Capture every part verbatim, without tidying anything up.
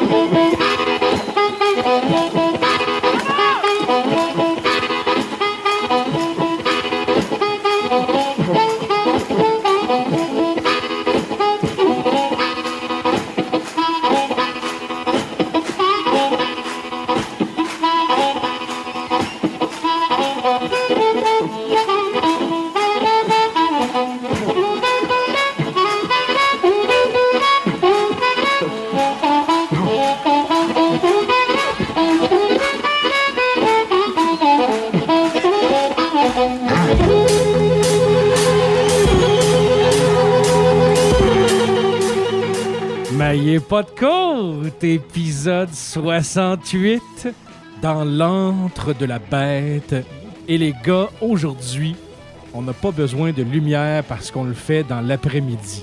N'ayez pas de côte, épisode soixante-huit, dans l'antre de la bête. Et les gars, aujourd'hui, on n'a pas besoin de lumière parce qu'on le fait dans l'après-midi.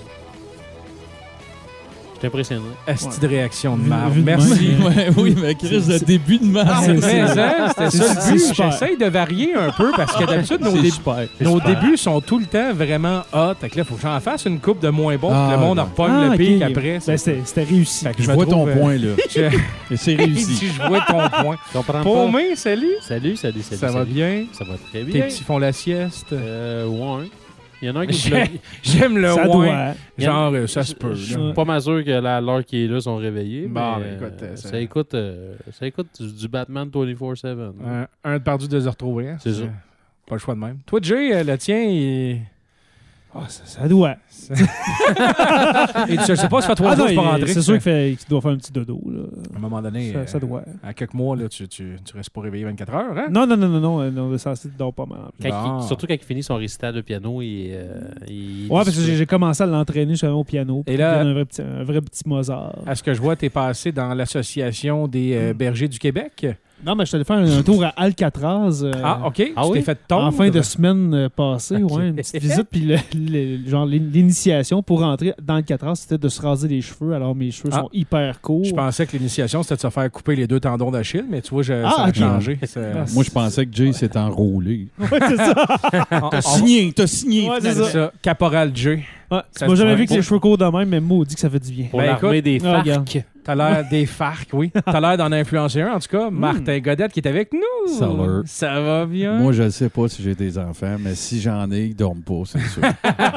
Je suis impressionné. Asti de réaction de marde. de Merci. Ouais, oui, mais Chris, le début de marde. Ah, c'est ça, c'était c'est- ça le c'est but. super. J'essaye de varier un peu parce que d'habitude, nos, C'est dé- super. nos super. débuts sont tout le temps vraiment hot. Fait que là, il faut que j'en fasse une coupe de moins bons Ah, que le monde ouais. en repogne Ah, le pic ok. après. Ben, c'était, c'était réussi. Fait que Je me vois trouve, ton euh, point, là. je- Et c'est réussi. Si je vois ton point. Je comprends Pour pas. moi, salut. Salut, salut, salut. Ça va salut. bien? Ça va très Tes bien. petits font la sieste? Euh, ouais. Il y en a un qui J'aime, j'aime le Ça ouin. doit. Genre, euh, ça se peut. Je suis là. pas mal sûr que la- l'heure qui est là sont réveillés. Bon, mais, ben, écoute, euh, ça- ça, écoute, euh, ça écoute du, du Batman vingt-quatre sept. Un, un de perdu, deux de retrouvé. Hein? C'est ça. Pas le choix de même. Toi, Jay, euh, le tien, il... Ah, ça, ça doit. Et tu je sais pas, ça fait trois Ah, jours non, pour il- rentrer. c'est sûr qu'il, fait, qu'il doit faire un petit dodo. Là. À un moment donné, Ça, euh, ça doit. à quelques mois, là, tu, tu, tu restes pas réveillé vingt-quatre heures. Hein? Non, non, non, non, non, euh, non, ça, ça dort pas mal. Quand Bon. il- surtout quand il finit son récital de piano, il, euh, il Ouais, parce que j'ai, j'ai commencé à l'entraîner justement au piano. Et Et là- là, un vrai petit, un vrai petit Mozart. À ce que je vois, t'es passé dans l'Association des euh, bergers du Québec. Non, mais je suis allé faire un, un tour à Alcatraz. euh, Ah, OK. ah tu oui? t'es fait tondre. En fin de semaine euh, passée, Ok. ouais, une petite visite, puis le, le- genre l'in- l'initiation pour rentrer dans Alcatraz, c'était de se raser les cheveux. Alors mes cheveux Ah. sont hyper courts. Je pensais que l'initiation, c'était de se faire couper les deux tendons d'Achille, mais tu vois, je, Ah, ça a ok. changé. C'est- Ah, Moi, je pensais que Jay s'était enrôlé. Ouais, c'est ça. On- T'as on- signé, t'as signé. Ouais, c'est C'est ça. ça. Caporal Jay. Ouais, Ça tu m'as se jamais voit. vu que les cheveux courts de même, mais maudit que ça fait du bien. pour Ben, l'armée écoute, des ah, regarde. FARC. T'as l'air des FARC, oui. T'as l'air d'en influencer un, en tout cas. Martin Godette qui est avec nous. Salut. Ça va bien? Moi, je ne sais pas si j'ai des enfants, mais si j'en ai, ils ne dorment pas, c'est sûr.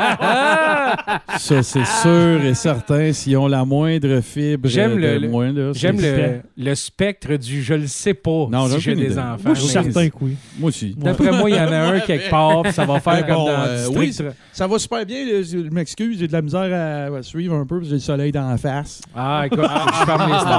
Ça, c'est sûr et certain. S'ils ont la moindre fibre J'aime de le- le- moins, là, c'est- J'aime le, Super. le spectre du je le sais pas Non, si j'ai j'ai aucune des idée. enfants. Moi, je suis mais certain que oui. Moi aussi. D'après moi, il y en a un quelque part, puis ça va faire Mais comme bon, dans euh, District. oui, ça va super bien. là. Je m'excuse, j'ai de la misère à, à suivre un peu parce que j'ai le soleil dans la face. Ah, écoute, je ferme les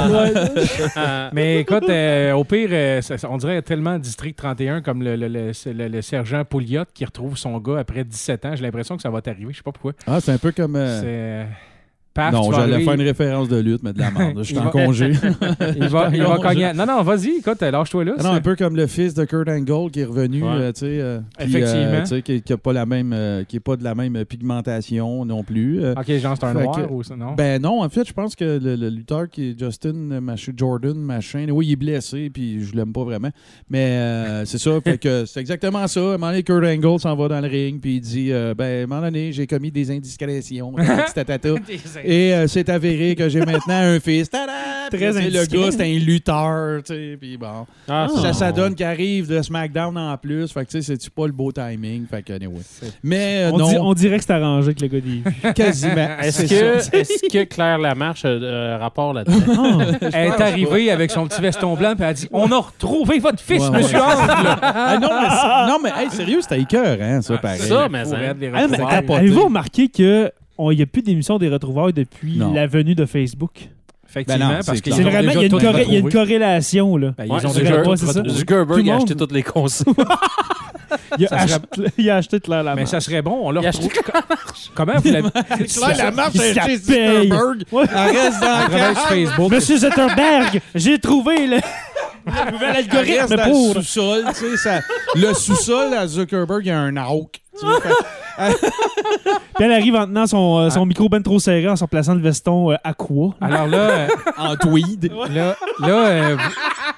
stars. Mais écoute, euh, au pire, euh, ça- ça- on dirait tellement District trente et un comme le, le, le, le- le sergent Pouliot qui retrouve son gars après dix-sept ans. J'ai l'impression que ça va t'arriver. Je sais pas pourquoi. Ah, c'est un peu comme... euh, C'est... Paf, non, tu vas j'allais arriver, faire une référence de lutte, mais de la merde. Je suis Il en va- congé. Il va, il va Non, cogner. Non, non, vas-y, écoute, lâche-toi là. Ah non, c'est- un peu comme le fils de Kurt Angle qui est revenu, Ouais. euh, tu sais, euh, puis, Effectivement. euh, tu sais, qui, qui a pas la même, euh, qui est pas de la même pigmentation non plus. euh. Ok, genre, c'est un Fait noir que- ou ça, non? Ben non, en fait, je pense que le, le lutteur qui est Justin euh, machin, Jordan, machin, oui, il est blessé, puis je l'aime pas vraiment. Mais euh, c'est ça, fait que c'est exactement ça. À un moment donné, Kurt Angle s'en va dans le ring, puis il dit, euh, ben, à un moment donné, j'ai commis des indiscrétions, tatati, tatata. Et euh, c'est avéré que j'ai maintenant un fils. Tada! Très Puis, tu sais, le indiscret. gars, c'est un lutteur, tu sais, puis bon. Ah, Ça, ça bon. donne qu'il arrive de SmackDown en plus. Fait que, tu sais, c'est pas le beau timing. Fait que, anyway. Mais euh, On, non, dit- on dirait que c'est arrangé avec le gars des quasiment. Est-ce C'est que, ça. est-ce que Claire Lamarche a euh, rapport là-dedans? Ah, Elle est arrivée avec son petit veston blanc, puis elle a dit On a retrouvé votre fils, Ouais, monsieur ouais. Angle. Ah, non, mais, c'est- non, mais hey, sérieux, c'était écœur, hein, ça, pareil. Ça, mais Pour ça- être les Ah, mais retrouvailles. capoté. avez-vous remarqué qu'il n'y a plus d'émission des retrouvailles depuis Non. la venue de Facebook? Effectivement, Ben non, parce c'est qu'ils C'est ont clair. vraiment, il y, a déjà une tout corré- il y a une retrouvé. corrélation, là. Ben, Ouais, ils ont Zucker- déjà ouais, tout c'est ça. retrouvé. Tout Zuckerberg le a monde- acheté toutes les consoles. Il a, Ça serait- acheté, il a acheté Claire Mais Lamarche. ça serait bon, on l'a Il a retrouvé. Comment vous l'avez. Claire Lamarche Il a se la acheté paye. Zuckerberg. Ouais. Elle reste dans À la travers cage. Facebook. Monsieur Zetterberg, j'ai trouvé le, le nouvel Elle reste algorithme dans le pour... sous-sol, tu sais, ça- le sous-sol à Zuckerberg, il y a un hawk. Tu sais, fait- Puis elle arrive en tenant son, euh, son micro ben trop serré en se replaçant le veston euh, aqua. Alors là, euh, en tweed. là, là euh,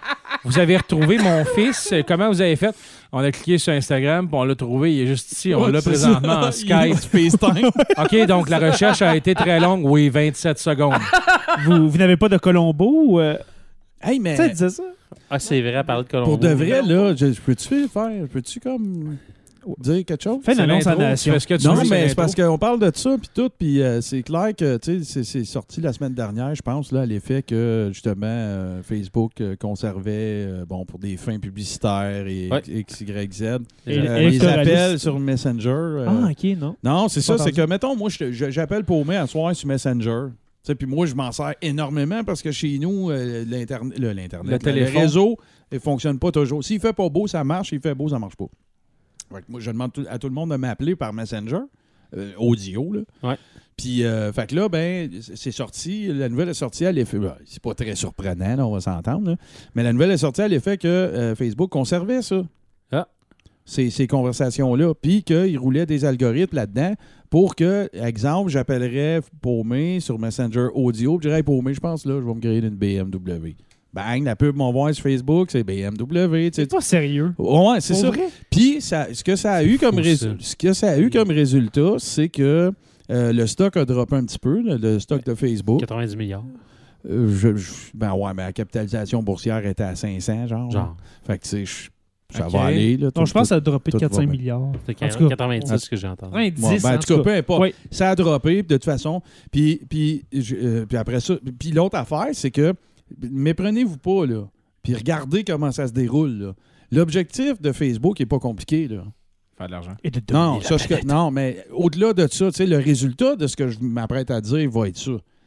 vous avez retrouvé mon fils. Comment vous avez fait? On a cliqué sur Instagram, puis on l'a trouvé. Il est juste ici. On Ouais, l'a c'est présentement ça. en Il est Skype. sur FaceTime. OK, donc la recherche a été très longue. Oui, vingt-sept secondes. vous vous n'avez pas de Colombo? ou, euh, Hey, mais Tu sais, elle disait ça. Ah, c'est vrai, à parler de Colombo. pour de vrai, là, je, je peux-tu faire? Peux-tu comme dire quelque chose? Fais une C'est annonce à l'intro, la tu nation. fais ce que tu Non, veux, mais c'est l'intro. parce qu'on parle de ça, puis tout, puis euh, c'est clair que, tu sais, c'est- c'est sorti la semaine dernière, je pense, là, à l'effet que, justement, euh, Facebook euh, conservait, euh, bon, pour des fins publicitaires et Ouais. X, Y, Z, Et- euh, les électoraliste. appels sur Messenger. euh, Ah, OK, non. Non, c'est ça, Pas c'est que, entendu. mettons, moi, je- je- j'appelle Paumé à soir sur Messenger. Tu sais, puis moi, je m'en sers énormément parce que chez nous, euh, l'Internet, le, l'Internet, Le le téléphone. réseau, il ne fonctionne pas toujours. S'il fait pas beau, ça marche. S'il fait beau, ça marche pas. Fait que moi, je demande tout- à tout le monde de m'appeler par Messenger, euh, audio, là. Ouais. Puis, euh, fait que là, ben, c'est sorti. La nouvelle est sortie à l'effet. Ben, c'est pas très surprenant, là, on va s'entendre. là. Mais la nouvelle est sortie à l'effet que euh, Facebook conservait ça. Ah. Ces, ces conversations-là. Puis qu'il roulait des algorithmes là-dedans pour que, exemple, j'appellerais Paumé sur Messenger audio. Je dirais, hey, Paumé, je pense, là, je vais me créer une B M W. Bang, la pub m'envoie sur Facebook, c'est B M W. tu sais. C'est pas sérieux. Ouais, c'est Pour ça. vrai? Puis, ça, ce que ça a eu comme, Fou, rés- ça. ce que ça a eu comme résultat, c'est que euh, le stock a droppé un petit peu, là, le stock de Facebook. quatre-vingt-dix milliards. Euh, je- je- ben ouais, mais la capitalisation boursière était à cinq cents, genre. Genre. Fait que, tu sais, je- ça Ok. va aller. Là, Non, tout- je pense que tout- ça a droppé de tout va quatre-cinq bien. milliards. C'est En tout cas, quatre-vingt-dix ce que j'ai entendu. quatre-vingt-dix, Ouais, ben, en tout cas, peu importe. Oui. Ça a droppé, de toute façon. Puis, puis, je- euh, puis après ça, puis l'autre affaire, c'est que, méprenez-vous pas, là. Puis regardez comment ça se déroule, là. L'objectif de Facebook n'est pas compliqué, là. Faire de l'argent. Et de Non, dominer la ça, ce que- planète. non, mais au-delà de ça, tu sais, le résultat de ce que je m'apprête à dire va être ça.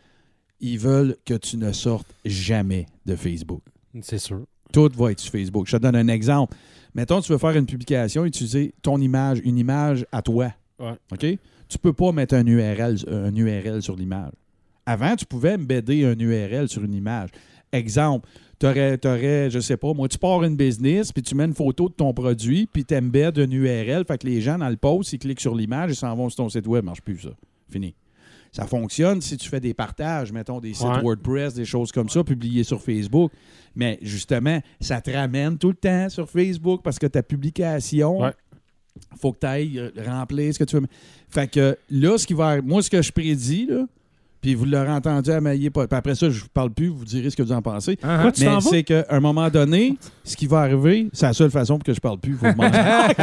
Ils veulent que tu ne sortes jamais de Facebook. C'est sûr. Tout va être sur Facebook. Je te donne un exemple. Mettons, tu veux faire une publication, utiliser ton image, une image à toi. Ouais. OK? Tu peux pas mettre un U R L, un U R L sur l'image. Avant, tu pouvais embedder un U R L sur une image. Exemple, tu aurais, je sais pas, moi, tu pars une business, puis tu mets une photo de ton produit, puis tu embeddes un U R L, fait que les gens, dans le post, ils cliquent sur l'image, ils s'en vont sur ton site web. Ça marche plus, ça. Fini. Ça fonctionne si tu fais des partages, mettons des sites Ouais. WordPress, des choses comme ça, publiés sur Facebook. Mais justement, ça te ramène tout le temps sur Facebook parce que ta publication, Ouais. faut que tu ailles remplir ce que tu veux. Fait que là, ce qui va, moi, ce que je prédis, là, puis vous l'aurez entendu à Maillé, puis après ça, je ne parle plus, vous direz ce que vous en pensez. Ah, Quoi, tu Mais t'en vas? c'est qu'à un moment donné, ce qui va arriver, c'est la seule façon pour que je parle plus. Faut demander.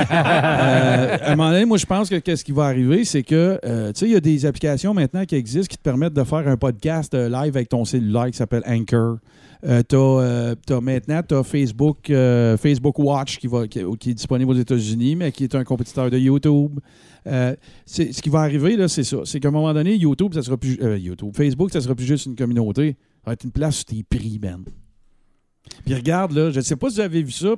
Euh, à un moment donné, moi, je pense que qu'est-ce qui va arriver, c'est que, euh, tu sais, il y a des applications maintenant qui existent qui te permettent de faire un podcast euh, live avec ton cellulaire qui s'appelle Anchor. Euh, t'as, euh, t'as maintenant, tu as Facebook, euh, Facebook Watch qui, va, qui, qui est disponible aux États-Unis, mais qui est un compétiteur de YouTube. Euh, c'est, ce qui va arriver, là, c'est ça. C'est qu'à un moment donné, YouTube, ça sera plus. euh, YouTube, Facebook, ça sera plus juste une communauté. Ça va être une place où t'es pris, man. Puis regarde, là, je ne sais pas si vous avez vu ça.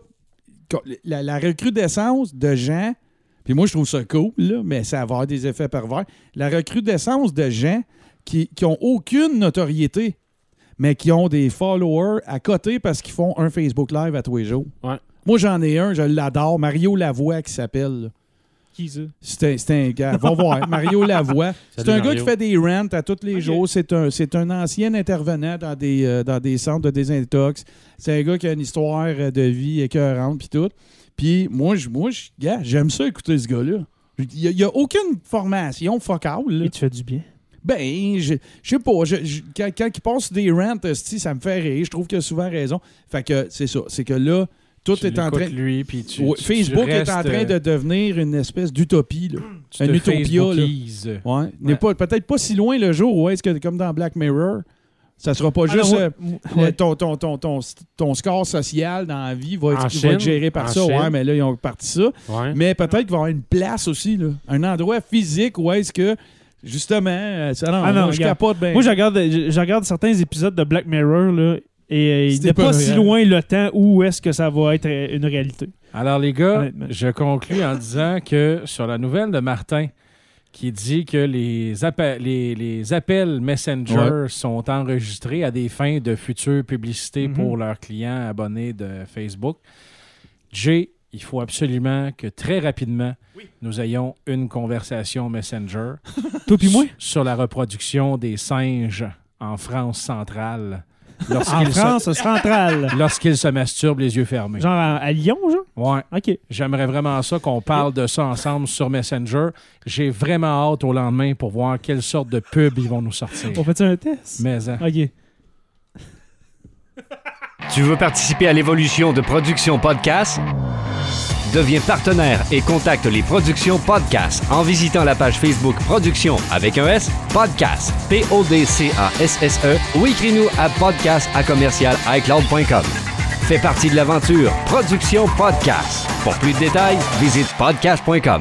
La, la recrudescence de gens, puis moi, je trouve ça cool, là, mais ça va avoir des effets pervers. La recrudescence de gens qui n'ont aucune notoriété, mais qui ont des followers à côté parce qu'ils font un Facebook Live à tous les jours. Ouais. Moi, j'en ai un, je l'adore. Mario Lavoie, qui s'appelle. là. Qui ça? C'est un, c'est un gars. Va voir. Mario Lavoie. C'est Salut, un gars Mario. qui fait des rants à tous les Ok. jours. C'est un, c'est un ancien intervenant dans des, euh, dans des centres de désintox. C'est un gars qui a une histoire euh, de vie écœurante puis tout. Puis moi, je, moi je, gars, j'aime ça écouter ce gars-là. Il n'y a, a aucune formation focale. là. Et tu fais du bien. Ben, je, je sais pas. Je, je- quand, quand il passe des rants, esti, ça me fait rire. Je trouve qu'il a souvent raison. Fait que c'est ça. C'est que là, tout Tu est en train. l'écoutes, lui, puis tu, Ouais, tu- Facebook tu est restes, en train de euh, devenir une espèce d'utopie. Là. tu un te utopia, là. Facebookises. Ouais. N'est Ouais. pas, peut-être pas si loin le jour où est-ce que, comme dans Black Mirror, ça sera pas Ah, juste non, euh, ouais, le- ouais. ton, ton, ton, ton, ton score social dans la vie va être, En va Chine, être géré par en ça. Chine. Ouais, mais là, ils ont parti ça. Ouais. Mais peut-être qu'il va y avoir une place aussi, là, un endroit physique où est-ce que, justement, euh, ça, non, Ah non, moi, je regarde. capote bien. Moi, je regarde, je, je regarde certains épisodes de Black Mirror, là, et euh, il C'était n'est pas pas vrai. si loin le temps où est-ce que ça va être euh, une réalité. Alors, les gars, Honnêtement. je conclus en disant que sur la nouvelle de Martin, qui dit que les, appels, les, les appels Messenger sont enregistrés à des fins de future publicité Mhm. pour leurs clients abonnés de Facebook, Jay, il faut absolument que très rapidement, nous ayons une conversation Messenger Toi puis moi? sur la reproduction des singes en France centrale En lorsqu'il France centrale. se, lorsqu'il se masturbe les yeux fermés. Genre à, à Lyon, genre? Ouais. OK. J'aimerais vraiment ça qu'on parle de ça ensemble sur Messenger. J'ai vraiment hâte au lendemain pour voir quelle sorte de pub ils vont nous sortir. On fait un test? Mais, hein. OK. Tu veux participer à l'évolution de Production Podcast? Deviens partenaire et contacte les Productions Podcast en visitant la page Facebook Production avec un S, Podcast, P O D C A S S E ou écris-nous à podcast à commercial iCloud point com. Fais partie de l'aventure Production Podcast. Pour plus de détails, visite podcast point com.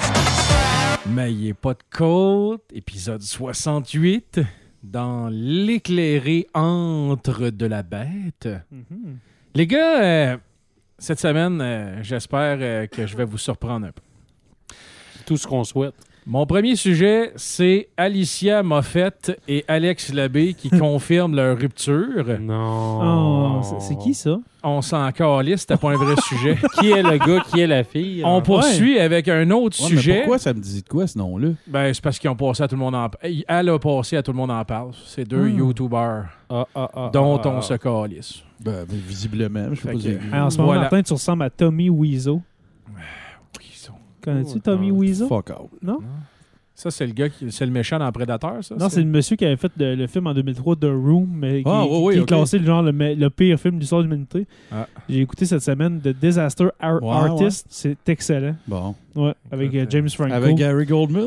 Mais il n'est pas de côte. Épisode soixante-huit. Dans l'éclairé antre de la bête. Mm-hmm. Les gars, euh, cette semaine, euh, j'espère euh, que je vais vous surprendre un peu. C'est tout ce qu'on souhaite. Mon premier sujet, c'est Alicia Moffett et Alex Labbé qui confirment leur rupture. Non. Oh, c'est, c'est qui ça? On s'en calisse, c'était pas un vrai sujet. Qui est le gars, qui est la fille? On hein? poursuit avec un autre Ouais, mais sujet. pourquoi ça me dit de quoi, ce nom-là? Ben, c'est parce qu'ils ont passé à tout le monde en parle. Elle a passé à tout le monde en parle. C'est deux Hmm. YouTubers Ah, ah, ah, dont ah, on ah. se calisse. Ben, ben, visiblement, je sais Fait pas que- si j'ai vu. Ah, en ce moment, Voilà. Martin, tu ressembles à Tommy Wiseau. Oui, ils sont- Connais-tu Oh, Tommy attends. Wiseau? Fuck out. Non? Ça, c'est le gars qui. C'est le méchant dans Predator, ça? Non, c'est le monsieur qui avait fait de- le film en deux mille trois, The Room, mais qui, Ah, qui- ouais, ouais, qui est ok. classé le, genre, le, me- le pire film de l'histoire de l'humanité. Ah. J'ai écouté cette semaine The Disaster Ar- Ouais, Artist. C'est excellent. Bon. Ouais, avec euh, Écoute, James Franco. Avec Gary Goldman?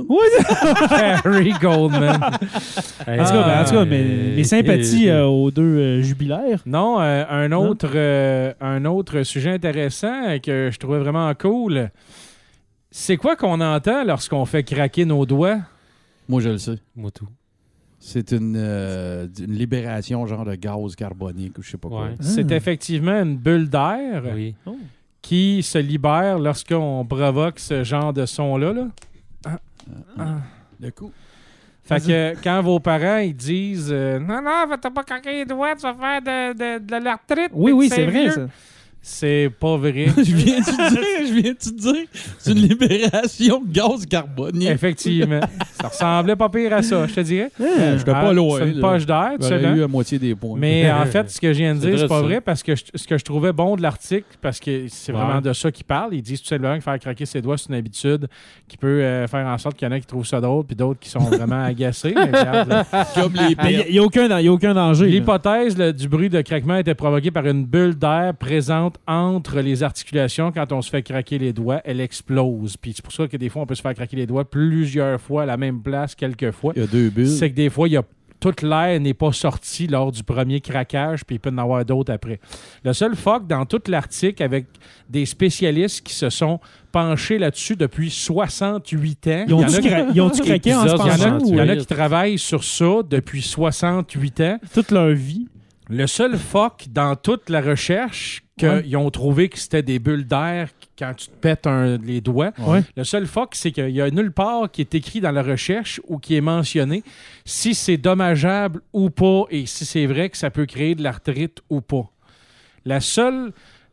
Harry Goldman. Hey, En tout cas, ben, en tout cas, euh, mes, mes sympathies euh, aux deux euh, jubilaires. Non, euh, un, autre, euh, un autre sujet intéressant que je trouvais vraiment cool. C'est quoi qu'on entend lorsqu'on fait craquer nos doigts? Moi, je le sais. Moi tout. C'est une, euh, une libération genre de gaz carbonique ou je sais pas quoi. Ouais. C'est Ah. effectivement une bulle d'air Oui. qui se libère lorsqu'on provoque ce genre de son-là. Là. Ah. Ah. Le coup. Fait que quand vos parents ils disent euh, non, non, t'as pas craqué les doigts, tu vas faire de, de, de l'arthrite. Oui, puis oui, tu c'est sais vrai, vieux. ça. C'est pas vrai. je viens de te dire, je viens de te dire, c'est une libération de gaz carbonique. Effectivement. Ça ressemblait pas pire à ça, je te dirais. Ah. J'étais Ah, pas loin. C'est une là. poche d'air, tu sais, J'aurais là. eu à moitié des points. Mais en fait, ce que je viens de C'est dire, c'est vrai, pas ça. vrai parce que je- ce que je trouvais bon de l'article, parce que c'est Ouais. vraiment de ça qu'ils parlent. Ils disent tout simplement que faire craquer ses doigts, c'est une habitude qui peut euh, faire en sorte qu'il y en a qui trouvent ça drôle puis d'autres qui sont vraiment agacés. Mais regarde, là. Comme les Mais il pertes. n'y a, aucun dan- y a aucun danger. là. L'hypothèse là, du bruit de craquement était provoquée par une bulle d'air présente entre les articulations. Quand on se fait craquer les doigts, elle explose. Puis c'est pour ça que des fois, on peut se faire craquer les doigts plusieurs fois à la même place, quelques fois. Il y a deux bulles. C'est que des fois, il y a toute l'air n'est pas sorti lors du premier craquage, puis il peut y en avoir d'autres après. Le seul fuck dans tout l'article avec des spécialistes qui se sont penchés là-dessus depuis soixante-huit ans. Ils ont-tu Il y en a qui- cra- ils ont-tu craqué en se Épisode il y en a- penchant il y en a soixante-huit. qui travaillent sur ça depuis soixante-huit ans. toute leur vie? Le seul fuck dans toute la recherche qu'ils Ouais. ont trouvé que c'était des bulles d'air quand tu te pètes un- les doigts. Ouais. Le seul fuck, c'est qu'il y a nulle part qui est écrit dans la recherche ou qui est mentionné si c'est dommageable ou pas et si c'est vrai que ça peut créer de l'arthrite ou pas. La seule,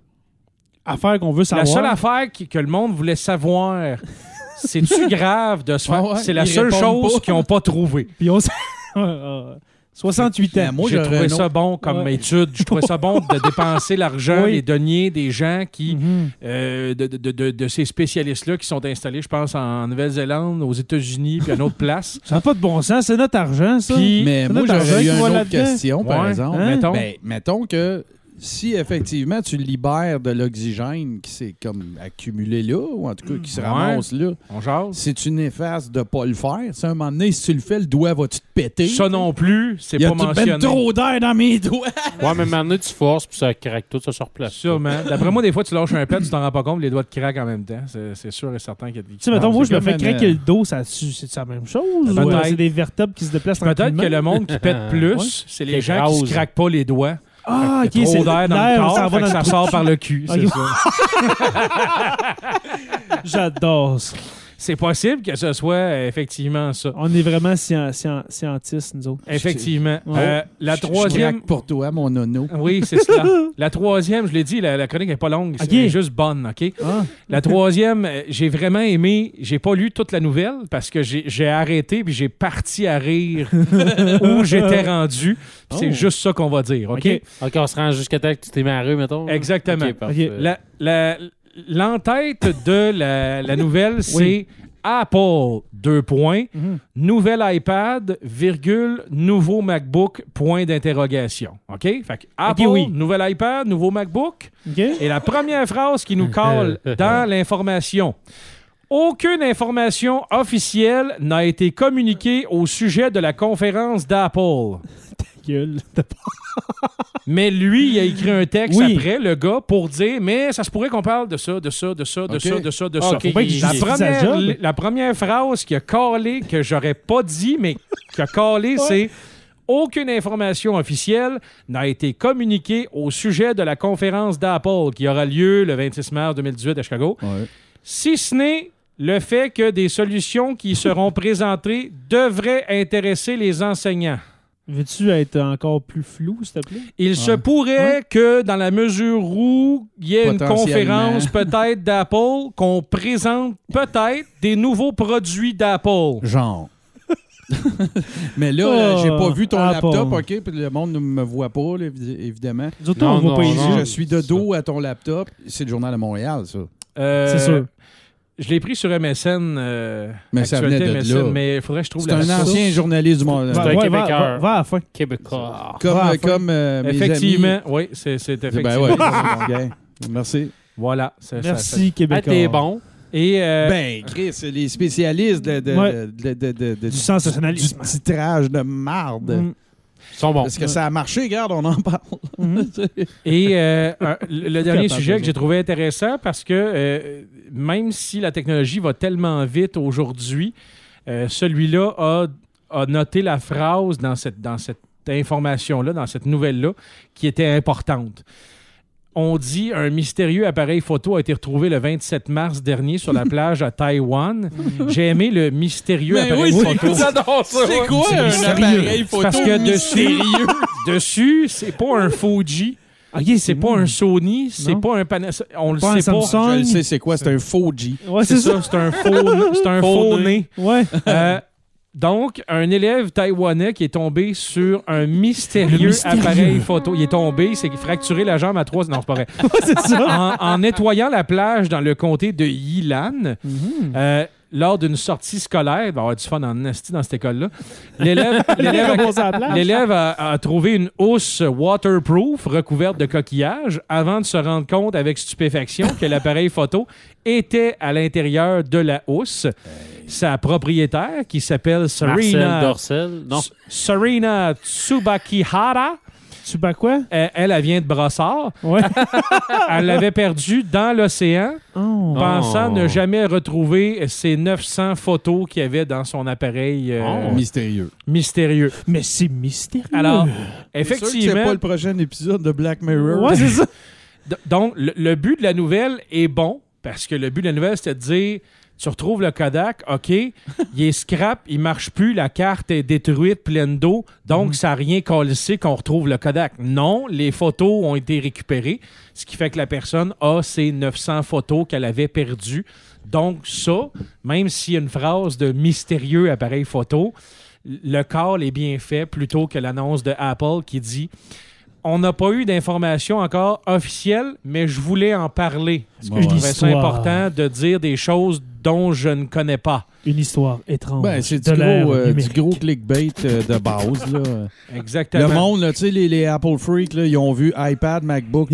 Affaire qu'on veut savoir. la seule affaire qui- que le monde voulait savoir, c'est-tu grave de se faire... Ah ouais, c'est la ils seule répondent chose pas. qu'ils n'ont pas trouvé. Puis on s- Ah, soixante-huit ans. Moi, J'ai j'aurais trouvé un ça autre- bon comme Ouais. étude. Je trouvais ça bon de dépenser l'argent, Oui. les deniers des gens qui, Mhm. euh, de, de- de- de ces spécialistes-là qui sont installés, je pense, en Nouvelle-Zélande, aux États-Unis, puis à une autre place. Ça n'a pas de bon sens. C'est notre argent, ça. Puis, Mais Ça moi, doit être j'aurais eu argent qui une va autre là-dedans. question, par Ouais. exemple. Hein? Mettons. Ben, mettons que si effectivement tu libères de l'oxygène qui s'est comme accumulé là, ou en tout cas qui se Ouais. ramasse là, on jase. c'est une néfaste de pas le faire. C'est un moment donné, si tu le fais, le doigt va-tu te péter? Ça non plus, c'est Il y a pas tout mentionné. ben trop d'air dans mes doigts. Ouais, mais maintenant, tu forces, puis ça craque tout, ça se replace. Sûrement. D'après moi, des fois, tu lâches un pet, tu t'en rends pas compte, les doigts te craquent en même temps. C'est, c'est sûr et certain qu'il y a des... Tu sais, mettons, Non, moi, c'est je me comme fais une, craquer euh, le dos, ça, c'est la même chose? Ou Peut-être. euh, c'est des vertèbres qui se déplacent Peut-être tranquillement? que le monde qui pète plus, Ouais. c'est les Qui gens qui se écrase. craquent pas les doigts. Ah, Il ok, y a c'est trop d'air dans le l'air, corps, ça va fait que dans ça le sort par le cul, c'est Ok. ça. J'adore ça. c'est possible que ce soit euh, effectivement ça. On est vraiment scien- scien- scientistes, nous autres. Effectivement. Ouais. Euh, la Je- je troisième... craque pour toi, mon nono. Oui, c'est cela. La troisième, je l'ai dit, la, la chronique n'est pas longue, Ok. c'est juste bonne, OK? Ah. La troisième, euh, j'ai vraiment aimé, j'ai pas lu toute la nouvelle parce que j'ai, j'ai arrêté puis j'ai parti à rire où j'étais rendu. Puis C'est Oh. juste ça qu'on va dire, OK? OK. OK, on se rend jusqu'à temps que tu t'es mis à la rue, mettons. là? Exactement. OK, parfait. OK. La, la- l'entête de la, la nouvelle, c'est Apple, deux points, Mhm. nouvel iPad, virgule, nouveau MacBook, point d'interrogation. OK? Fait que Apple, oui. nouvel iPad, nouveau MacBook. OK. Et la première phrase qui nous colle dans l'information. Aucune information officielle n'a été communiquée au sujet de la conférence d'Apple. Gueule. Mais lui, il a écrit un texte Oui. après, le gars, pour dire mais ça se pourrait qu'on parle de ça, de ça, de ça, de Ok. ça, de ça, de Ah, ça. ok, Faut bien il- qu'il La justifie sa première, job. li- la première phrase qui a calé, que j'aurais pas dit, mais qui a calé, c'est aucune information officielle n'a été communiquée au sujet de la conférence d'Apple qui aura lieu le vingt-six mars deux mille dix-huit à Chicago, Ouais. si ce n'est le fait que des solutions qui seront présentées devraient intéresser les enseignants. Veux-tu être encore plus flou, s'il te plaît? Il se Ouais. pourrait que, dans la mesure où il y ait une Potentiellement. conférence peut-être d'Apple, qu'on présente peut-être des nouveaux produits d'Apple. Genre. Mais là, Oh, euh, j'ai pas vu ton Apple. laptop, OK? Puis le monde ne me voit pas, là, évi- évidemment. Nous autres, Non, on voit non, pas les non. Si yeux. je suis de dos à ton laptop, c'est le Journal de Montréal, ça. Euh, C'est sûr. Je l'ai pris sur M S N. euh, Mais ça Actualité venait de M S N, là. mais il faudrait que je trouve C'est la un source. ancien journaliste du monde. C'est un Ouais, va, Québécois. va, va à la fin. Québécois. Comme, Va à la euh, fin. comme euh, mes Effectivement, amis. oui, c'est, c'est Ben effectivement. ouais, c'est bon, gars. Merci. Voilà. ça- ça- ça- Merci, Ah, Québécois. t'es bon. Et euh, Ben, Chris, les spécialistes de, de, Ouais. de, de, de, de- Du sensationnalisme. du titrage de marde. Mm. Ils sont bons. Parce que ça a marché, regarde, on en parle. Mhm. Et euh, un- le le dernier capable, sujet eux que j'ai trouvé intéressant parce que euh, même si la technologie va tellement vite aujourd'hui, euh, celui-là a, a noté la phrase dans cette, dans cette information-là, dans cette nouvelle-là, qui était importante. On dit un mystérieux appareil photo a été retrouvé le vingt-sept mars dernier sur la plage à Taïwan. J'ai aimé le mystérieux Ben appareil oui, photo. J'adore ça. C'est quoi C'est un mystérieux. appareil photo Parce que dessus, mystérieux? dessus, c'est pas un Fuji. OK, C'est pas un Sony, c'est Non. pas un Panasonic. On le Pas un sait pas. Samsung. Je le sais, c'est quoi? C'est un faux G. Ouais, C'est c'est ça. ça, c'est un faux, c'est un faux nez. Ouais. Euh, donc, un élève taïwanais qui est tombé sur un mystérieux, Le mystérieux. appareil photo. Il est tombé, il s'est fracturé la jambe à trois... Non, c'est pas vrai. c'est ça. En, en nettoyant la plage dans le comté de Yilan, Mhm. euh, lors d'une sortie scolaire, il va y avoir du fun en esti dans cette école-là, l'élève, l'élève a- Reposer à la plage. L'élève a, a trouvé une housse waterproof recouverte de coquillages avant de se rendre compte avec stupéfaction que l'appareil photo était à l'intérieur de la housse. Sa propriétaire, qui s'appelle Marcel Serena, Dorcel. Non. S- Serena Tsubakihara, Tu bats quoi? euh, elle, elle vient de Brossard. Ouais. Elle l'avait perdue dans l'océan, Oh. pensant Oh. ne jamais retrouver ses neuf cents photos qu'il y avait dans son appareil euh, Oh. Mystérieux. mystérieux. Mais c'est mystérieux. Alors, C'est sûr que c'est effectivement, pas le prochain épisode de Black Mirror. Ouais, c'est ça. D- Donc, le, le but de la nouvelle est bon, parce que le but de la nouvelle, c'était de dire, tu retrouves le Kodak, OK, il est scrap, il marche plus, la carte est détruite, pleine d'eau, donc ça n'a rien calissé qu'on retrouve le Kodak. Non, les photos ont été récupérées, ce qui fait que la personne a ses neuf cents photos qu'elle avait perdues. Donc ça, même s'il y a une phrase de mystérieux appareil photo, le call est bien fait plutôt que l'annonce de Apple qui dit on n'a pas eu d'informations encore officielles, mais je voulais en parler. Parce que Ouais, je ouais. trouvais ça Histoire. important de dire des choses dont je ne connais pas. Une histoire étrange. Ben, c'est de du l'ère gros, euh, du numérique. gros clickbait euh, de base. Là. Exactement. Le monde, là, tu sais, les, les Apple Freaks, là, ils ont vu iPad, MacBook.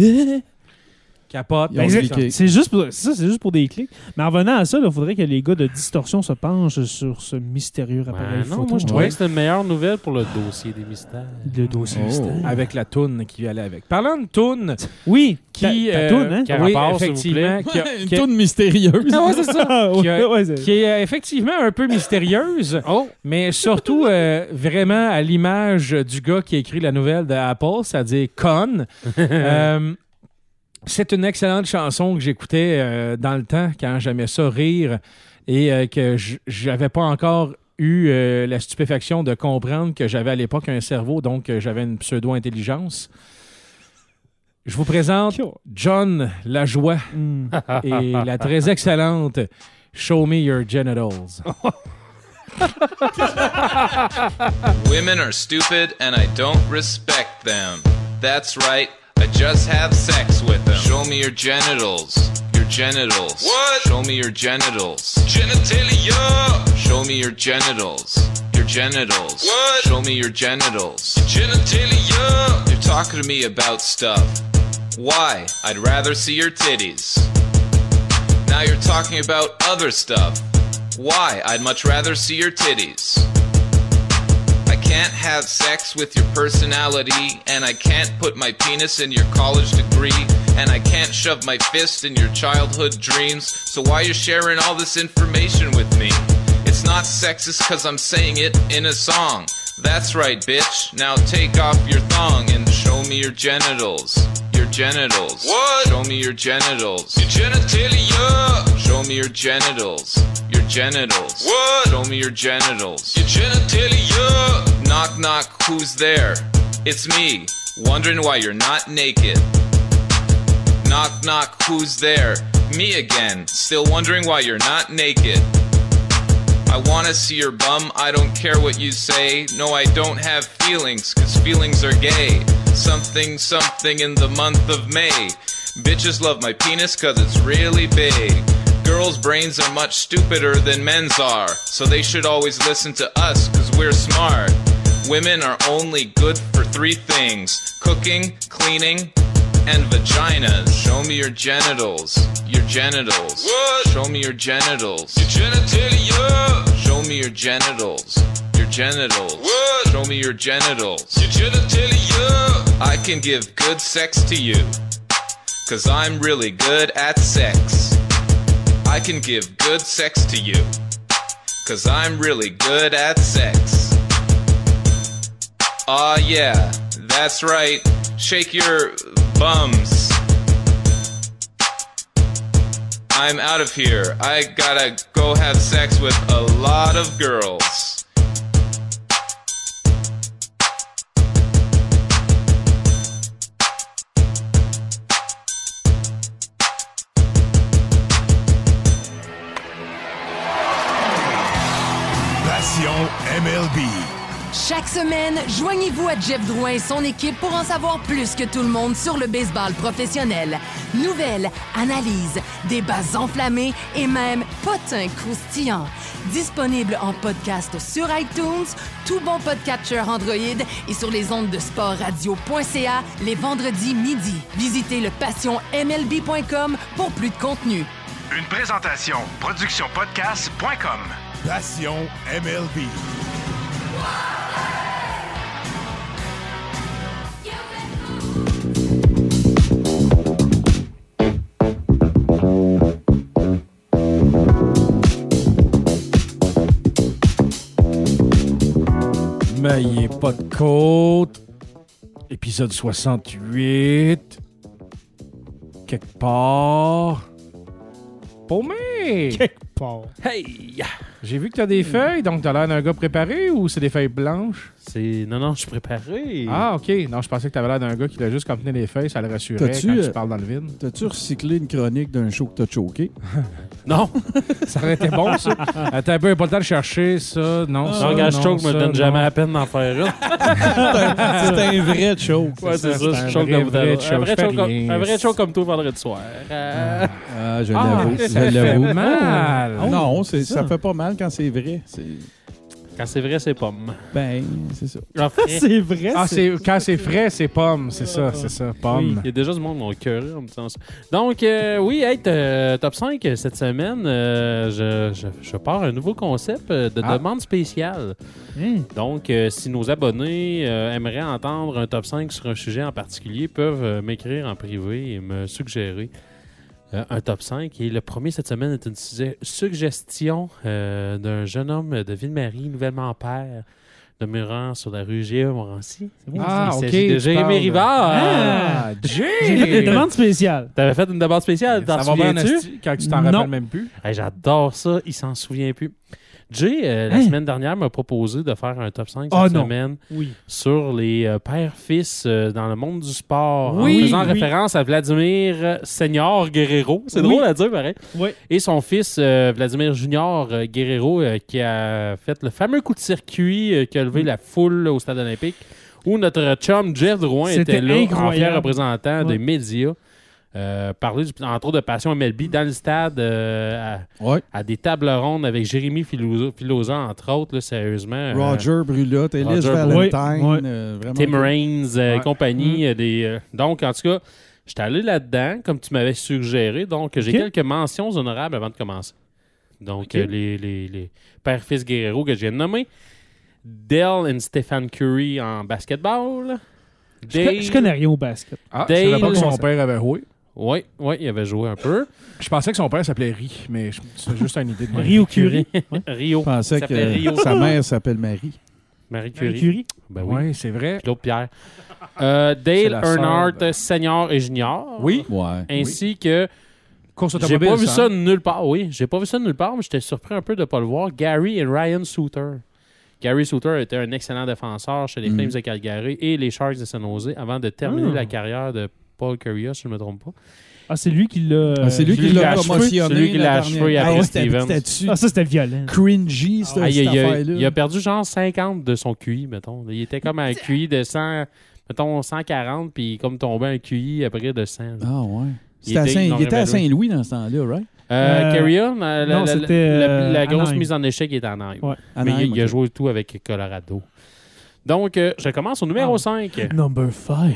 Capote. Ils ont Ben, cliqué. c'est juste pour ça, c'est juste pour des clics. Mais en venant à ça, il faudrait que les gars de Distorsion se penchent sur ce mystérieux appareil Ben non, photo. moi, je trouvais Ouais. que c'était une meilleure nouvelle pour le dossier des mystères. Le dossier Oh. mystère. Avec la toune qui allait avec. Parlant de toune, Oui, qui... ta, ta euh, toune, hein? oui, Carapaz, s'il vous effectivement. Qui, a- Une qui a- toune mystérieuse. Ah ouais, c'est ça. Qui a- Ouais, ouais, c'est- qui est euh, effectivement un peu mystérieuse, Oh! mais surtout euh, vraiment à l'image du gars qui a écrit la nouvelle de Apple, c'est-à-dire Con. Euh, c'est une excellente chanson que j'écoutais euh, dans le temps quand j'aimais ça rire et euh, que j- j'avais pas encore eu euh, la stupéfaction de comprendre que j'avais à l'époque un cerveau, donc euh, j'avais une pseudo-intelligence. Je vous présente John Lajoie Hmm. et la très excellente Show Me Your Genitals. Women are stupid and I don't respect them. That's right, I just have sex with them. Show me your genitals. Your genitals. What? Show me your genitals. Genitalia. Show me your genitals. Your genitals. What? Show me your genitals. Genitalia. You're talking to me about stuff. Why? I'd rather see your titties. Now you're talking about other stuff. Why? I'd much rather see your titties. I can't have sex with your personality, and I can't put my penis in your college degree, and I can't shove my fist in your childhood dreams, so why you sharing all this information with me? It's not sexist cause I'm saying it in a song. That's right, bitch. Now take off your thong and show me your genitals. Your genitals. What? Show me your genitals. Your genitalia. Show me your genitals. Your genitals. What? Show me your genitals. Your genitalia. Knock knock, who's there? It's me, wondering why you're not naked. Knock knock, who's there? Me again, still wondering why you're not naked. I wanna see your bum, I don't care what you say. No, I don't have feelings, cause feelings are gay. Something, something in the month of May. Bitches love my penis cause it's really big. Girls' brains are much stupider than men's are, so they should always listen to us cause we're smart. Women are only good for three things: cooking, cleaning, and vaginas. Show me your genitals. Your genitals. What? Show me your genitals. Your genitalia. Show me your genitals. Your genitals. What? Show me your genitals. Your genitalia. I can give good sex to you, cause I'm really good at sex. I can give good sex to you, cause I'm really good at sex. Aw, uh, yeah, that's right. Shake your bums. I'm out of here. I gotta go have sex with a lot of girls. Passion M L B. Chaque semaine, joignez-vous à Jeff Drouin et son équipe pour en savoir plus que tout le monde sur le baseball professionnel. Nouvelles, analyses, débats enflammés et même potins croustillants. Disponible en podcast sur iTunes, tout bon podcatcher Android et sur les ondes de sportradio point c a les vendredis midi. Visitez le passion m l b point com pour plus de contenu. Une présentation production podcast point com. Passion M L B. Maillé pas de côte. Épisode soixante-huit. Quelque part. Paumé! Quelque part. Hey! J'ai vu que t'as des feuilles, donc t'as l'air d'un gars préparé ou c'est des feuilles blanches? C'est... Non, non, je suis préparé. Ah, OK. Non, je pensais que t'avais l'air d'un gars qui l'a juste comme tenu les feuilles, ça le rassurait T'as-tu, quand euh, tu parles dans le vide. T'as-tu recyclé une chronique d'un show que t'as choqué? Non. Ça aurait été bon, ça. Attends un peu, pas le temps de chercher ça. Non, ça, Non, gars, non, choke me ça, donne non. jamais la peine d'en faire une. C'est un vrai show. Ouais, c'est ça, c'est je un choke vrai, comme vrai un show, vrai je fais show comme rien. un vrai show comme toi vendredi soir. Euh, Ah, je Ah, l'avoue. ça Je fait l'avoue. mal. Non, c'est, c'est ça ça. fait pas mal quand c'est vrai. C'est... Quand c'est vrai, c'est pomme. Ben, c'est ça. Genre frais. C'est vrai. Ah, c'est, quand c'est frais, c'est pomme. C'est ça, c'est ça, pomme. Il y a déjà du monde qui m'ont écœuré en me disant ça. Donc, euh, oui, hey, t- top cinq euh, cette semaine, euh, je, je, je pars un nouveau concept euh, de Ah. demande spéciale. Hein? Donc, euh, si nos abonnés euh, aimeraient entendre un top cinq sur un sujet en particulier, peuvent euh, m'écrire en privé et me suggérer euh, un top cinq. Et le premier cette semaine est une su- suggestion euh, d'un jeune homme de Ville-Marie, nouvellement père, demeurant sur la rue G E Morancy. C'est bon, Ah, Il ok. s'agit de tu Jérémy parles. Rivard. Ah, Jay! J'ai fait une demande spéciale. T'avais fait une demande spéciale, t'en Ça va bien, souviens-tu? esti, quand tu t'en Non. rappelles même plus. Hey, j'adore ça, il s'en souvient plus. Jay, euh, la Hein? semaine dernière, m'a proposé de faire un top cinq Ah, cette non. semaine Oui. sur les euh, pères-fils euh, dans le monde du sport, Oui, en faisant oui. référence à Vladimir euh, Senior Guerrero. C'est Oui. drôle à dire, pareil. Oui. Et son fils, euh, Vladimir Junior euh, Guerrero, euh, qui a fait le fameux coup de circuit euh, qui a levé la foule là, au Stade olympique, où notre chum Jeff Drouin C'était était là, en incroyable. fier représentant Ouais. des médias. Euh, parler du, entre autres de Passion M L B dans le stade euh, à, Ouais. à des tables rondes avec Jérémy Filosa, Filosa, entre autres, là, sérieusement. euh, Roger Brulotte, Ellis Roger Valentine. Oui, oui. euh, vraiment Tim cool. Raines euh, et Ouais. compagnie. euh, des, euh, donc, en tout cas, j'étais allé là-dedans, comme tu m'avais suggéré. Donc, j'ai Ok. quelques mentions honorables avant de commencer. Donc, Ok. euh, les, les, les pères-fils Guerrero que je viens de nommer. Dale et Stephen Curry en basketball. Je, co- je connais rien au basket. Ah, je Dale- savais pas que son père avait joué. Oui, oui, il avait joué un peu. Je pensais que son père s'appelait Ri, mais je- c'est juste une idée de moi. Rio Curie. Rio. Je pensais Il s'appelait Rio. que sa mère s'appelle Marie. Marie Curie. Marie Curie. Ben oui. Oui, c'est vrai. Puis l'autre Pierre. Euh, C'est Dale la sœur Earnhardt de- Senior et Junior. Oui. Ouais. Ainsi que Course j'ai automobile. pas vu ça hein? nulle part. Oui, j'ai pas vu ça nulle part, mais j'étais surpris un peu de pas le voir. Gary et Ryan Suter. Gary Suter était un excellent défenseur chez les Mm. Flames de Calgary et les Sharks de San Jose avant de terminer Mm. la carrière de Paul Currier, si je ne me trompe pas. Ah, c'est lui qui l'a. Ah, c'est lui celui qui qui l'a l'a achevé. promotionné. Celui qui l'a la achevé dernière- après Ah ouais, c'était- Stevens. C'était-tu Ah, ça, c'était violent. cringy, cette, Ah, il, cette a, il a- affaire-là? il a perdu genre cinquante de son Q I, mettons. Il était comme à un Q I de cent, mettons cent quarante, puis comme tombé un Q I après de cent. Ah ouais. Il C'était à était- Saint- ils il l'ont était à révélé. Saint-Louis dans ce temps-là, right? Euh, Euh, Carrier, la, la- non, la- c'était, la- euh, la grosse Anaheim. mise en échec est en Anaheim. Ouais. Mais il, Anaheim, il a ok. joué tout avec Colorado. Donc, euh, je commence au numéro Ah. cinq. Number five.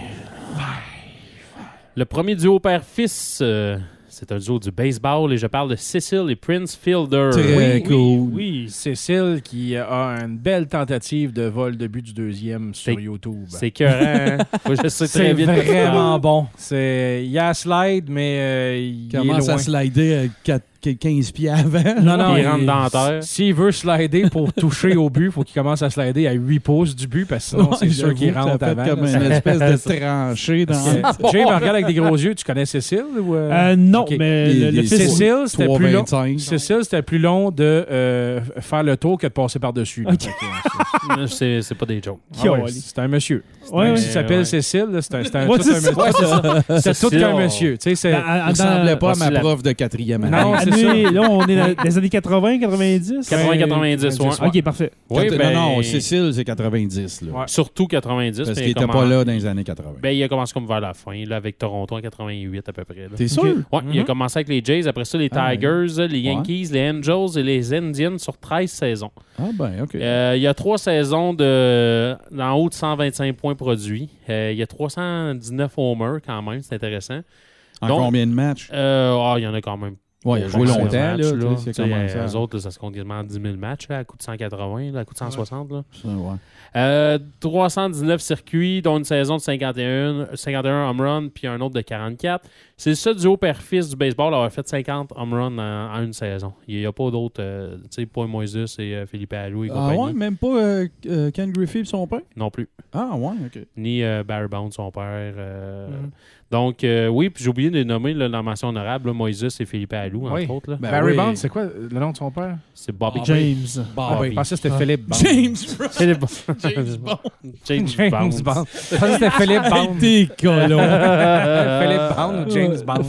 Le premier duo père-fils, euh, c'est un duo du baseball et je parle de Cecil et Prince Fielder. Très Oui, cool. Oui. Cécile qui a une belle tentative de vol de but du deuxième sur C'est- YouTube. C'est écœurant. hein? Faut que je sais très C'est vite. vraiment bon. C'est... Il y a un slide, mais euh, il Il commence est loin. à slider à quatre- quinze pieds avant. Non, non, Il rentre dans la terre. S'il veut slider pour toucher au but, il faut qu'il commence à slider à huit pouces du but, parce que sinon, Ouais, c'est sûr qu'il j'avoue, rentre ça fait avant. comme là. une espèce de tranchée dans... Euh, Jay me regarde avec des gros yeux. Tu connais Cécile? Ou euh? Euh, non, Ok. mais Des- le, le des- fils. Cécile, c'était trois plus long. vingt-cinq. Cécile, c'était plus long de euh, faire le tour que de passer par-dessus. là. Ok. Fait que, euh, C'est c'est pas des jokes. c'est- ah ouais, c'est un monsieur. Ouais, Même ouais. s'il s'appelle ouais. Cécile, là, c'est un, c'est un, Ouais, tout c'est un ça. monsieur. Ouais, c'est ça. C'est tout Cécile, qu'un on- monsieur. Tu sais, c'est... Dans- Il dans- ressemblait pas à voici ma la- prof de quatrième année. Non, c'est année- Là, on est dans les années quatre-vingts, quatre-vingt-dix. quatre-vingts quatre-vingt-dix, ouais. Ouais. Ok, parfait. Oui, Quatre- ben, Non, non, Cécile, c'est quatre-vingt-dix. Là. Ouais. Surtout quatre-vingt-dix. Parce mais qu'il était comment- pas là dans les années quatre-vingts. Ben, il a commencé comme vers la fin, là, avec Toronto en quatre-vingt-huit à peu près. là. T'es sûr? Ouais, il a Mhm. commencé avec les Jays, après ça les Ah, ouais. Tigers, les Yankees, les Angels et les Indians sur treize saisons. Ah ben, OK. Euh, il y a trois saisons de en haut de cent vingt-cinq points produits. Euh, il y a trois cent dix-neuf homers quand même, c'est intéressant. En donc- combien de matchs? Euh, ah, il y en a quand même. Ouais, il a pas joué mal de longtemps, là. matchs, tu sais, là. c'est Tu sais, commencé à- eux autres, là, ça se compte quasiment dix mille matchs là, à coup de cent quatre-vingts, là, à coup de cent soixante. Là. Ça, ouais. Euh, trois cent dix-neuf circuits, dont une saison de cinquante et un, cinquante et un home runs, puis un autre de quarante-quatre. C'est le seul duo père-fils du baseball à avoir fait cinquante home runs en, en une saison. Il n'y a pas d'autres, euh, tu sais, Paul Moises et euh, Philippe Alou et Ah compagnie. ouais, même pas euh, euh, Ken Griffey et son père? Non plus. Ah ouais, OK. Ni euh, Barry Bonds, son père. euh, Mhm. Donc, euh, oui, puis j'ai oublié de les nommer là, dans la mention honorable, là, Moises et Philippe Alou, entre Oui. autres. Là. Ben Barry oui. Bonds, c'est quoi le nom de son père? C'est Bobby Ah, James. Ah, oui. je pensais que c'était Ah. Philippe Bond. James Philippe James Bond. James, James Bonds. Bond. Je pensais que c'était Philippe Bond. T'es colon. Philippe Bond ou James Bond?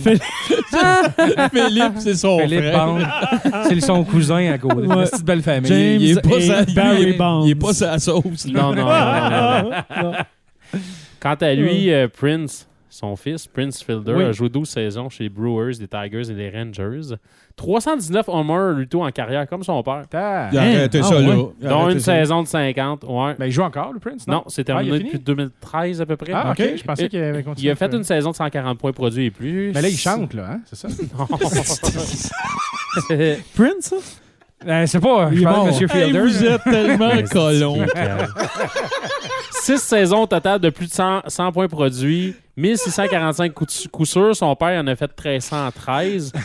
Philippe, c'est son Philippe frère. Bond. C'est son cousin à côté. Ouais. Une petite belle famille. James Il est pas et sa, Barry il est- Bonds. Il est pas sa sauce. là. Non, non, non, non, non. Quant à lui, euh, Prince, son fils, Prince Fielder, Oui. a joué douze saisons chez les Brewers, les Tigers et les Rangers. trois cent dix-neuf homers, lui, tout en carrière, comme son père. Ah. Il a arrêté Ah, ça, ouais. là. Il a Dont arrêté une ça. saison de cinquante. Ouais. Ben, il joue encore, le Prince, non? non, c'est Ah, il a terminé fini? depuis deux mille treize à peu près. Ah, OK. Ok. Je pensais qu'il avait continué. Il a fait une saison de cent quarante points produits et plus. Mais là, il chante, là, hein? C'est ça? Non. Prince, ça? Euh, c'est pas. Il Je est parle mort. de M. Hey, Fielder. vous êtes tellement Mais colon. c'est calme. Six saisons au total de plus de cent, cent points produits, mille six cent quarante-cinq coups, coups sûrs. Son père en a fait mille trois cent treize.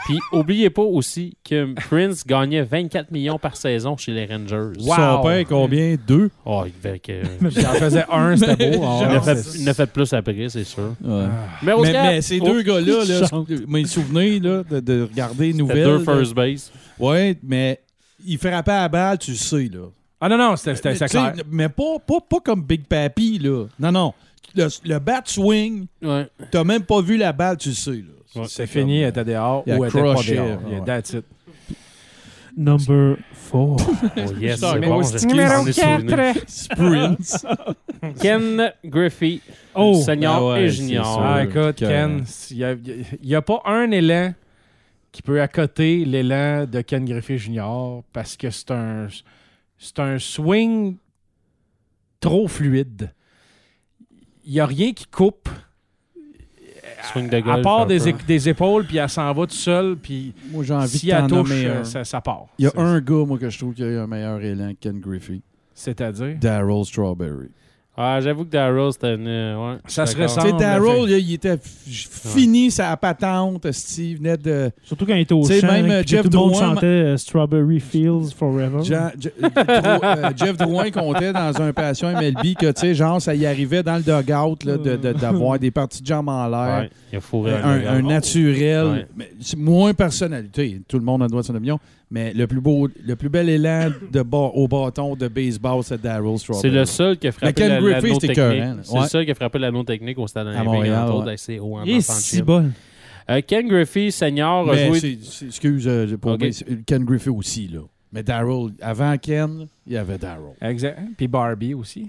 Puis, oubliez pas aussi que Prince gagnait vingt-quatre millions par saison chez les Rangers. Wow. Son père, combien? Deux? Oh, il devait que... J'en faisais un, c'était beau. il, Oh, en a fait, c'est- il en a fait plus après, c'est sûr. Ouais. Numéro Mais, quatre. mais ces Oh, deux gars-là, là, chante. ce- mes souvenirs là, de, de regarder les c'était nouvelles. deux là, first base. ouais, mais il frappaient à la balle, tu le sais. Là. Ah non, non, c'était c'était- Mais, c'était tu sais, clair. mais pas, pas, pas comme Big Papi. Là. Non, non. Le, le bat swing, Ouais. t'as même pas vu la balle, tu le sais. Là. C'est comme, fini, elle euh, était dehors il a ou elle était pas crushé, dehors. ouais. Yeah, that's it. Number four. Oh yes, Sorry, c'est mais bon. moi, je- c'est j'en ai souvenir. Sprints. Ken Griffey, Oh. senior Ah ouais, et c'est junior. sûr. Ah, écoute, que- Ken, il n'y a, a pas un élan qui peut accoter l'élan de Ken Griffey Junior parce que c'est un, c'est un swing trop fluide. Il n'y a rien qui coupe. Swing de À golf, part un des, peu. é- des épaules, puis elle s'en va tout seul, puis Moi, j'ai envie si de elle t'en touche, nommer euh, un. ça, ça part. Il y a C'est- un gars, moi, que je trouve qui a eu un meilleur élan que Ken Griffey. C'est-à-dire? Daryl Strawberry. Ah, j'avoue que Darryl, c'était une... ouais, Ça se d'accord. ressemble. Tu sais, le Daryl, fait- là, il était f- fini sa patente. Steve venait de. Surtout quand il était au T'sais, champ, même, puis euh, que Jeff tout le monde Drouin, chantait euh, Strawberry Fields Forever. Jean- Je- Dro- euh, Jeff Drouin comptait dans un passion M L B que, tu sais, genre, ça y arrivait dans le dugout là, de- de- d'avoir des parties de jambes en l'air. Ouais, il a fourré Un, un, un naturel, Ouais. mais c'est moins personnalité. Tout le monde a le droit de son opinion, mais le plus beau, le plus bel élan de ba- au bâton de baseball, c'est Daryl Strawberry. C'est le seul qui a Mais frappé Ken la- Griffey, l'anneau c'était technique. écœurant, là. C'est le Ouais. seul qui a frappé l'anneau technique au stade À olympique, Montréal, entre autres, ouais. avec ses hauts en Et enfant de si chien. bon. Euh, Ken Griffey, senior, a Mais joué... c'est- c'est- excuse, euh, pour Ok. moi, c'est- Ken Griffey aussi, là. Mais Daryl, avant Ken, il y avait Daryl. Exact. Puis Barbie aussi.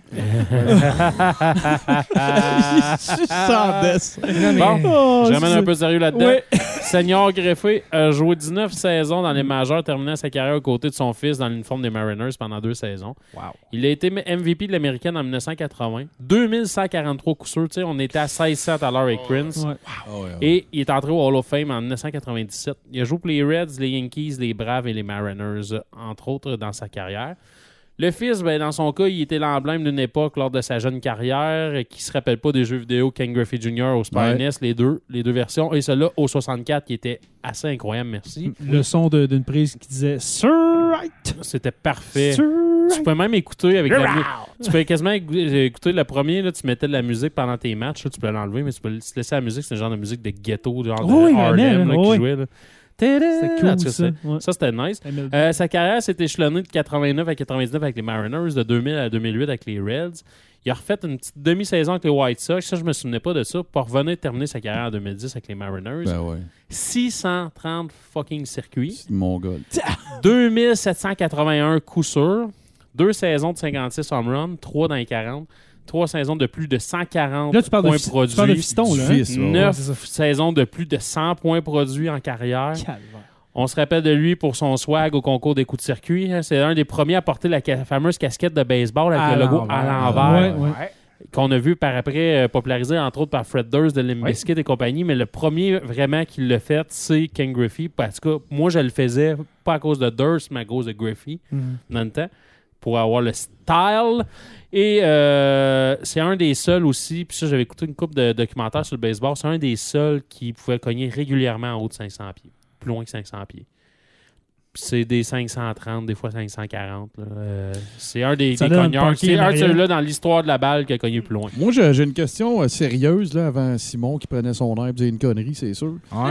Sans baisse. Bon, Oh, je ramène c'est- un peu sérieux là-dedans. Ouais. Senior Griffey a joué dix-neuf saisons dans les majeurs, terminant sa carrière aux côtés de son fils dans l'uniforme des Mariners pendant deux saisons. Wow. Il a été M V P de l'Américaine en dix-neuf cent quatre-vingts. deux mille cent quarante-trois coups sûrs. Tu sais, on était à seize cents à l'heure avec Prince. Ouais. Et il est entré au Hall of Fame en dix-neuf cent quatre-vingt-dix-sept. Il a joué pour les Reds, les Yankees, les Braves et les Mariners, entre autres, dans sa carrière. Le fils, ben, dans son cas, il était l'emblème d'une époque lors de sa jeune carrière qui se rappelle pas des jeux vidéo Ken Griffey junior au Super Ouais. N E S, les deux, les deux versions, et celle-là au soixante-quatre qui était assez incroyable, merci. Le son de- d'une prise qui disait Sir Right. C'était parfait. Sir Tu Right. peux même écouter avec la mu- Tu peux quasiment écou- écouter le premier, là, tu mettais de la musique pendant tes matchs, là, tu peux l'enlever, mais tu peux laisser la musique, c'est un genre de musique de ghetto, genre de Oui, Harlem là, là, oui. qui jouait. Là. C'était En cool, tout cas, ça. c'est- Ouais. Ça, c'était nice. M L B. Euh, sa carrière s'est échelonnée de quatre-vingt-neuf à quatre-vingt-dix-neuf avec les Mariners, de deux mille à deux mille huit avec les Reds. Il a refait une petite demi-saison avec les White Sox. Ça, je me souvenais pas de ça. Pour revenir terminer sa carrière en deux mille dix avec les Mariners. Ben ouais. six cent trente fucking circuits. C'est mon gars. deux mille sept cent quatre-vingt-un coups sûrs. Deux saisons de cinquante-six home runs. Trois dans les quarante. Trois saisons de plus de cent quarante Là, tu parles de, points fi- produits. tu parles de fiston, Du là. hein? fils, ouais, ouais. Neuf Ouais, c'est saisons de plus de cent points produits en carrière. Calvaire. On se rappelle de lui pour son swag au concours des coups de circuit. C'est un des premiers à porter la ca- fameuse casquette de baseball avec À le logo l'envers. à l'envers, Ouais, ouais. qu'on a vu par après euh, popularisé entre autres par Fred Durst de Limp Oui. Bizkit et compagnie. Mais le premier vraiment qui l'a fait, c'est Ken Griffey. Parce que moi, je le faisais pas à cause de Durst, mais à cause de Griffey Mhm. dans le temps, pour avoir le style. Et euh, c'est un des seuls aussi, puis ça, j'avais écouté une couple de documentaires sur le baseball, c'est un des seuls qui pouvait cogner régulièrement en haut de cinq cents pieds, plus loin que cinq cents pieds. Puis c'est des cinq cent trente, des fois cinq cent quarante. Là. Euh, c'est un des, Ça des donne cogneurs. Parky C'est en un de arrière. ceux-là dans l'histoire de la balle qui a cogné plus loin. Moi, j'ai j'ai une question euh, sérieuse là, avant Simon qui prenait son air et disait une connerie, c'est sûr.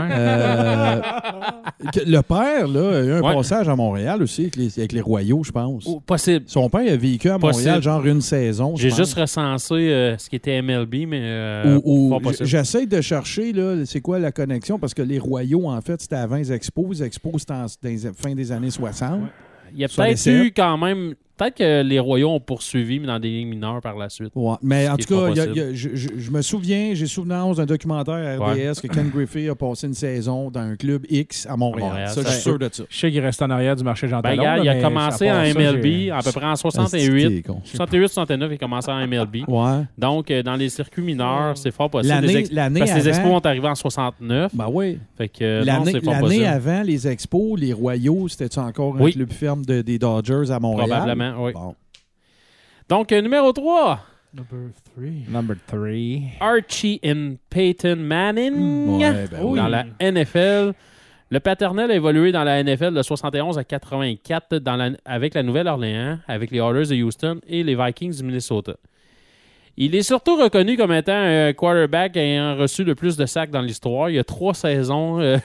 Euh, que le père, là, a eu un Ouais. passage à Montréal aussi avec les, avec les Royaux, je pense. Oh, possible. Son père a vécu à Possible. Montréal, genre une saison. je J'ai pense. juste recensé euh, ce qui était M L B, mais euh, Ou- ou- fort possible. J'essaie de chercher, là, c'est quoi la connexion, parce que les Royaux, en fait, c'était avant les Expos. Les Expos, c'était en- dans les fin des années soixante. Il y a sur les peut-être sept. eu quand même... Peut-être que les Royaux ont poursuivi, mais dans des lignes mineures par la suite. Ouais. Mais Ce en qui tout est cas, pas il y a- possible. il y a- je, je- je me souviens, j'ai souvenance d'un documentaire à R D S que Ken Griffey a passé une saison dans un club X à Montréal. Montréal, ça, ça je suis se sûr de ça. Je sais qu'il reste en arrière du marché Jean Ben, Talon. regarde, là, il a mais commencé à part en ça, M L B j'ai- à peu près en Ah, soixante-huit. c'est con. soixante-huit soixante-neuf, il a commencé en M L B. Ouais. Donc, euh, dans les circuits mineurs, c'est fort possible. L'année- Les ex- l'année Parce que les avant- expos ont arrivé en soixante-neuf. Ben oui. Fait que euh, non, L'année c'est fort l'année possible. avant les Expos, les Royaux, c'était encore un Oui. club ferme de- des Dodgers à Montréal? Probablement, oui. Bon. Donc, euh, numéro trois, Number three. Number three. Archie and Peyton Manning. Ouais, ben oui. Dans la N F L. Le paternel a évolué dans la N F L de soixante et onze à quatre-vingt-quatre dans la, avec la Nouvelle-Orléans, avec les Oilers de Houston et les Vikings du Minnesota. Il est surtout reconnu comme étant un quarterback ayant reçu le plus de sacs dans l'histoire. Il y a trois saisons euh,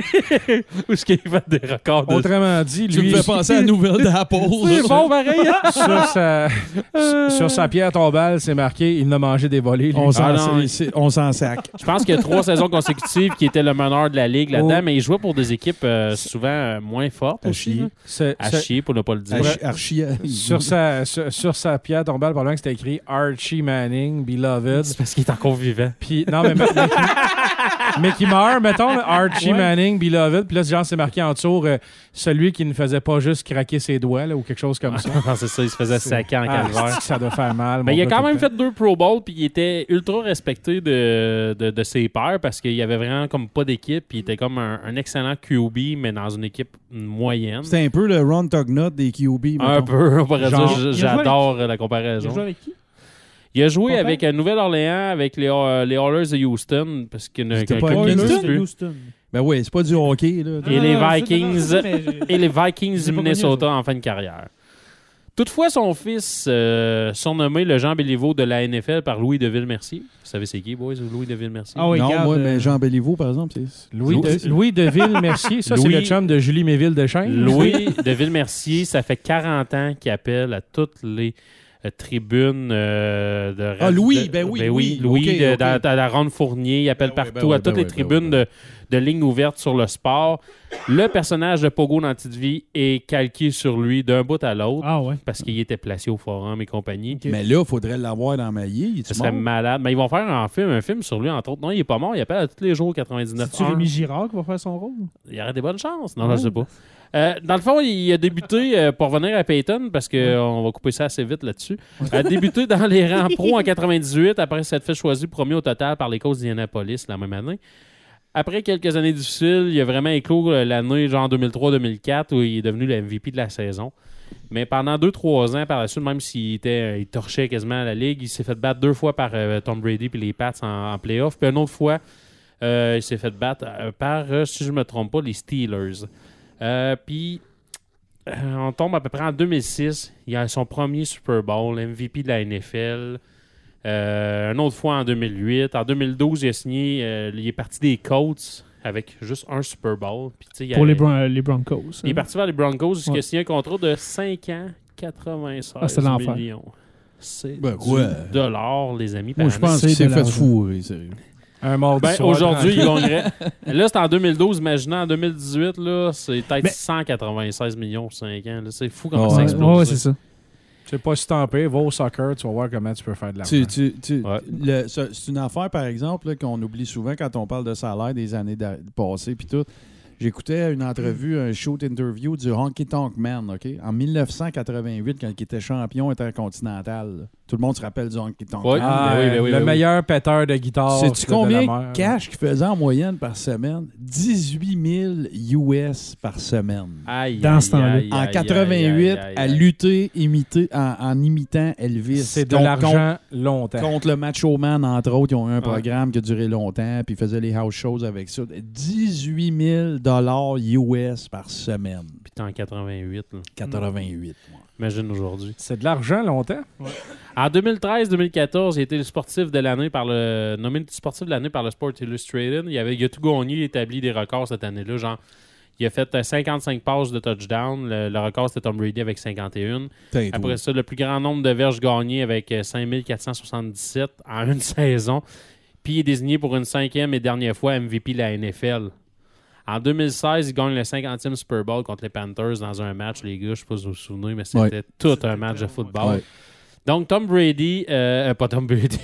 où il fait des records de... Autrement dit, Tu lui, me fais penser à la nouvelle d'Apple. C'est bon, pareil. sur, sa, sur sa pierre tombale, c'est marqué « Il n'a mangé des volets. » lui. On s'en Ah non, c'est- c'est- on s'en sac. Je pense qu'il y a trois saisons consécutives qui était le meneur de la ligue là-dedans, Oh. mais il jouait pour des équipes euh, souvent euh, moins fortes À aussi. chier. là. C'est- À c'est- chier, pour ne pas le dire. Archi- Archi... sur, sa, sur, sur sa pierre tombale, probablement que c'était écrit « Archie Manning, beloved C'est parce qu'il est encore vivant. ». Puis, non, mais, mais, mais, qui, mais qui meurt, mettons, là, Archie Ouais. Manning, beloved. Puis là, genre, c'est marqué en dessous euh, celui qui ne faisait pas juste craquer ses doigts, là, ou quelque chose comme ça. Non, c'est ça, il se faisait saquer en Ah, calvaire. ça doit faire mal. Mais mon il a gars, quand tout le même temps. fait deux Pro Bowl, puis il était ultra respecté de, de, de ses pairs parce qu'il y avait vraiment comme pas d'équipe, puis il était comme un, un excellent Q B, mais dans une équipe moyenne. C'était un peu le Ron Tugnut des Q B. Un mettons. peu, on pourrait Genre- dire, Il a joué j'adore la Il a comparaison. joué avec qui? Il a joué Pas avec pire. euh, Nouvelle-Orléans, avec les, euh, les Oilers de Houston, parce qu'il y en a C'était un pas club qui Houston? n'existe plus. Houston. Ben oui, c'est pas du hockey. Là. Et les Ah, Vikings- c'est- mais j'ai- Et les Vikings J'ai du pas Minnesota connu, en fin de carrière. Toutefois, son fils, euh, surnommé le Jean Béliveau de la N F L par Louis Deville-Mercier. Vous savez c'est qui, boys, Louis Deville-Mercier? Ah oui, non, regarde, moi, euh, mais Jean Béliveau, par exemple, c'est... Louis, Louis- de, Louis Deville-Mercier, ça, c'est Louis- le chum de Julie Méville-Deschênes. Louis Deville-Mercier, ça fait quarante ans qu'il appelle à toutes les euh, tribunes euh, de... Ah, Louis, de- ben oui, oui, Louis, ok, de- ok. dans- dans la Ronde Fournier, il appelle Ben oui, partout ben à oui, toutes ben les oui, tribunes ben de, de lignes ouvertes sur le sport. Le personnage de Pogo dans Petite Vie est calqué sur lui d'un bout à l'autre Ah ouais. parce qu'il était placé au forum et compagnie. Ok. Mais là, il faudrait l'avoir dans Maillé. Il Ce est serait mort? malade. Mais ils vont faire un film, un film sur lui, entre autres. Non, il est pas mort. Il appelle à tous les jours quatre-vingt-dix-neuf C'est-tu heures. Rémi Girard qui va faire son rôle? Il y aurait des bonnes chances. Non, Ouais. je sais pas. Euh, dans le fond, il a débuté, euh, pour revenir à Peyton, parce qu'on va couper ça assez vite là-dessus, a débuté dans les rangs pro en quatre-vingt-dix-huit, après s'être fait choisir premier au total par les Colts d'Indianapolis la même année. Après quelques années difficiles, il a vraiment éclos euh, l'année genre deux mille trois deux mille quatre où il est devenu le M V P de la saison. Mais pendant deux trois ans, par la suite, même s'il était, il torchait quasiment la ligue, il s'est fait battre deux fois par euh, Tom Brady et les Pats en, en playoff. Puis une autre fois, euh, il s'est fait battre euh, par, euh, si je ne me trompe pas, les Steelers. Euh, Puis euh, on tombe à peu près en deux mille six. Il a son premier Super Bowl, M V P de la N F L. Euh, une autre fois en deux mille huit. En deux mille douze, il a signé, euh, il est parti des Colts avec juste un Super Bowl. Puis, tu sais, il Pour a- les, Bron- les Broncos. il est hein. parti vers les Broncos, il Ouais. a signé un contrat de cinq ans, quatre-vingt-seize Ah, c'est l'enfer. millions. C'est Ben, du ouais. dollar, les amis. Moi, par je année. pense C'est qu'il s'est de fait l'argent. fourrer, sérieux. Un mardi Ben, soir, aujourd'hui, il tranquille. gagnerait. Là, c'était en deux mille douze. Imaginez, en deux mille dix-huit, là, c'est peut-être Mais- cent quatre-vingt-seize millions pour cinq ans. là. C'est fou comment Ouais, ça Ouais, explose. ouais, c'est ça. Tu sais pas si t'en payes, va au soccer, tu vas voir comment tu peux faire de l'argent. Tu, tu, tu- Ouais. le- ça- c'est une affaire, par exemple, là, qu'on oublie souvent quand on parle de salaire des années d'a- passées puis tout. J'écoutais une entrevue, un shoot interview du Honky Tonk Man, OK? En mille neuf cent quatre-vingt-huit, quand il était champion intercontinental. Tout le monde se rappelle du Honky Tonk Ouais. Man. Ah, Ben oui, ben oui, le ben oui. meilleur péteur de guitare. Sais-tu de la combien mer. de cash qu'il faisait en moyenne par semaine? dix-huit mille U S par semaine. Aïe, Dans aïe, ce temps-là. aïe, En aïe, quatre-vingt-huit, aïe, aïe, à aïe. lutter, imiter, en, en imitant Elvis. C'est de Contre- l'argent longtemps. Contre, contre le Macho Man, entre autres, ils ont eu un Ouais. programme qui a duré longtemps, puis ils faisaient les house shows avec ça. dix-huit mille dollars U S par semaine. Puis t'es en quatre-vingt-huit. là. quatre-vingt-huit, moi. Imagine aujourd'hui. C'est de l'argent longtemps. En deux mille treize deux mille quatorze, il a été le sportif de l'année par le nommé sportif de l'année par le Sport Illustrated. Il, avait, il a tout gagné, il a établi des records cette année-là. Genre, il a fait euh, cinquante-cinq passes de touchdown. Le, le record, c'était Tom Brady avec cinquante et un. Putain, Après toi. ça, le plus grand nombre de verges gagnées avec euh, cinq mille quatre cent soixante-dix-sept en une saison. Puis il est désigné pour une cinquième et dernière fois M V P de la N F L. En deux mille seize, il gagne le cinquantième Super Bowl contre les Panthers dans un match, les gars. Je ne sais pas si vous vous souvenez, mais c'était Ouais. tout un match de football. Ouais. Donc, Tom Brady, euh, euh, pas Tom Brady.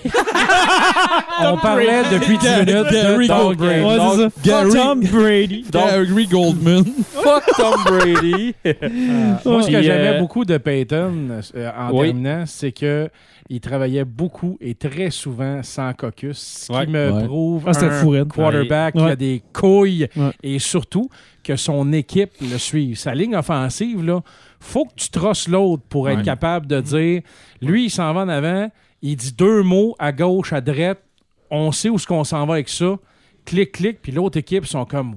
On parlait depuis dix minutes Gary de Tom Goldberg. Brady. Ouais, c'est ça. Gary- Tom Brady. Donc, Gary Goldman. fuck Tom Brady. Moi, ce que Puis, j'aimais euh, beaucoup de Peyton, euh, en Oui. terminant, c'est que il travaillait beaucoup et très souvent sans caucus, ce qui Ouais. me Ouais. prouve Ah, c'était un fou, raide. quarterback Ouais. qui a des couilles Ouais. et surtout que son équipe le suive. Sa ligne offensive, là, faut que tu trosses l'autre pour être Ouais. capable de dire, lui, il s'en va en avant, il dit deux mots à gauche, à droite, on sait où est-ce qu'on s'en va avec ça, clic, clic, puis l'autre équipe sont comme, what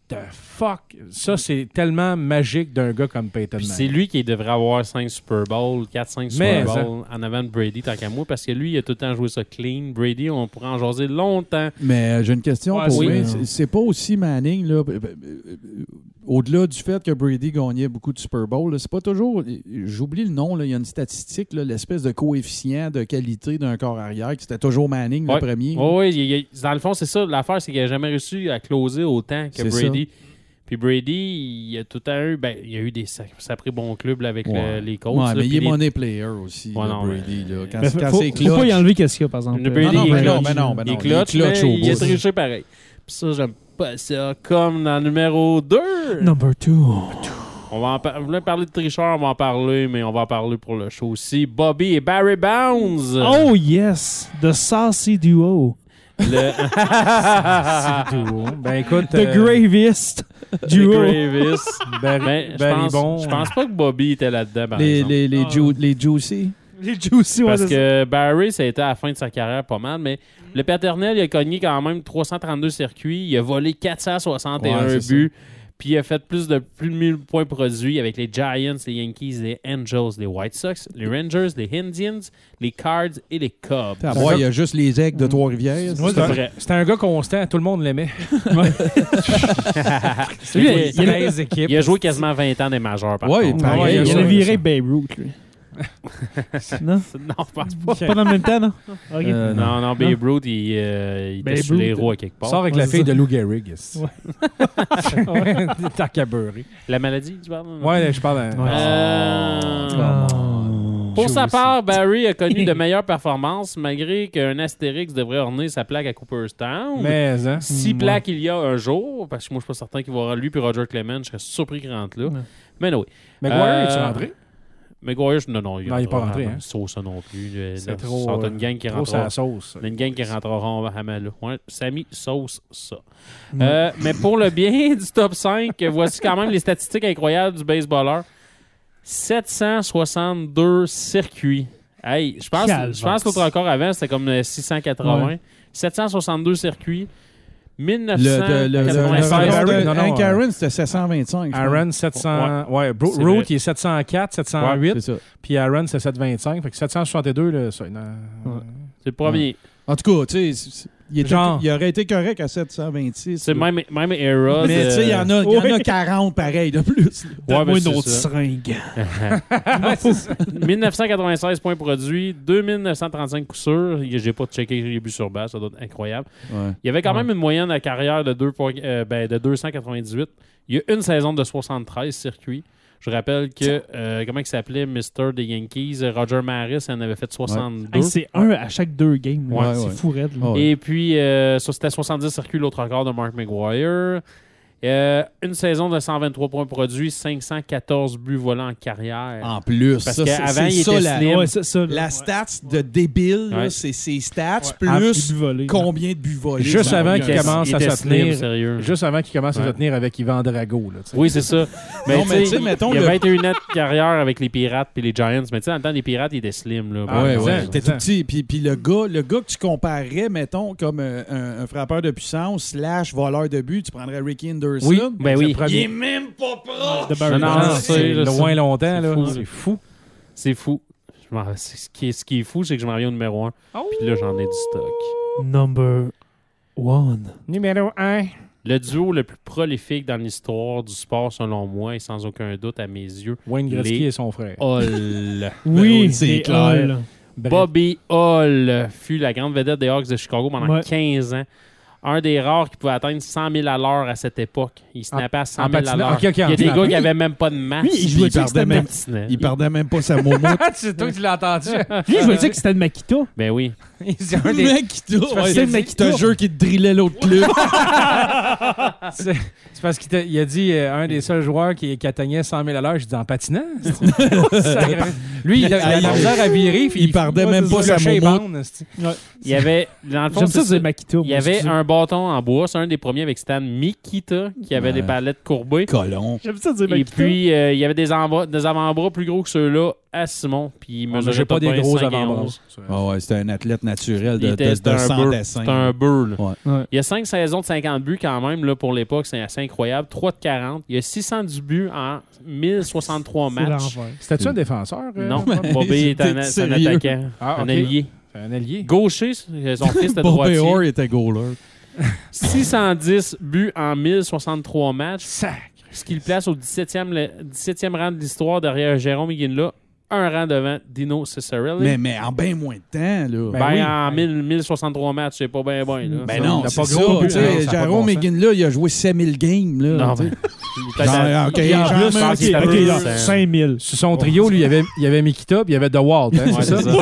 the fuck? Ça, c'est tellement magique d'un gars comme Peyton Puis Manning. c'est lui qui devrait avoir cinq Super Bowls, quatre cinq Mais, Super Bowls en avant de Brady, tant qu'à moi, parce que lui, il a tout le temps joué ça clean. Brady, on pourrait en jaser longtemps. Mais euh, j'ai une question Ouais, pour oui. lui. C'est- C'est pas aussi Manning, là. euh, euh, Au-delà du fait que Brady gagnait beaucoup de Super Bowl, là, c'est pas toujours. J'oublie le nom, là, il y a une statistique, là, l'espèce de coefficient de qualité d'un corps arrière, qui c'était toujours Manning Ouais. le premier. Oui, oui, il- il- dans le fond, c'est ça. L'affaire, c'est qu'il n'a jamais réussi à closer autant que C'est Brady. Puis Brady, il a tout le temps eu, ben, il y a eu des sac- sacrés bons clubs là, avec Ouais. le- les coachs. Ouais, là, mais puis il est les- money player aussi, Ouais, là, non, Brady. Là. Quand, Mais quand faut, c'est faut clutch. pas y enlever qu'est-ce qu'il y a, par exemple. Le Brady, Non, non, il est mais non, clutch. mais non, mais Il est non, clutch, il est clutch mais au il est bout. triché pareil. Puis ça, j'aime pas ça. Comme dans le numéro deux. Number two. On va en par- on voulait parler de tricheur, on va en parler, mais on va en parler pour le show aussi. Bobby et Barry Bonds. Oh yes! The Saucy Duo. Le... C'est tout. Ben écoute. The euh, Gravest The Duo. Gravis. Barry, Ben, je Barry pense, Bon. je pense pas que Bobby était là-dedans, par Les, exemple. les, les, Ah. ju- les Juicy. Les Juicy, ouais, Parce c'est ça. que Barry, ça a été à la fin de sa carrière pas mal, mais le paternel, il a cogné quand même trois cent trente-deux circuits, il a volé quatre cent soixante et un Ouais, c'est buts, puis il a fait plus de plus de mille points produits avec les Giants, les Yankees, les Angels, les White Sox, les Rangers, les Indians, les Cards et les Cubs. Ah, ouais, il y a juste les aigles de Trois-Rivières. Moi, C'est c'est un- vrai. C'était un gars constant, tout le monde l'aimait. Lui, il, il- treize équipes. il a joué quasiment vingt ans des majeurs, par Ouais, contre. pareil, ouais, il il y a a ça, viré ça. Babe Ruth, lui. non? Non, je pense pas. Pas dans le même temps, non? Ok. Euh, Non, non, Babe Ruth, il, euh, il Babe était sur Ruth. les roues à quelque part. Sort avec Ouais, la c'est fille ça. de Lou Gehrig. Ouais. Tant qu'à beurrer. La maladie, tu parles? Ouais, je parle. à- Ouais. Euh, Oh. Pour sa Juicy. part, Barry a connu de meilleures performances, malgré qu'un Astérix devrait orner sa plaque à Cooperstown. Mais, hein. Si Ouais. plaque il y a un jour, parce que moi je suis pas certain qu'il va y avoir lui puis Roger Clemens, je serais surpris qu'il rentre là. Ouais. Mais oui. McGuire, Euh, es-tu rentré? McGuire, non, non, il Non, il est pas rentré, hein. Ça, ça non plus. Euh, C'est là, trop. ça, t'as euh, une gang qui trop rentrera. sa sauce. Une gang qui rentrera à Hamala. Ouais, Sammy sauce ça. Mm. Euh, mais pour le bien du top cinq, voici quand même les statistiques incroyables du baseballeur. sept cent soixante-deux circuits. Hey, je pense, Calvaire. je pense que l'autre record avant, c'était comme euh, six cent quatre-vingts. Ouais. sept cent soixante-deux circuits. mille neuf Le, cent le, le, le, quatre-vingt-seize. le record Barry, de non, non, Hank euh, Aaron, c'était sept cent vingt-cinq. je pense. Aaron, sept cents. Ouais, Bro- C'est Root, vrai. il est sept cent quatre, sept cent huit. C'est ça. Puis Aaron, c'est sept cent vingt-cinq. Fait que sept cent soixante-deux, là, ça. non. C'est le premier. En tout cas, tu sais, c'est- il, était- Genre. il aurait été correct à sept cent vingt-six. C'est là. même, même era. Mais de- tu sais, il y en a, il y en a Ouais. quarante pareil de plus. là. Ouais, Donne-moi ben, une c'est autre ça. seringue. mille neuf cent quatre-vingt-seize points produits, deux mille neuf cent trente-cinq coups sûrs. J'ai pas checké les buts sur base, ça doit être incroyable. Ouais. Il y avait quand Ouais. même une moyenne de carrière de, deux points- euh, ben, de deux cent quatre-vingt-dix-huit. Il y a une saison de soixante-treize circuits. Je rappelle que, euh, comment il s'appelait, mister des Yankees, Roger Maris en avait fait soixante-deux. Hey, c'est un à chaque deux games. là. Ouais, c'est ouais. fou raide. là. Ouais. Et puis, euh, ça, c'était soixante-dix circuits, l'autre record de Mark McGuire. Euh, une saison de cent vingt-trois points produits, cinq cent quatorze buts volants en carrière. En plus, Parce ça, c'est- qu'avant, c'est il ça, était la, slim. Ouais, c'est ça. là. la Ouais. stats de débile, là, Ouais. c'est ses stats Ah, puis plus but volé. combien de buts volés. Juste Ça n'a avant aucun qu'il sens. commence Il à était se slim, tenir. sérieux. Juste avant qu'il commence à Ouais. se tenir avec Yvan Drago. Là, tu sais. Oui, c'est ça. Mais Non, tu mais sais, tu sais, mettons il y a le- vingt et un ans de carrière avec les Pirates puis les Giants. Mais tu sais, dans le temps, les Pirates, ils étaient slim. Là, Ah, par ouais, exemple. ouais. disant, T'es disant. tout petit. Puis, puis le, gars, le gars que tu comparerais, mettons, comme euh, un, un frappeur de puissance slash voleur de but, tu prendrais Ricky Anderson. Oui, Ben oui. C'est le premier. Il est même pas proche. De Barry Non, non, Bonds. non, c'est c'est- là, loin ça. longtemps. c'est là. fou, C'est là. fou. C'est fou. Je m'en- c'est- Ce qui, est, ce qui est fou, c'est que je m'en reviens au numéro un. Puis là, j'en ai du stock. Number one. Numéro un. Le duo le plus prolifique dans l'histoire du sport, selon moi, et sans aucun doute à mes yeux, Wayne Gretzky Les- et son frère. Hall. Oui, oui, c'est les clair. Hall. Bref. Bobby Hall fut la grande vedette des Hawks de Chicago pendant Ouais. quinze ans. Un des rares qui pouvait atteindre cent mille à l'heure à cette époque. Il snappait à cent en mille à patinant. l'heure. Ok, ok, Il y en a des patinant. gars qui Oui. n'avaient même pas de masse. Lui, il Puis jouait il dire que c'était perdait de même- Ma- Il perdait même pas sa momo. C'est toi qui l'as entendu. Lui, il jouait dire que c'était de Makita. Ben oui. C'est un Le des- mec qui t'a. parce que le mec qui C'est un t'a- jeu qui te drillait l'autre club. C'est c'est parce qu'il t'a- il a dit euh, un des seuls joueurs qui, qui atteignait cent mille à l'heure. Je dis en patinant. Sacré- Lui, il a, il a la misère à virer. puis Il perdait ouais, même c'est pas ça, sa le moumoute. shave-on, c'est- Il y avait, dans le fond, J'aime c'est ça ça. dire Makita. Il y avait un bâton en bois. C'est un des premiers avec Stan Mikita qui avait Ouais. des palettes courbées. Colon. J'aime ça dire Et Makita. puis, euh, il y avait des, amba- des avant-bras plus gros que ceux-là à Simon. Puis il On mesurait j'ai pas des top gros vingt, cinq et avant-bras. onze. Ah ouais, c'était un athlète naturel Il de, était- de, de c'était un cent bur- dessins. C'était un beurre. là. Ouais. Ouais. Il y a cinq saisons de cinquante buts quand même là, pour l'époque. C'est assez incroyable. trois de quarante. Il y a six cent dix buts en mille soixante-trois C'est matchs. l'enfer. C'était-tu un défenseur? euh, Non, Bob? Bobby est un, T'es c'est un sérieux? attaquant. Ah, Un ok. allié. C'est un allié. Gaucher, son fils était Bobby droitier. Orr était goaler. six cent dix buts en mille soixante-trois matchs. Sac. Ce qui le place au dix-septième, le- dix-septième rang de l'histoire derrière Jérôme Iginla, un rang devant Dino Ciccarelli. Mais, mais en bien moins de temps, là. Ben, Ben oui. en mille, mille soixante-trois matchs, c'est pas bien bon. Là. Ben Ça, non, il a c'est pas ça. gros but, tu sais, hein, ça a pas de Jérôme bon sens. Megan, là, il a joué sept mille games. Là, Non, tu sais. mais- il Genre, était- ok, il- en genre, plus, mais je pense ok, qu'il Ok, était là, plus, euh, cinq mille. Sur son trio, lui, il y avait, il y avait Mikita, puis il y avait DeWalt. Hein, Ouais, c'est ça?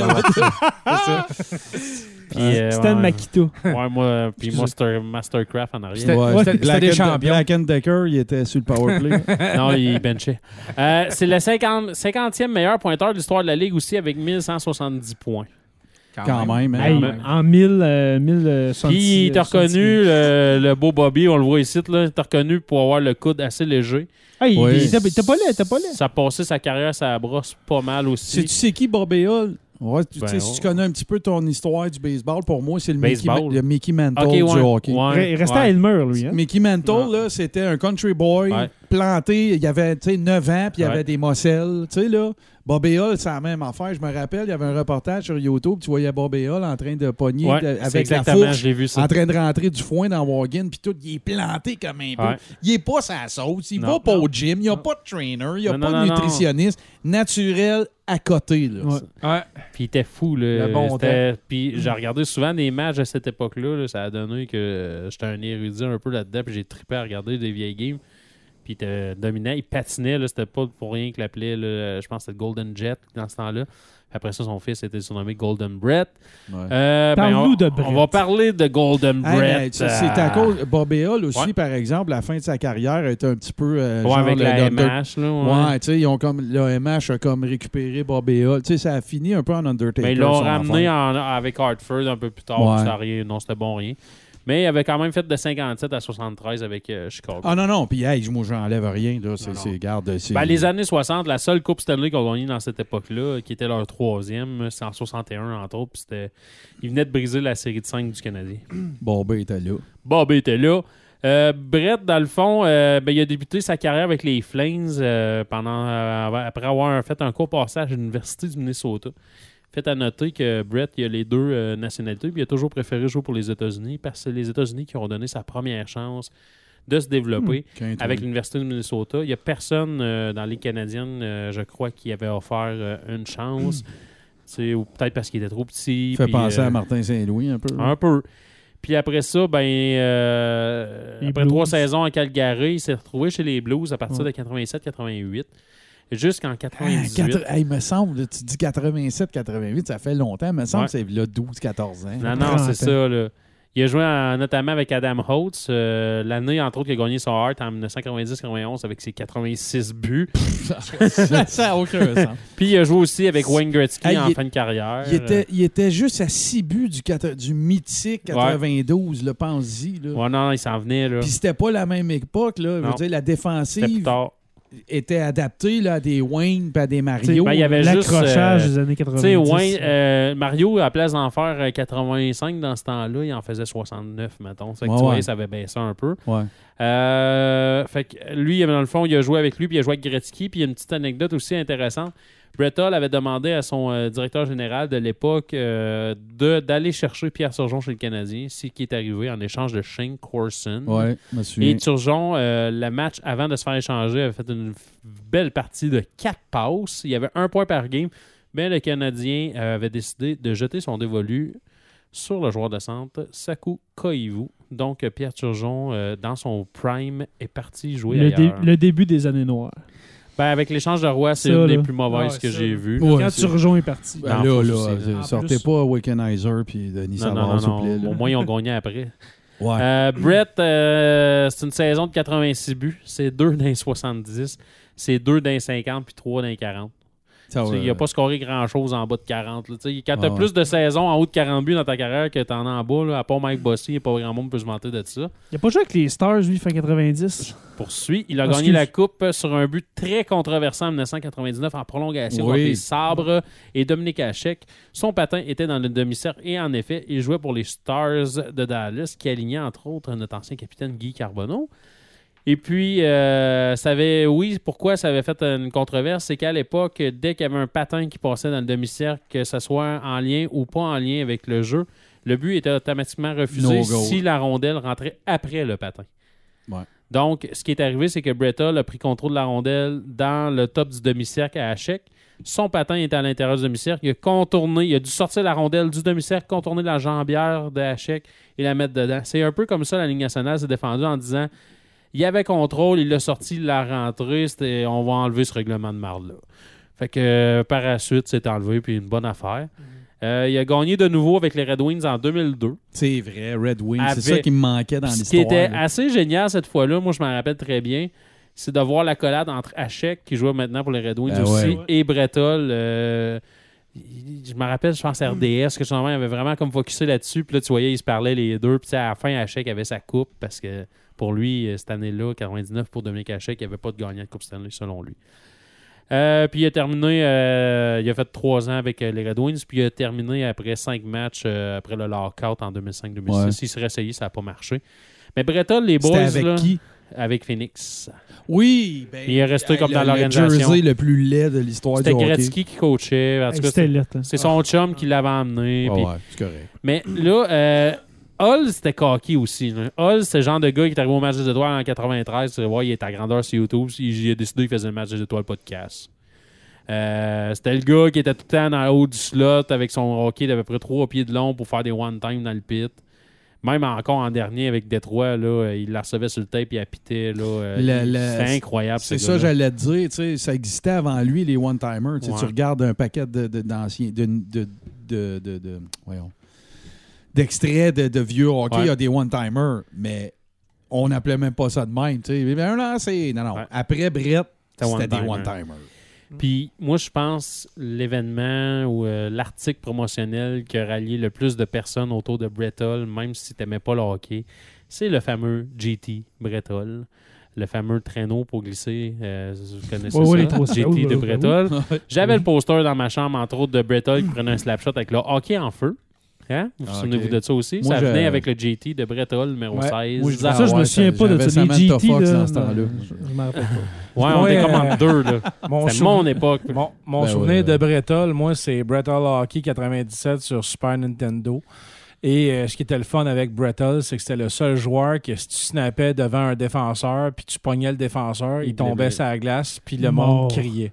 Puis, euh, Stan ouais. Makita. Ouais, moi, puis Master, Mastercraft en arrière. C'était- Ouais, c'était- Black c'était des and- champions. Black and Decker, il était sur le powerplay. Non, il benchait. Euh, c'est le cinquante, cinquantième meilleur pointeur de l'histoire de la Ligue aussi avec mille cent soixante-dix points. Quand même. hein. Hey, mais- en mille, euh, mille euh, soixante-dix, Puis il t'a euh, soixante-dix. reconnu, le, le beau Bobby, on le voit ici, là, il t'a reconnu pour avoir le coude assez léger. Hey, il- Oui. il était il était pas laid, il était pas laid. Ça a passé sa carrière, ça brosse pas mal aussi. Sais-tu c'est qui Bobby Hull? Ouais, tu Ben, sais, si ouais. tu connais un petit peu ton histoire du baseball, pour moi, c'est le Mickey, Baseball. le Mickey Mantle Ok, du ouais. hockey. Ouais, Il restait à ouais. Elmer, lui. Hein? Mickey Mantle, Ouais. là, c'était un country boy Ouais. planté. Il avait tu sais, neuf ans, puis il y Ouais. avait des mocelles. Tu sais, là, Bobby Hull, c'est la même affaire. Je me rappelle, il y avait un reportage sur YouTube. Tu voyais Bobby Hull en train de pogner Ouais, de- c'est avec la exactement, fourche, je l'ai vu ça. en train de rentrer du foin dans Wagon, puis tout. Il est planté comme un peu. Ouais. Il est pas sa sauce. Il Non. va pas Non. au gym. Il n'y a pas de trainer. Il n'y a Non, pas non, de non, non. nutritionniste. Naturel à côté. Là. Ouais. Ouais. Puis il était fou. Là. Le bon C'était- Puis j'ai regardé souvent des matchs à cette époque-là. Là. Ça a donné que euh, j'étais un érudit un peu là-dedans. Puis j'ai trippé à regarder des vieilles games. Puis il était dominant. Il patinait. Là. C'était pas pour rien qu'il l'appelait. là, Je pense que c'était Golden Jet dans ce temps-là. Après ça, son fils était surnommé Golden Brett. Ouais. Euh, ben, Parle-nous on, de Brett. on va parler de Golden Hey, Brett. mais ça, c'est à euh, cause. Bobby Hull aussi, Ouais. par exemple, la fin de sa carrière a été un petit peu. euh, Ouais, genre avec le- la le- M H. Là, ouais. Ouais, tu sais, ils ont comme. Le M H a comme récupéré Bobby Hull. Tu sais, ça a fini un peu en Undertaker. Mais ils l'ont son ramené affaire. en- avec Hartford un peu plus tard. Ouais. puis ça a rien, non, c'était bon rien. Mais il avait quand même fait de cinquante-sept à soixante-treize avec euh, Chicago. Ah non, non, puis hey, moi, j'enlève rien. Là. C'est, Non, non. c'est, garde, c'est... Ben, les années soixante, la seule Coupe Stanley qu'on a gagnée dans cette époque-là, qui était leur troisième, c'est en soixante et un, entre autres. Puis c'était... Ils venaient de briser la série de cinq du Canadien. Bobby était là. Bob était là. Euh, Brett, dans le fond, euh, ben, il a débuté sa carrière avec les Flames euh, pendant, euh, après avoir fait un court passage à l'Université du Minnesota. Fait à noter que Brett, il a les deux euh, nationalités, puis il a toujours préféré jouer pour les États-Unis parce que c'est les États-Unis qui ont donné sa première chance de se développer Quinte, avec oui. l'Université du Minnesota. Il n'y a personne euh, dans les Canadiennes, euh, je crois, qui avait offert euh, une chance. C'est ou peut-être parce qu'il était trop petit. Fait puis, penser euh, à Martin Saint-Louis un peu. un peu. Puis après ça, ben, euh, Les après Blues. trois saisons à Calgary, il s'est retrouvé chez les Blues à partir Ouais. de quatre-vingt-sept quatre-vingt-huit. Jusqu'en Ah, quatre-vingt-dix-huit. quatre- hey, me semble, tu dis quatre-vingt-sept quatre-vingt-huit, ça fait longtemps. Me semble Ouais. que c'est là douze quatorze ans. Non, non, trente c'est ans. ça. Là. Il a joué en- notamment avec Adam Holtz. euh, l'année, entre autres, qu'il a gagné son Hart en dix-neuf quatre-vingt-dix quatre-vingt-onze avec ses quatre-vingt-six buts. Ça n'a aucun sens. Puis il a joué aussi avec Wayne Gretzky Hey, en il- fin de carrière. Il était, il était juste à six buts du, quatre- du mythique quatre-vingt-douze, le pense-y. Là. Ouais, non, il s'en venait. Là. Puis c'était pas la même époque. Là. Je Non. veux dire, la C'était plus défensive tard. était adaptée là, à des Wayne et à des Mario. Ben, il y avait juste, L'accrochage euh, des années Tu quatre-vingt-dix. sais, Wayne, euh, Mario, à la place d'en faire euh, quatre-vingt-cinq dans ce temps-là, il en faisait soixante-neuf, mettons. Ça fait que Ouais, tu vois, ouais. ça avait baissé un peu. Ouais. Euh, fait que lui, dans le fond, il a joué avec lui, puis il a joué avec Gretzky. Puis il y a une petite anecdote aussi intéressante. Brett Hull avait demandé à son euh, directeur général de l'époque euh, de- d'aller chercher Pierre Turgeon chez le Canadien, ce qui est arrivé en échange de Shane Corson. Ouais, je me souviens. Et Turgeon, euh, le match avant de se faire échanger, avait fait une f- belle partie de quatre passes. Il y avait un point par game. Mais le Canadien euh, avait décidé de jeter son dévolu sur le joueur de centre, Saku Koivu. Donc, euh, Pierre Turgeon, euh, dans son prime, est parti jouer le, dé- ailleurs. le début des années noires. Ben, avec l'échange de roi, c'est Ça, une là. des plus mauvaises Ouais, que ça, j'ai là. vues. Ouais, Quand c'est- Turgeon est parti. Ben Non, là, faut là, aussi, euh, en sortez plus- pas Wickenheiser puis Denis Non, non, Savard, non, s'il vous non. plaît. là. Au moins, ils ont gagné après. Ouais. Euh, Brett, euh, c'est une saison de quatre-vingt-six buts. C'est deux dans les soixante-dix. C'est deux dans les cinquante puis trois dans les quarante. Ça, Il ouais. n'a pas scoré grand-chose en bas de quarante. Là. Quand tu as Ah, plus de saisons en haut de quarante buts dans ta carrière que tu en as en bas, là, à part Mike Bossy, il n'y a pas grand monde qui peut se vanter de ça. Il a pas joué avec les Stars, lui, fin quatre-vingt-dix. Poursuit. Il a Ah, gagné excuse. la Coupe sur un but très controversé en dix-neuf quatre-vingt-dix-neuf en prolongation Oui. contre les Sabres et Dominique Hachek. Son patin était dans le demi-cercle et en effet, il jouait pour les Stars de Dallas qui alignaient entre autres notre ancien capitaine Guy Carbonneau. Et puis, euh, ça avait, oui, pourquoi ça avait fait une controverse, c'est qu'à l'époque, dès qu'il y avait un patin qui passait dans le demi-cercle, que ce soit en lien ou pas en lien avec le jeu, le but était automatiquement refusé No goal. si la rondelle rentrait après le patin. Ouais. Donc, ce qui est arrivé, c'est que Brett Hull a pris contrôle de la rondelle dans le top du demi-cercle à Hachek. Son patin était à l'intérieur du demi-cercle. Il a contourné, il a dû sortir la rondelle du demi-cercle, contourner la jambière de Hachek et la mettre dedans. C'est un peu comme ça la Ligue nationale s'est défendue en disant il y avait contrôle, il l'a sorti, il l'a rentré, c'était on va enlever ce règlement de marde-là. Fait que euh, par la suite, c'est enlevé, puis une bonne affaire. Euh, il a gagné de nouveau avec les Red Wings en deux mille deux. C'est vrai, Red Wings, Avec- c'est ça qui me manquait dans Ce l'histoire. qui était là. assez génial cette fois-là, moi je m'en rappelle très bien, c'est de voir l'accolade entre Hachek, qui joue maintenant pour les Red Wings Ah aussi, ouais. et Brett Hull. euh, il- je me rappelle, je pense R D S, que justement, il avait vraiment comme focusé là-dessus. Puis là, tu voyais, ils se parlaient les deux. Puis à la fin, Hachek avait sa coupe parce que pour lui, cette année-là, quatre-vingt-dix-neuf, pour Dominique Hachek, il n'y avait pas de gagnant de Coupe Stanley selon lui. Euh, puis il a terminé, euh, il a fait trois ans avec euh, les Red Wings, puis il a terminé après cinq matchs euh, après le lockout en deux mille cinq deux mille six. Ouais. Il serait essayé, ça n'a pas marché. Mais Brett Hull, les C'était boys, avec là, qui? avec Phoenix. Oui, ben, Il est resté comme le- dans le l'organisation. jersey le plus laid de l'histoire du C'était hockey. Gretzky qui coachait. En tout cas, C'était c'est- lettre. hein. c'est son chum qui l'avait emmené. Ouais, puis- ouais, c'est correct. Mais là, euh, Hull, c'était cocky aussi. Là. Hull, c'est le genre de gars qui est arrivé au match des étoiles en quatre-vingt-treize. Tu vas voir, il est à grandeur sur YouTube. Il, il a décidé qu'il faisait le match des étoiles podcast. Euh, c'était le gars qui était tout le temps dans le haut du slot avec son hockey d'à peu près trois pieds de long pour faire des one-time dans le pit. Même encore en dernier avec Détroit, là, il la recevait sur le tape et il pitait. Là, Le- le- c'était incroyable. C'est ce ça, gars-là. j'allais te dire. Tu sais, ça existait avant lui, les one-timers. Tu sais, Ouais. Tu regardes un paquet de, de- d'anciens. De, de, de, de, de- voyons, d'extraits de, de vieux hockey. Ouais. Il y a des one-timers, mais on n'appelait même pas ça de même. Tu sais. Mais un lancé. Non, non. Ouais. Après Brett, C'était c'était des one-timer. one-timers. Puis moi, je pense l'événement ou euh, l'article promotionnel qui a rallié le plus de personnes autour de Brett Hull, même si tu n'aimais pas le hockey, c'est le fameux G T Brett Hull. Le fameux traîneau pour glisser. Euh, vous connaissez Ouais, ça? ouais, les trois- G T oui, de oui, Brett oui. Hull. Ouais. J'avais le poster dans ma chambre, entre autres, de Brett Hull qui prenait un slapshot avec le hockey en feu. Hein? Vous vous Ah, souvenez-vous ok. de ça aussi? Moi, ça je- venait avec le G T de Brett Hull, numéro Ouais. seize. Moi, je- Ça, je ouais, me souviens pas de j'avais ça. Les Samantha G T, Fox là, dans ce temps-là. je- je m'en rappelle pas. Ouais, on Ouais, est comme euh, en deux, là. Mon, C'était souven- mon époque. mon, mon Ben souvenir ouais. de Brett Hull, moi, c'est Brett Hull Hockey quatre-vingt-dix-sept sur Super Nintendo. Et euh, ce qui était le fun avec Brett Hull, c'est que c'était le seul joueur que si tu snappais devant un défenseur, puis tu pognais le défenseur, il, Il tombait blâmait. sur la glace, puis le Mort. monde criait.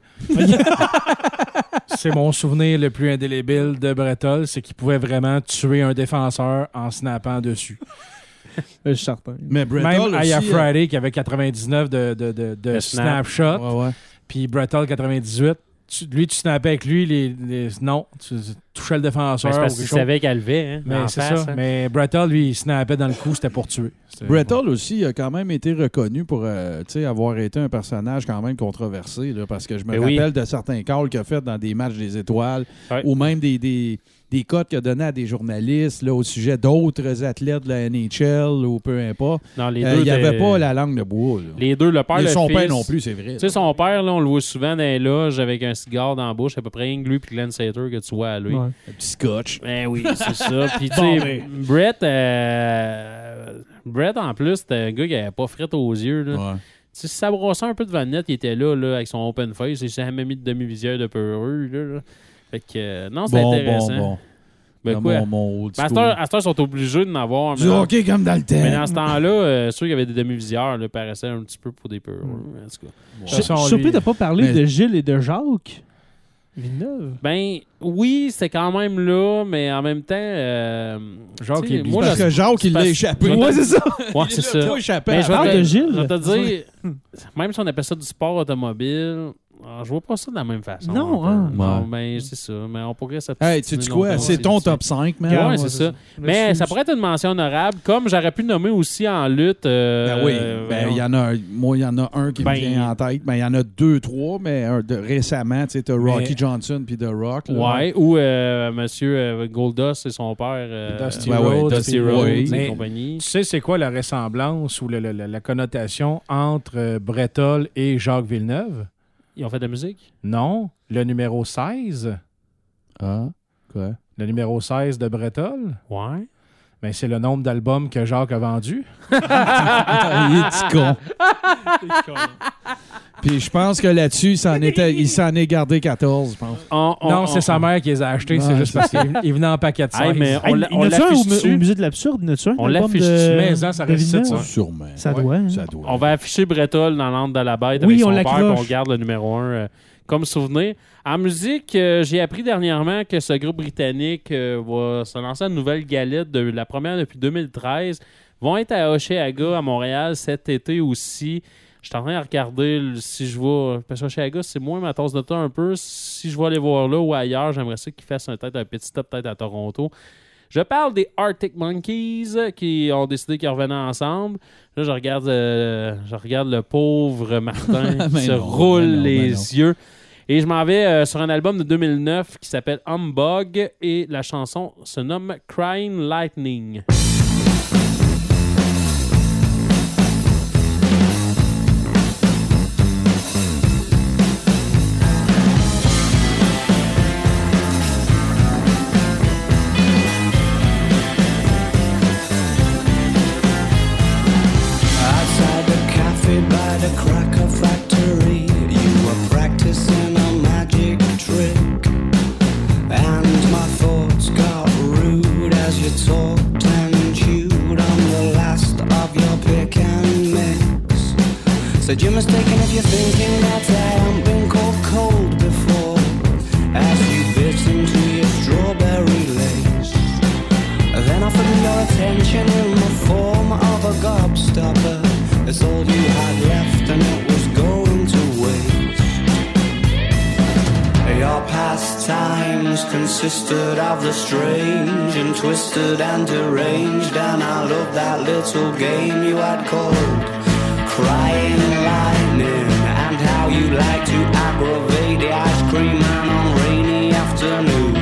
C'est mon souvenir le plus indélébile de Brett Hull, c'est qu'il pouvait vraiment tuer un défenseur en snappant dessus. Je suis certain. Mais Brett Même Hull Aya aussi, Friday qui avait quatre-vingt-dix-neuf de, de, de, de De snap. snapshot, euh, ouais, ouais. puis Brett Hull quatre-vingt-dix-huit. Tu- lui, tu snappais avec lui, les, les- non, tu, tu touchais le défenseur. Mais c'est parce ou qu'il quelque chose. savait qu'elle levait. Hein, Mais en c'est face, ça. hein. Mais Brett Hull, lui, il snappait dans le coup, c'était pour tuer. C'était- Brett Hull aussi a quand même été reconnu pour euh, tu sais, avoir été un personnage quand même controversé, là, parce que je me Ben oui. rappelle de certains calls qu'il a fait dans des matchs des étoiles Ouais. ou même des, des, des cotes qu'il a donné à des journalistes là, au sujet d'autres athlètes de la N H L ou peu importe. Non, les Euh, deux il n'y avait étaient- pas la langue de bois. Là. Les deux, le père, Et le son fils. père non plus, c'est vrai. Tu sais, son père, là, on le voit souvent dans les loges avec un cigare dans la bouche, à peu près rien que lui puis Glenn Sater que tu vois à lui. Ouais. Un petit scotch. Ben oui, c'est ça. Puis tu Bon, sais, ben. Brett, euh, Brett, en plus, c'était un gars qui avait pas fret aux yeux. Là. Ouais. Tu sais, si ça brossait un peu de vanette, il était là, là avec son open face. Il s'est jamais mis de demi-visière de peureux. Là, là. Fait que, euh, non, c'était Bon, intéressant. bon, bon. Ben Là, quoi? mon, mon old Mais à cette school. heure, à cette heure, ils sont obligés d'en avoir. Du mais dans- hockey comme dans le temps. Mais dans ce temps-là, euh, ceux qui avaient des demi-visières là, paraissaient un petit peu pour des peureux. En tout cas. Je je suis surpris de ne pas parler Mais- de Gilles et de Jacques Villeneuve. Ben oui, c'est quand même là, mais en même temps. euh, Jacques tu sais, est moi, Parce je- que Jacques, il l'a parce- échappé. Ouais, c'est ça. Ouais, c'est ça. échappé Mais à je vais Parle te- de Gilles. Je vais te dire, même si on appelle ça du sport automobile, je vois pas ça de la même façon. Non, un hein. peu. Non, Ouais. mais c'est ça. Mais on pourrait se Hey, tu sais quoi? C'est ton top cinq, man. Ouais, Ouais, c'est c'est ça. ça. Mais Là-dessus, ça pourrait être une mention honorable, comme j'aurais pu nommer aussi en lutte. euh, Ben oui, euh, ben il y en a, moi il y en a un qui Ben, me vient en tête, ben il y en a deux, trois, mais un de, récemment, tu sais, t'as Rocky Mais- Johnson puis The Rock. Là. Ouais, ou euh, Monsieur euh, Goldust et son père. euh, Dusty Ben ouais, Rhodes. Dusty puis- Rhodes oui. et Mais compagnie. tu sais, c'est quoi la ressemblance ou le- le- le- la connotation entre euh, Bretol et Jacques Villeneuve? Ils ont fait de la musique? Non. Le numéro seize. Ah, quoi? Le numéro seize de Bretol. Ouais. Ben, c'est le nombre d'albums que Jacques a vendus. Il est petit con. Puis je pense que là-dessus, il s'en était, il s'en est gardé quatorze, je pense. On- on- non, on- c'est sa mère qui les a achetés. C'est Ouais, juste c'est parce qu'il il venait en paquet de Hey, seize. mais Hey, on l'a- il y en on a-tu un l'affiche au, dessus? au musée de l'absurde? Il y en a-tu un? On l'album l'affiche de- dessus, mais ça, ça de reste Villeneuve? ça. Sûrement. Ça Ouais. doit. hein. Ça doit. On va afficher Bretol dans l'antre de la bête Oui, avec on son père, l'accroche. puis on garde le numéro un euh, comme souvenir. En musique, euh, j'ai appris dernièrement que ce groupe britannique euh, va se lancer une nouvelle galette, de la première depuis deux mille treize. Ils vont être à Oshéaga, à Montréal, cet été aussi. Je suis en train de regarder le- si je vais... Parce que Oshéaga, c'est moins ma tasse de thé un peu. Si je vais aller voir là ou ailleurs, j'aimerais ça qu'ils fassent un, peut-être un petit stop peut-être à Toronto. Je parle des Arctic Monkeys euh, qui ont décidé qu'ils revenaient ensemble. Là, je regarde, euh, je regarde le pauvre Martin qui Mais se non, roule mais non, les mais non. yeux. Et je m'en vais euh, sur un album de deux mille neuf qui s'appelle Humbug et la chanson se nomme Crying Lightning. Outside the cafe by the cracker factory, you were practicing a magic trick. And my thoughts got rude as you talked and chewed on the last of your pick and mix. Said you're mistaken if you're thinking that I haven't been called cold before. As you bit into your strawberry lace, then offered me your attention in the form of a gobstopper. It's all you had left and it was going to waste. Your pastimes consisted of the strange and twisted and deranged, and I loved that little game you had called Crying Lightning, and how you like to aggravate the ice cream man on rainy afternoons.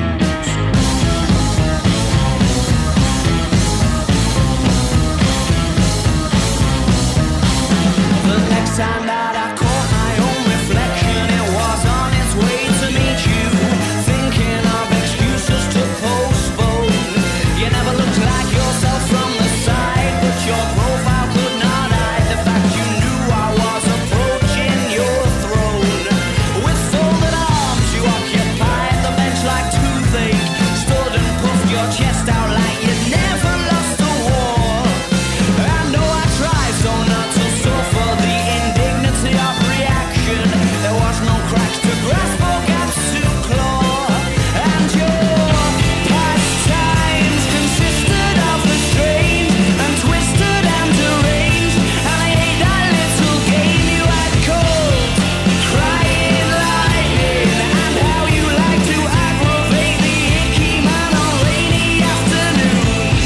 The next time that I caught my own reflection, it was on its way to meet you, thinking of excuses to postpone. You never looked like yourself from the side, but your profile could not hide the fact you knew I was approaching your throne. With folded arms you occupied the bench like toothache, stood and puffed your chest out like you'd never lost a war. I know I tried so not to suffer the indignity of reaction. There was no cracks to grasp or gaps to claw. And your pastimes consisted of the strange and twisted and deranged, and I hate that little game you had called Crying Lightning, and how you like to aggravate the icky man on rainy afternoons.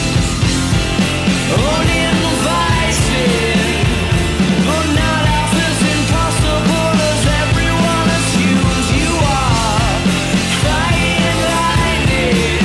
Uninvited, but not half as impossible as everyone assumes you are. Crying lightning.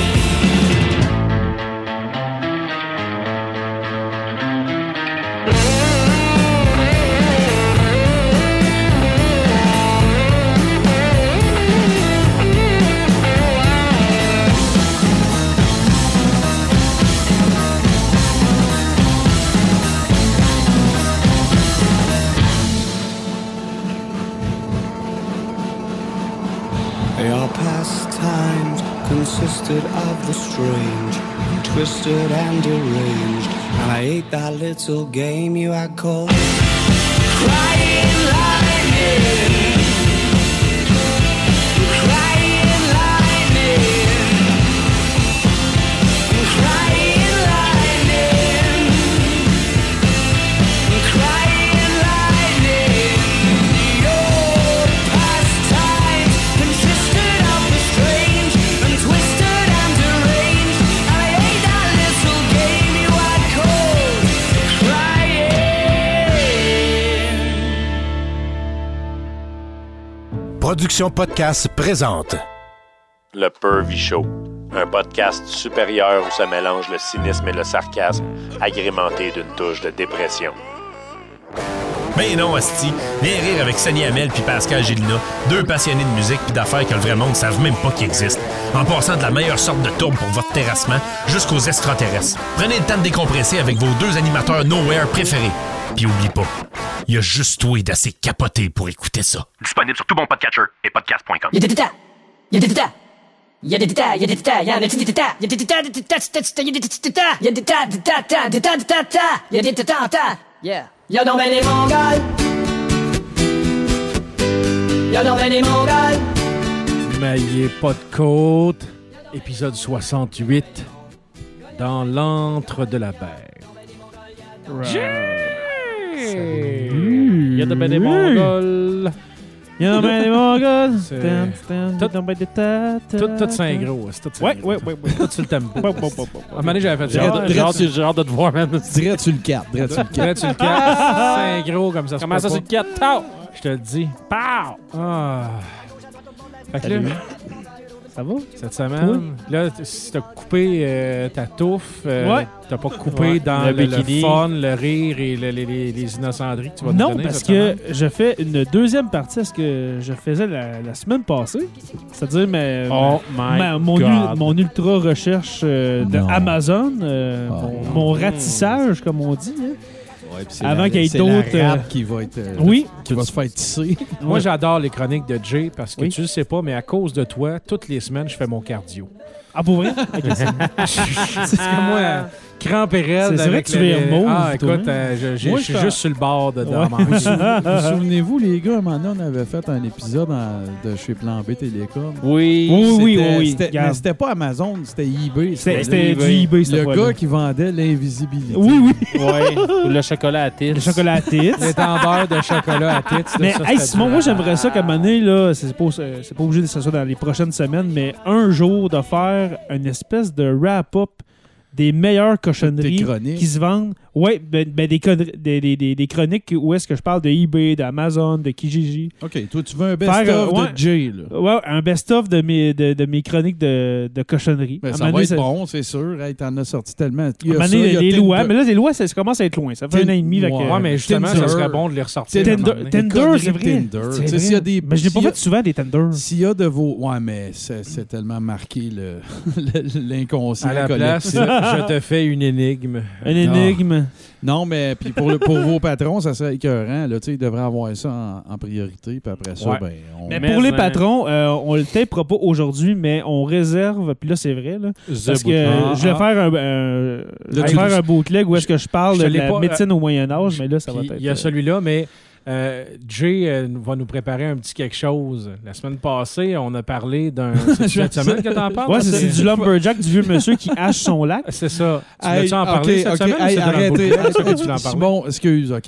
Your pastimes consisted of the strange, twisted and deranged, and I ate that little game you had called Crying Lightning. Crying Lightning. Crying Lightning. Crying Lightning. Your Production Podcast présente Le Pervy Show, un podcast supérieur où se mélange le cynisme et le sarcasme, agrémenté d'une touche de dépression. Ben non, asti. Viens rire avec Sonny Hamel puis Pascal Gélina, deux passionnés de musique puis d'affaires que le vrai monde ne savent même pas qu'ils existent, en passant de la meilleure sorte de tourbe pour votre terrassement jusqu'aux extraterrestres. Prenez le temps de décompresser avec vos deux animateurs Nowhere préférés. Puis oublie pas, il y a juste toi d'assez capoté pour écouter ça. Disponible sur tout bon podcatcher et podcast point com. Y'a des tétas! Y'a des tétas! Y'a des tétas! Y'a des tétas! Y'a des tétas! Y'a des tétas! Y'a des tétas! Y'a des tétas! Y'a des tétas! Des tétas! Des tétas! Des tétas! Y'a des tétas! Yeah! Y'a donc ben des Mongols! Y'a donc ben des Mongols! Maillé pas de côte, épisode soixante-huit, dans l'antre de la bête. Il y a de ben des Mongols. Il y a ben des Mongols. C'est- Tout, Tout, tout c'est gros. C'est tout c'est Ouais, gros. ouais, ouais, ouais. Tout sur le tempo. Ouais, ouais, ouais, ouais. À un moment donné, j'avais fait J'ai genre. hâte, j'ai hâte- j'ai hâte de te voir, man. Direct sur le quatre. Direct sur le quatre. Direct sur le quatre. C'est gros comme ça. se Comment peut ça, pas. c'est le quatre? Tao! Je te le dis. Pow! Ah. Fait que là, Salut. Ça va? cette semaine, là, t- si t'as coupé euh, ta touffe, euh, Ouais. t'as pas coupé Ouais. dans Le le, le bikini. fun, le rire et le- les, les, les innocentries que tu vas nous Non, donner parce cette que semaine. je fais une deuxième partie à ce que je faisais la, la semaine passée. C'est-à-dire ma- Oh my ma- mon, God. ul- mon ultra recherche euh, de Non. Amazon, euh, Ah, mon, non. mon ratissage, comme on dit. hein. Ouais, puis c'est Avant la- qu'il y ait c'est d'autres, la rap euh, qui va être. euh, Oui. Qui va se faire tisser. Moi, j'adore les chroniques de Jay parce que Oui. tu le sais pas, mais à cause de toi, toutes les semaines, je fais mon cardio. Ah, pour vrai? Ok, c'est- C'est que moi, crampe et raide. C'est- c'est vrai avec que tu le- vires mauve, Ah, toi, écoute, hein? euh, je, j'ai- Moi, je suis je juste sur le bord de, de Ouais. la manger. Vous vous souvenez-vous, les gars, un moment donné, on avait fait un épisode en- de chez Plan B Télécom. Oui. Oui, oui, oui, C'était- oui. c'était- Regarde. Mais c'était pas Amazon, c'était eBay. C'était c'était le- du eBay, cette Le fois-là. gars qui vendait l'invisibilité. Oui, oui. Ouais. Ou le chocolat à tits. Le chocolat à tits. L'étendard de chocolat à tits. Mais ça, hey, c'était Simon, du- moi j'aimerais ça qu'à un moment donné, là, c'est pas, c'est pas obligé de faire ça dans les prochaines semaines, mais un jour de faire une espèce de wrap-up des meilleures cochonneries Des chroniques. qui se vendent. Ouais, ben, ben, des, conneries- des, des, des, des chroniques où est-ce que je parle de eBay, d'Amazon, de Kijiji. OK, toi, tu veux un Faire, best-of euh, ouais. de Jay, là. Ouais, un best-of de mes, de, de mes chroniques de, de cochonneries. Ben, À un ça moment va donné, être bon, c'est sûr. Hey, t'en as sorti tellement. Il y À un a moment ça, donné, il y a les Tinder. lois, mais là, les lois, ça, ça commence à être loin. Ça fait Tin- un an et demi. fait que- Ouais, Ouais, mais justement, Tinder. ça serait bon de les ressortir. Tinder, à un moment donné. Tinder, conneries c'est de vrai. Tinder. C'est Tu sais, vrai. s'il y a des- Mais je l'ai pas s'il y a- fait souvent, des Tinder. S'il y a de vos... Ouais, mais c'est c'est tellement marqué le- le- l'inconscient À la place, collectif. je te fais une énigme. Une énigme. Non, mais puis pour, le- pour vos patrons, ça serait écœurant. Là, tu sais, ils devraient avoir ça en, en priorité. Puis après ça, Ouais. ben, on... Mais Mais pour les hein. patrons, euh, on le tapera pas aujourd'hui, mais on réserve, puis là c'est vrai, là, parce que euh, je vais Ah, faire un, un- je vais tu- faire un bootleg où est-ce que je parle je de l'ai la pas, médecine au Moyen-Âge, mais là ça va Puis, être... il y a euh, celui-là, mais euh, Jay euh, va nous préparer un petit quelque chose. La semaine passée, on a parlé d'un... C'est cette semaine que t'en parles? Ouais, c'est c'est du lumberjack, du vieux monsieur qui hache son lac. C'est ça. Tu Hey, veux-tu en ok, parler cette ok, semaine? ou hey, c'est dans le arrêtez. bootleg, ça, que tu voulais en parler? Simon, excuse, OK?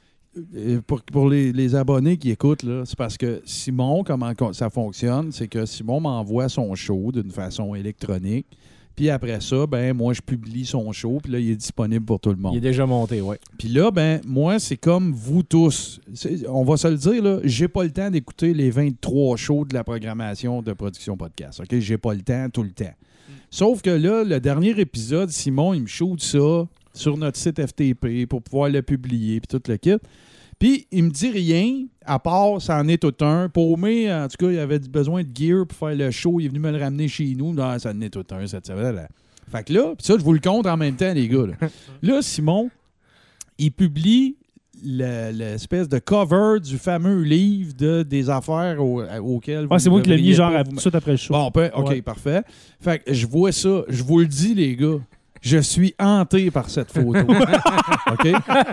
Euh, Pour, pour les, les abonnés qui écoutent, là, c'est parce que Simon, comment co- ça fonctionne, c'est que Simon m'envoie son show d'une façon électronique. Puis après ça, ben moi, je publie son show, puis là, il est disponible pour tout le monde. Il est déjà monté, oui. Puis là, ben moi, c'est comme vous tous. C'est- On va se le dire, là, j'ai pas le temps d'écouter les vingt-trois shows de la programmation de Production Podcast. OK? J'ai pas le temps tout le temps. Sauf que là, le dernier épisode, Simon, il me shoot ça sur notre site F T P pour pouvoir le publier, puis tout le kit. Puis, il me dit rien, à part, ça en est tout un. Paumé, en tout cas, il avait besoin de gear pour faire le show. Il est venu me le ramener chez nous. Non, ça en est tout un, cette semaine. Fait que là, puis ça, je vous le compte en même temps, les gars. Là, là Simon, il publie le- l'espèce de cover du fameux livre de, des affaires au- auxquelles vous Ouais, c'est moi qui l'ai mis devriez genre pas à- vous- tout de suite après le show. Bon, ben, OK, Ouais. parfait. Fait que je vois ça. Je vous le dis, les gars. Je suis hanté par cette photo. OK?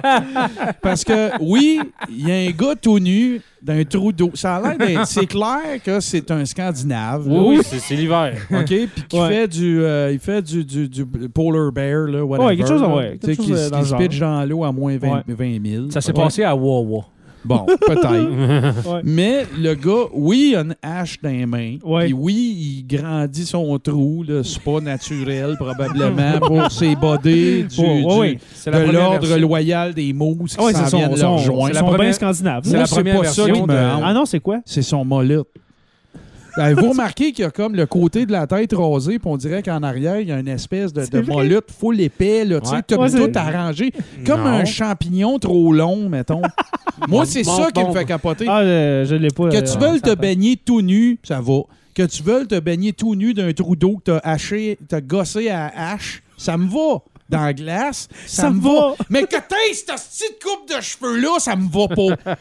Parce que, oui, il y a un gars tout nu d'un trou d'eau. Ça a l'air d'être... C'est clair que c'est un Scandinave. là. Oui, oui, c'est c'est l'hiver. OK? Puis qui Ouais. fait du... euh, il fait du, du, du polar bear, là, whatever. Ouais, quelque chose, là. ouais, Tu sais, quelque qui, chose, euh, qui dans le se genre. pitch dans l'eau à moins vingt, Ouais. vingt mille. Ça s'est Ouais. passé à Wawa. Bon, peut-être. Ouais. Mais le gars, oui, il a une hache dans les mains. Ouais. Puis oui, il grandit son trou. Là. C'est pas naturel, probablement, pour ses bodés du, Ouais, ouais, du- ouais. C'est la de première l'ordre version. loyal des mousses qui Ouais, s'en c'est viennent son, leur son, joint. C'est la son bain première- scandinave. c'est Moi, la c'est première pas ça version qui me de- hante. Ah non, c'est quoi? C'est son mollet. Avez-vous remarqué qu'il y a comme le côté de la tête rasée, puis on dirait qu'en arrière, il y a une espèce de, de C'est vrai. mollet full épais, là, tu sais, Ouais. tout, Ouais, tout c'est- arrangé. Comme Non. un champignon trop long, mettons. Moi, c'est Bon, ça qui bon. me fait capoter. Ah, euh, je l'ai pas. Que euh, tu veuilles ça te attend. baigner tout nu, ça va. Que tu veuilles te baigner tout nu d'un trou d'eau que t'as haché, t'as gossé à hache, ça me va. Dans la glace, ça, Ça me me va. va. Mais que t'aies cette petite coupe de cheveux-là, ça me va pas.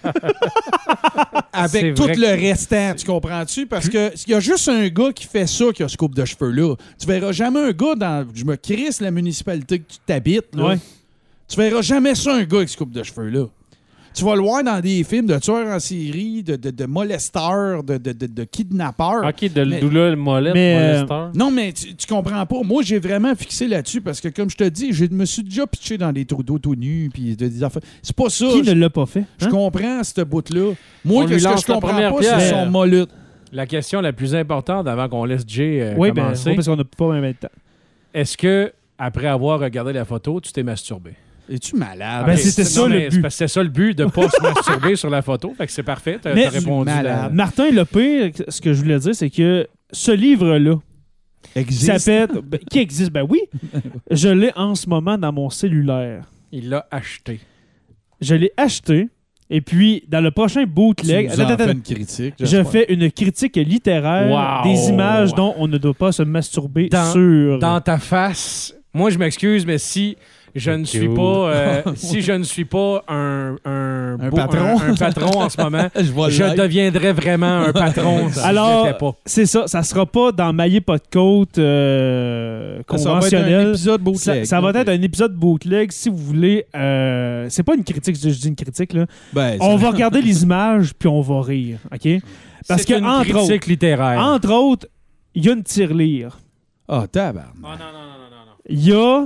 C'est Avec tout vrai le restant, tu comprends-tu? Parce que il y a juste un gars qui fait ça, qui a ce coupe de cheveux-là. Tu verras jamais un gars dans... Je me crisse la municipalité que tu t'habites, là. Ouais. Tu verras jamais ça, un gars avec ce coupe de cheveux-là. Tu vas le voir dans des films de tueurs en série, de, de, de molesteurs, de, de, de, de kidnappeurs. Ok, de Mais- d'où là le mollet, Mais, euh, molesteur. Non, mais tu, tu comprends pas. Moi, j'ai vraiment fixé là-dessus parce que, comme je te dis, je me suis déjà pitché dans des trous d'eau tout nus puis de- des affaires. C'est pas ça. Qui Je, ne l'a pas fait? je hein? comprends ce bout-là. Moi, On que lui ce que lance je la comprends première pas, pierre. c'est son mollet. La question la plus importante avant qu'on laisse Jay euh, Oui, ben, commencer, ouais, parce qu'on n'a pas même de temps. est-ce que, après avoir regardé la photo, tu t'es masturbé? Es-tu malade? Ben, Ok, c'était c'est- ça, non, le mais c'est but. parce que C'était ça le but, de ne pas se masturber sur la photo. Fait que c'est parfait, t'as Mais- t'as répondu. malade. la- Martin, le pire, ce que je voulais dire, c'est que ce livre-là, qui Existe. s'appelle. ben, qui existe, ben oui, je l'ai en ce moment dans mon cellulaire. Il l'a acheté. Je l'ai acheté, et puis dans le prochain Tu bootleg. nous Attends, en attends, fais attends. une critique. Je j'espère. fais une critique littéraire Wow. des images dont on ne doit pas se masturber Dans- sur. Dans ta face, moi je m'excuse, mais si je ne suis cute. pas euh, si je ne suis pas un, un, Un beau- patron. un, un patron en ce moment, Je vais je l'être. deviendrais vraiment un patron si Alors, je l'étais pas. c'est ça, ça sera pas dans Maillé pas de côte euh, Ça va être un conventionnel. épisode Ça, bootleg. ça va là. être un épisode bootleg si vous voulez. euh, c'est pas une critique, je dis une critique là. Ben, On c'est- va regarder les images puis on va rire, ok? Parce C'est que une entre autres, critique littéraire. entre autres, il y a une tirelire, Ah, tabarnak. Oh non, non, non, non, non, non. il y a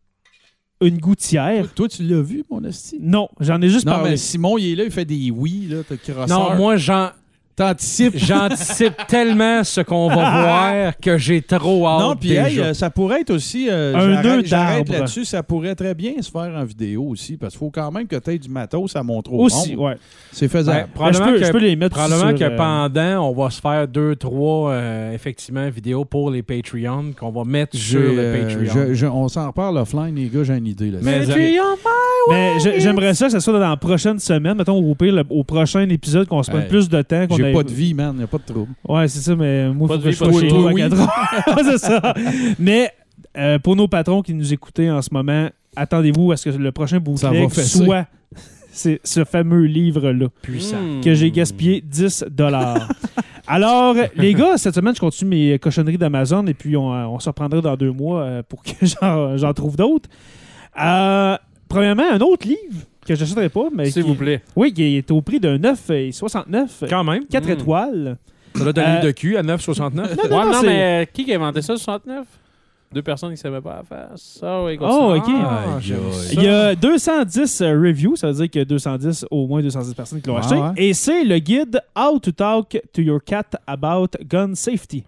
une gouttière. Toi, tu l'as vu, mon esti? Non, j'en ai juste Non, parlé. mais Simon, il est là, il fait des oui, là, t'as crosseur. Non, moi j'en T'anticipes. j'anticipe tellement ce qu'on va voir que j'ai trop hâte Non, puis déjà. hey, euh, ça pourrait être aussi. euh, Un j'arrête- nœud J'arrête d'arbre. là-dessus, ça pourrait très bien se faire en vidéo aussi, parce qu'il faut quand même que tu aies du matos à montrer au Aussi, monde. ouais. C'est Ben, faisable. Ben, je, probablement peux, que, je peux les mettre probablement sur, que euh, pendant, on va se faire deux, trois euh, effectivement vidéos pour les Patreons qu'on va mettre sur J'ai, le euh, Patreon. je- je- on s'en reparle offline, les gars, j'ai une idée. Là. Mais- Mais je- j'aimerais ça que ça soit dans la prochaine semaine, mettons au pire, le- au prochain épisode, qu'on se prenne Hey, plus de temps. qu'on J'ai ait- pas de vie, man, il a pas de trouble. Ouais, c'est ça, mais moi, Pas faut de que vie, je pas de sois chez chez toi, à oui. quatre heures. C'est ça. Mais euh, pour nos patrons qui nous écoutaient en ce moment, attendez-vous à ce que le prochain Ça bootleg va fesser. soit c'est ce fameux livre-là Puissant. Hmm. que j'ai gaspillé dix dollars. Alors, les gars, cette semaine, je continue mes cochonneries d'Amazon et puis on, euh, on se reprendra dans deux mois euh, pour que j'en, j'en trouve d'autres. Euh, premièrement, un autre livre que je n'achèterai pas, mais S'il qui, vous plaît. oui, qui est au prix de neuf virgule soixante-neuf, Quand même. quatre Mm. étoiles. Ça doit être un Euh, livre de cul à neuf virgule soixante-neuf. Non, Ouais, non, non, c'est- mais euh, qui qui a inventé ça, soixante-neuf? Deux personnes qui ne savaient pas la face. Ah oui, Oh, continue. ok. Ah, Aïe, j'aime aïe. ça. Il y a deux cent dix euh, reviews, ça veut dire qu'il y a deux cent dix, au moins deux cent dix personnes qui l'ont Ah, acheté. ouais. Et c'est le guide How to Talk to Your Cat About Gun Safety.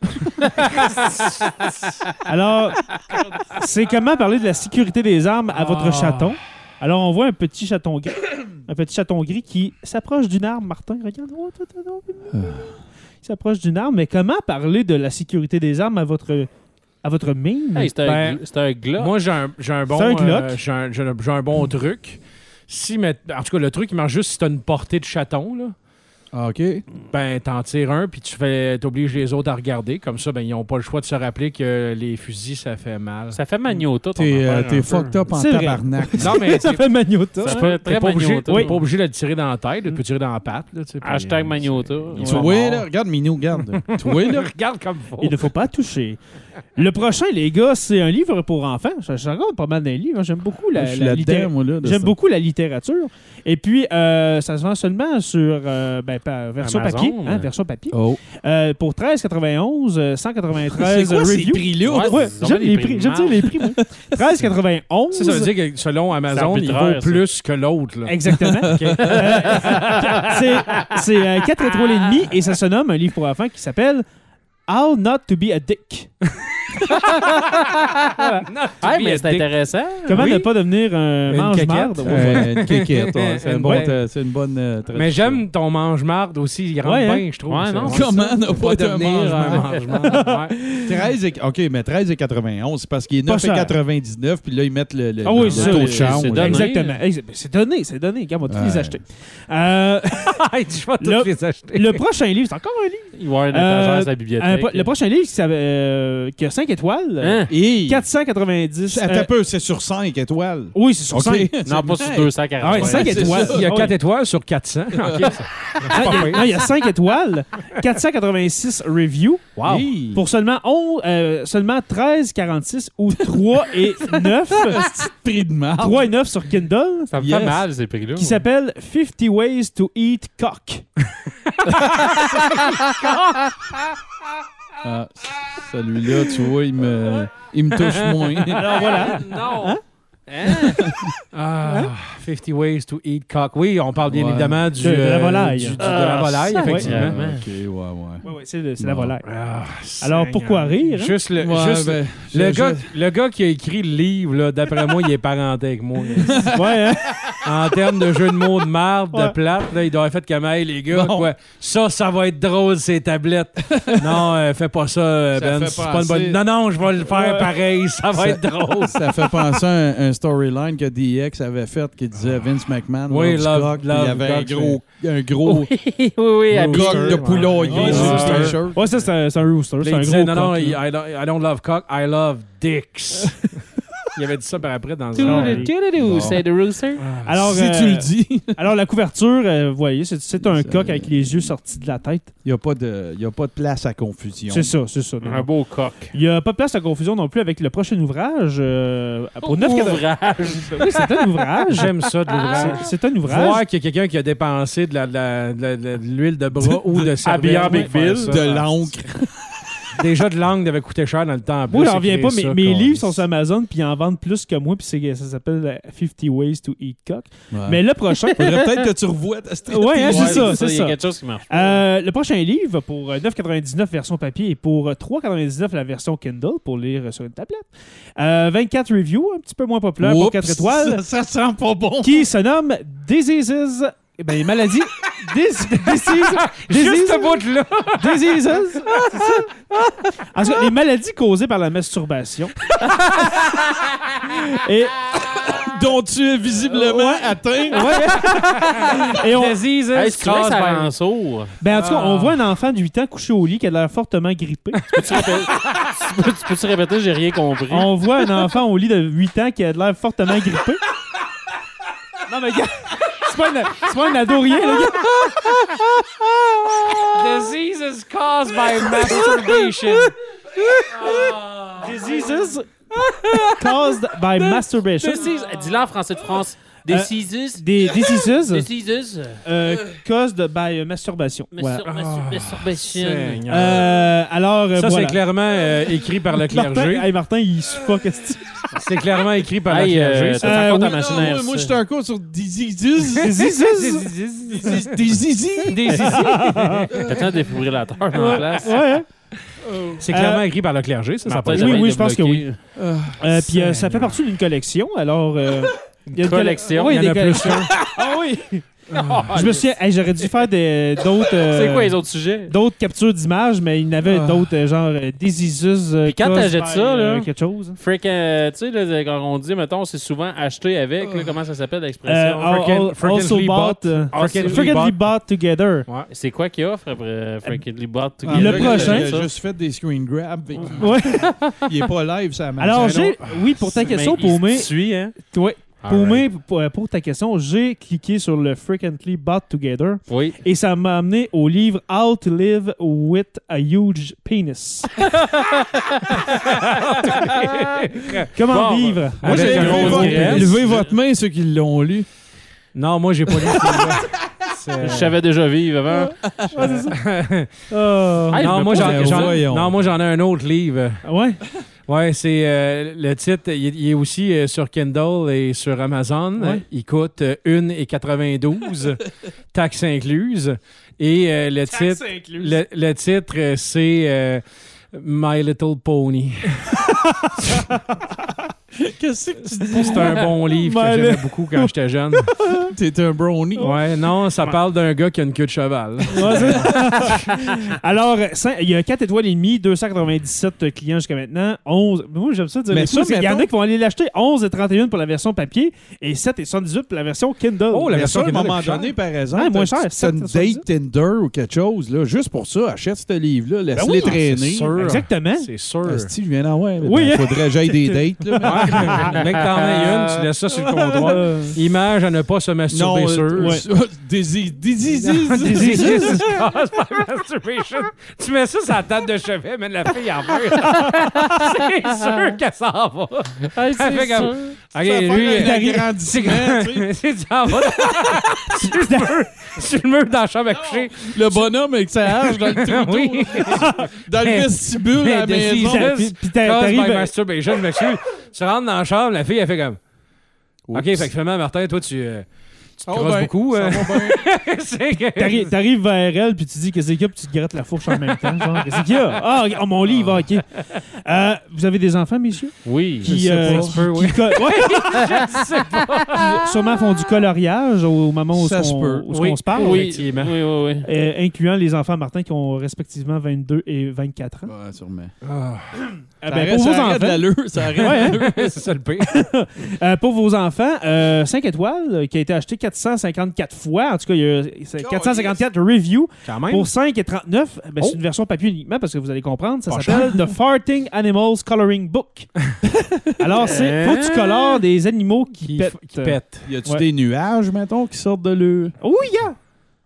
Alors, c'est comment parler de la sécurité des armes à votre Ah. chaton. Alors, on voit un petit chaton gris, un petit chaton gris qui s'approche d'une arme. Martin, regarde. Oh, tout, tout, tout, tout. Il s'approche d'une arme. Mais comment parler de la sécurité des armes à votre, à votre mine? Hey, c'était Ben, un, c'était un Glock. Moi, j'ai un, j'ai un bon, C'est un Glock. euh, j'ai un, j'ai un- j'ai un bon truc. Si, mais, en tout cas, le truc, il marche juste si tu as une portée de chaton. Là. Ah, OK. Ben, t'en tires un, puis tu fais, t'obliges les autres à regarder. Comme ça, ben, ils n'ont pas le choix de se rappeler que les fusils, ça fait mal. Ça fait magnota, ton T'es, euh, affaire, t'es un fucked peu. up en C'est vrai. tabarnak. Non, mais Ça t'es fait magnota. Ça hein? fait t'es très pas obligé, magnota. t'es pas obligé de le tirer dans la tête. là. Tu peux tirer dans la patte. Là, tu sais, puis, Hashtag euh, magnota. c'est- Tu vois, là, regarde Minou, regarde. Tu vois, là. Regarde comme faut. Il ne faut pas toucher. Le prochain, les gars, c'est un livre pour enfants. Je, je regarde pas mal d'un livre. J'aime beaucoup la, Je suis la là-dedans, littéra- moi, là, de J'aime ça. beaucoup la littérature. Et puis, euh, ça se vend seulement sur euh, ben, pa- version Amazon, papier. Hein, euh. version papier. Oh. Euh, pour treize quatre-vingt-onze, euh, cent quatre-vingt-treize C'est quoi ces reviews. prix-là? Ouais, Ouais, ils ont j'aime des les prix prix. de J'aime dire marge. les prix, moi. treize quatre-vingt-onze. Ça, ça veut dire que selon Amazon, il vaut arbitraire, ça. plus que l'autre. là. Exactement. Euh, c'est c'est euh, quatre étoiles et demie et ça se nomme un livre pour enfants qui s'appelle How Not to Be a Dick. Ah, mais c'est intéressant. Comment Oui. ne pas devenir un Une mange-marde. caquette. Ouais. Euh, une kékette, ouais, c'est Une une bonne, bonne- euh, c'est une bonne euh, traduction. Mais j'aime ton mange-marde aussi. Il rentre Ouais, hein? bien, je trouve. Ouais, ça. non, Ouais, Comment ça. ne Faut pas devenir devenir un mange-marde. Ouais. treize et... OK, mais treize et quatre-vingt-onze, c'est parce qu'il est Pas neuf et cher. quatre-vingt-dix-neuf, puis là, ils mettent le, le, Ah oui, le ça, taux de c'est- change. c'est donné. Exactement. Ex- C'est donné, c'est donné. Regarde, on va tous les Ouais. acheter. Euh, Hey, je vais tous Le- les acheter. le prochain livre, c'est encore un livre. Il va y avoir une Euh, étagère à la Un bibliothèque. po- le prochain livre qui, s'appelle, euh, qui a cinq étoiles. Hein? Et... quatre cent quatre-vingt-dix. Attends euh, un peu, c'est sur cinq étoiles. oui, c'est sur OK. cinq. Non, pas sur deux cent quarante. Ah ouais, cinq c'est étoiles. ça. Il y a Ah quatre oui. étoiles sur quatre cents. OK, ça- Non, il y a- non, il y a cinq étoiles. quatre cent quatre-vingt-six reviews. Wow. Hey. Pour seulement, onze, euh, seulement treize quarante-six ou trois et neuf. Prix de marde. trois et neuf sur Kindle. Ça me Yes. fait mal, ces prix-là. Qui s'appelle fifty Ways to Eat Cock. Ah, celui-là, tu vois, il me, il me touche moins. Alors voilà. Non. Hein? Ah, fifty Ways to Eat Cock. Oui, on parle bien Ouais. évidemment du, De- de la euh, volaille. du- du- de Ah, la volaille, ça, effectivement. ouais. OK, ouais, ouais. Oui, oui, c'est le- c'est la Bon. volaille. Ah, Alors, Seigneur. pourquoi rire, hein? Juste le, Ouais, juste ben, le, je- gars, je- le gars qui a écrit le livre, là, d'après moi, il est parenté avec moi. Ouais, hein? En termes de jeu de mots de marde, Ouais. de plate, là, il doit avoir fait comme hey, les gars, Bon. quoi. Ça, ça va être drôle, ces tablettes. non, euh, fais pas ça, euh, Ça Ben. fait C'est pas une penser- bonne. Non, non, je vais le faire Ouais. pareil. Ça va Ça- être drôle. Ça fait penser à un, un storyline que D X avait fait qui disait Vince McMahon, Oui, loves love- cock, puis love il y avait un cock, gros, un gros Oui, oui, oui. à coq Big- de poulailler Ouais, sur c'est le un- t-shirt. Ouais, ça, c'est un, c'est un rooster. Là, C'est il un disait, gros non, non, coq, il- là. I, don't, I don't love cock, I love dicks. Il avait dit ça par après dans le Toodle- toodle-doo, c'est the rooster. Alors, si euh, tu le dis, alors, la couverture, euh, vous voyez, c'est, c'est un Ça- coq avec les yeux sortis de la tête. il n'y a, pas de- il y a pas de place à confusion. C'est ça, c'est ça. non, Un non. beau coq. Il n'y a pas de place à confusion non plus avec le prochain ouvrage. euh, pour neuf Ouvrage. Oui, c'est un ouvrage. J'aime ça de l'ouvrage. C'est, c'est un ouvrage. Voir qu'il y a quelqu'un qui a dépensé de, la, de, la- de la- de l'huile de bras ou de cervelle. Habillé en Big pour faire Bill. ça. De l'encre. Déjà de l'angle devait coûter cher dans le temps. en plus, Moi, j'en reviens écrire pas, mais ça, mes qu'on- livres sont sur Amazon puis ils en vendent plus que moi, puis c'est, ça s'appelle euh, fifty Ways to Eat Cock. Ouais. Mais le prochain. Faudrait peut-être que tu revoies ta stratégie. Ouais, hein, c'est ça, c'est Il y ça. a quelque chose qui marche pas. Euh, le prochain livre pour euh, neuf quatre-vingt-dix-neuf version papier et pour euh, trois quatre-vingt-dix-neuf la version Kindle pour lire euh, sur une tablette. Euh, vingt-quatre reviews, un petit peu moins populaire pour Oups, quatre étoiles, Ça, ça sent pas bon. qui se nomme Diseases. Eh ben, maladies. Dis, diseases. Juste ce Diseases. bout-là. Diseases. C'est ça. En tout cas, les maladies causées par la masturbation. Et Dont tu es visiblement atteint. Ouais. Et on, Diseases Hey, c'est vrai que caused ça by- rend sourd. ben, en tout cas, Ah. on voit un enfant de huit ans couché au lit qui a l'air fortement grippé. Peux-tu répéter? Tu peux- tu peux-tu répéter? J'ai rien compris. On voit un enfant au lit de huit ans qui a l'air fortement grippé. Non, mais gars, c'est pas, une- c'est pas un ado rien, là, gars. Diseases caused by masturbation. Diseases caused by masturbation. Disease- Dis-le en français de France. Euh, Diseases. Des diseases Diseases. euh, caused by euh, masturbation. Voilà. Mastur- mastur- Masturbation. Seigneur. Euh, alors, euh, Ça, voilà. c'est clairement euh, écrit par le Martin, clergé. hey, Martin, il suffoque. est-ce que- C'est clairement écrit par le Hey, euh, clergé. t'as ça. fait Euh, quoi ta oui. machine à Non, R C? moi, j'étais encore sur des zizus. Diseases. Des zizi. Des zizi. T'as un défibrillateur en place? Ouais, hein? C'est clairement écrit par le clergé, ça, ça Martin, peut oui, j'avais oui, été je pense que bloqué. Euh, Puis euh, ça fait partie d'une collection. Alors, euh, il y a une collection? Oui, Il y en a des plus collections. Ah oui. Je me suis, hey, j'aurais dû faire des- d'autres. euh, C'est quoi les autres sujets? D'autres captures d'images, mais il y en avait Ah. d'autres, euh, genre euh, diseases. euh, Puis quand caused t'achètes by, ça, euh, là, quelque chose. Freak, euh, tu sais, là, quand on dit, mettons, c'est souvent acheté avec, là, comment ça s'appelle Euh, l'expression? al- Freaking- al- freakingly also bought. bought. euh, Freaking- Freakingly bought together. Ouais. C'est quoi qu'il offre après Freakingly Bot? Ah, Le là, prochain. Il a juste fait des screen grabs. fait qu'il- Ouais. Il est pas live, ça marche. Alors, j'ai. Oui, pour ta Mais question, il se Paumé. suit, hein? Ouais. Pour, Alright. moi, pour, pour ta question, j'ai cliqué sur le Frequently Bought Together Oui. et ça m'a amené au livre How to Live with a Huge Penis. Comment Bon, vivre? Moi, Avec j'ai un levé, gros votre, graisse. levez votre main, ceux qui l'ont lu. Non, moi, j'ai pas lu ce livre-là. C'est- Je savais déjà vivre avant. Oh. Hey, je non, me moi, pose j'en, la j'en- voyons. non, moi, j'en ai un autre livre. Ouais. Ouais, c'est euh, le titre. Il, il est aussi euh, sur Kindle et sur Amazon. Ouais. Il coûte euh, un virgule quatre-vingt-douze, taxes incluses. Et euh, le titre, le, le titre, euh, c'est euh, My Little Pony. Qu'est-ce que tu dis? C'est un bon livre que My j'aimais li- beaucoup quand j'étais jeune. T'es un brownie. Ouais, non, ça parle d'un gars qui a une queue de cheval. Ouais, c'est- Alors, cin- il y a quatre étoiles et demie, deux cent quatre-vingt-dix-sept clients jusqu'à maintenant. onze. Moi, j'aime ça dire Mais les ça, prix, c'est qu'il y en a mettons- qui vont aller l'acheter. onze et trente et un pour la version papier et sept et soixante-dix-huit pour la version Kindle. Oh, la Mais version ça, à un Kindle moment est plus donné, chère. par exemple, Ouais, moins t'as- cher, t'as une sept, date Tinder ou quelque chose, là, juste pour ça, achète ce livre-là, laisse-les oui, traîner. c'est sûr. Exactement. C'est sûr. Asti, je viens d'en voir. Oui, Il hein? faudrait que j'aille des dates. Là, Ouais, mec, t'en as une, tu laisses ça sur le comptoir. Euh, Image à ne pas se masturber non, sur. euh, Ouais. des des des This is caused by masturbation. Tu mets ça sur la table de chevet, mais la fille en veut. C'est sûr qu'elle s'en va. Elle fait comme... OK, lui, un c'est agrandissement, tu sais. c'est tu en vas sur le mur, sur le mur dans la chambre à coucher. Le bonhomme avec sa hache dans le trou, Oui. dans le vestibule à la This is maison. Puis- puis t'a- caused t'arrives by à- masturbation, monsieur. Tu rentres dans la chambre, la fille, elle fait comme... Oups. OK, fait que finalement, Martin, toi, tu... euh, tu te Ça va crosses bien, beaucoup. ça euh. va bien. C'est que- T'arrives t'arrives vers elle, puis tu dis qu'est-ce qu'il y a, puis tu te grattes la fourche en même temps. Genre, qu'est-ce qu'il y a? Ah, oh, mon livre, OK. Euh, vous avez des enfants, messieurs? Oui. Qui, sais euh, pas. qui- Ça se peut, oui. qui co- ouais, Je sais pas. qui sûrement font du coloriage au moment où, Ça on, se peut. où Oui. on se parle. Oui, effectivement. oui, oui, oui. Euh, incluant les enfants Martin qui ont respectivement vingt-deux et vingt-quatre ans. Ouais, sûrement. Ah, Euh, Ça ben, arrête- pour ça vos arrête enfants, l'allure, ça arrête Ouais, hein? l'allure. c'est ça le pire. euh, pour vos enfants, euh, cinq étoiles, euh, qui a été acheté quatre cent cinquante-quatre fois. En tout cas, il y a c'est quatre cent cinquante-quatre reviews Quand même. pour cinq et trente-neuf. Ben, Oh. C'est une version papier uniquement parce que vous allez comprendre. Ça Pas s'appelle The Farting Animals Coloring Book. Alors, c'est faut que tu colores des animaux qui, Qui, pètent. qui pète. Y a-tu Ouais. des nuages, mettons, qui sortent de l'eau? Oui, yeah.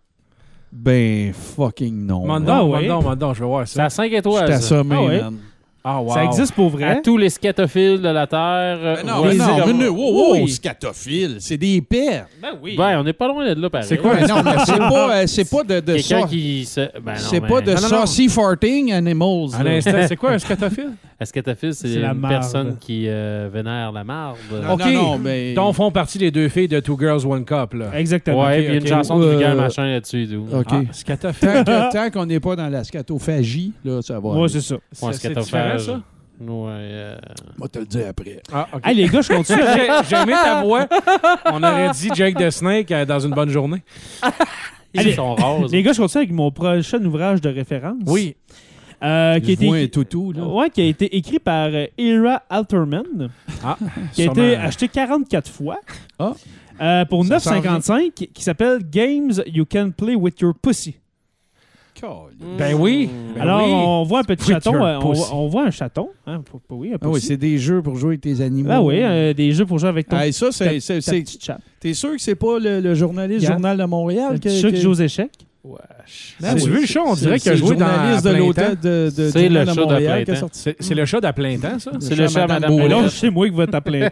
Ben, fucking non. Mandon, Ah mandon, ouais. mandon, je vais voir C'est ça. à cinq Je étoiles. suis ça. assommé, Ah ouais. man. Ah, wow. Ça existe pour À vrai. tous les scatophiles de la Terre. Ben non, voici mais non, comme- mais nous, wow, wow, Oui. scatophile, c'est des pertes. Ben oui. Ben, on n'est pas loin de là, pareil. C'est quoi? Ben non, mais c'est pas, euh, c'est pas de, de Quelqu'un ça. qui se... Ben non, C'est mais- pas de Non, non, non. saucy farting animals. À là. l'instant, c'est quoi un scatophile? Un scatophile, c'est C'est la une marde. personne qui euh, vénère la marde. Non, OK. non, non, mais... Dont font partie les deux filles de Two Girls, One Cup. Là. Exactement. Ouais, ok, puis il y a une ok. chanson de Euh, vulgaire machin là-dessus. et tout. OK. Ah, scatophile. Tant que- Tant qu'on n'est pas dans la scatophagie, là, ça va. Ouais, aller. c'est ça. Ouais, C'est c'est différent, scatophage. ça? Ouais. euh, On va te le dire après. Ah, OK. Hey, les gars, je continue. J'ai j'ai aimé ta voix. On aurait dit Jake the Snake euh, dans une bonne journée. Ils sont roses. Les gars, je continue avec mon prochain ouvrage de référence. Oui. Euh, qui, a Je vois un été, toutou, là. ouais, qui a été écrit par euh, Ira Alterman, Ah, qui a sûrement. été acheté quarante-quatre fois. Ah. Euh, pour Ça neuf s'en vient. cinquante-cinq, qui s'appelle Games You Can Play With Your Pussy. Ben oui. Ben Alors, oui. on voit un petit With chaton. your euh, on, pussy. voit- on voit un chaton. Hein, pour- pour- oui, un Ah oui, pussy. c'est des jeux pour jouer avec tes animaux. Ah oui, euh, des jeux pour jouer avec ton Hey, ça, ta- c'est... c'est- ta c'est- petite chatte. T'es sûr que c'est pas le, le journaliste Yeah. Journal de Montréal? Un que- petit chat qui que- joue aux échecs. Wesh. Ben Tu oui. vu le show? On c'est- dirait qu'il a c'est le joué dans journaliste à de plein l'hôtel temps. de, de C'est Journal le de chat de Montréal plein qui a temps. sorti. C'est c'est le chat d'à plein temps, ça? C'est le chat à Madame Mais Bourrel. là, c'est moi qui vais t'appeler.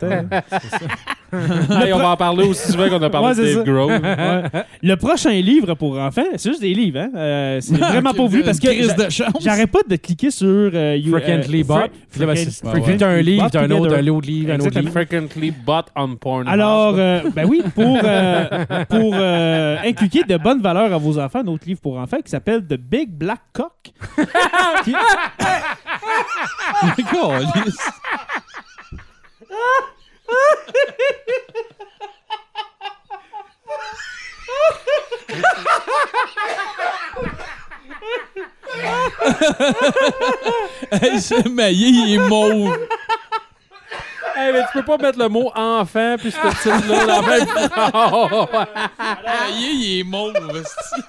Hey, on va en parler aussi souvent qu'on a parlé Ouais, de c'est Dave ça. Grohl. Ouais. Le prochain livre pour enfants, c'est juste des livres. Hein? Euh, c'est vraiment pas voulu parce que Une crise j'a- de chance. j'arrête pas de cliquer sur euh, you- Frequently euh, bought. Fre- Puis là, ben, Frequent- c'est- Ouais, Frequently, ouais. t'as un livre, Bought t'as un autre, together. un autre livre, un autre Exactement. livre. Frequently bought on porn. Alors, euh, ben oui, pour, euh, pour euh, inculquer de bonnes valeurs à vos enfants, un autre livre pour enfants qui s'appelle The Big Black Cock. Qui- Câlisse. Hey, ce maillé, il est mauve. Hey, mais tu peux pas mettre le mot enfant puis ce titre-là dans la même phrase. Le maillé, il est mauve. esti.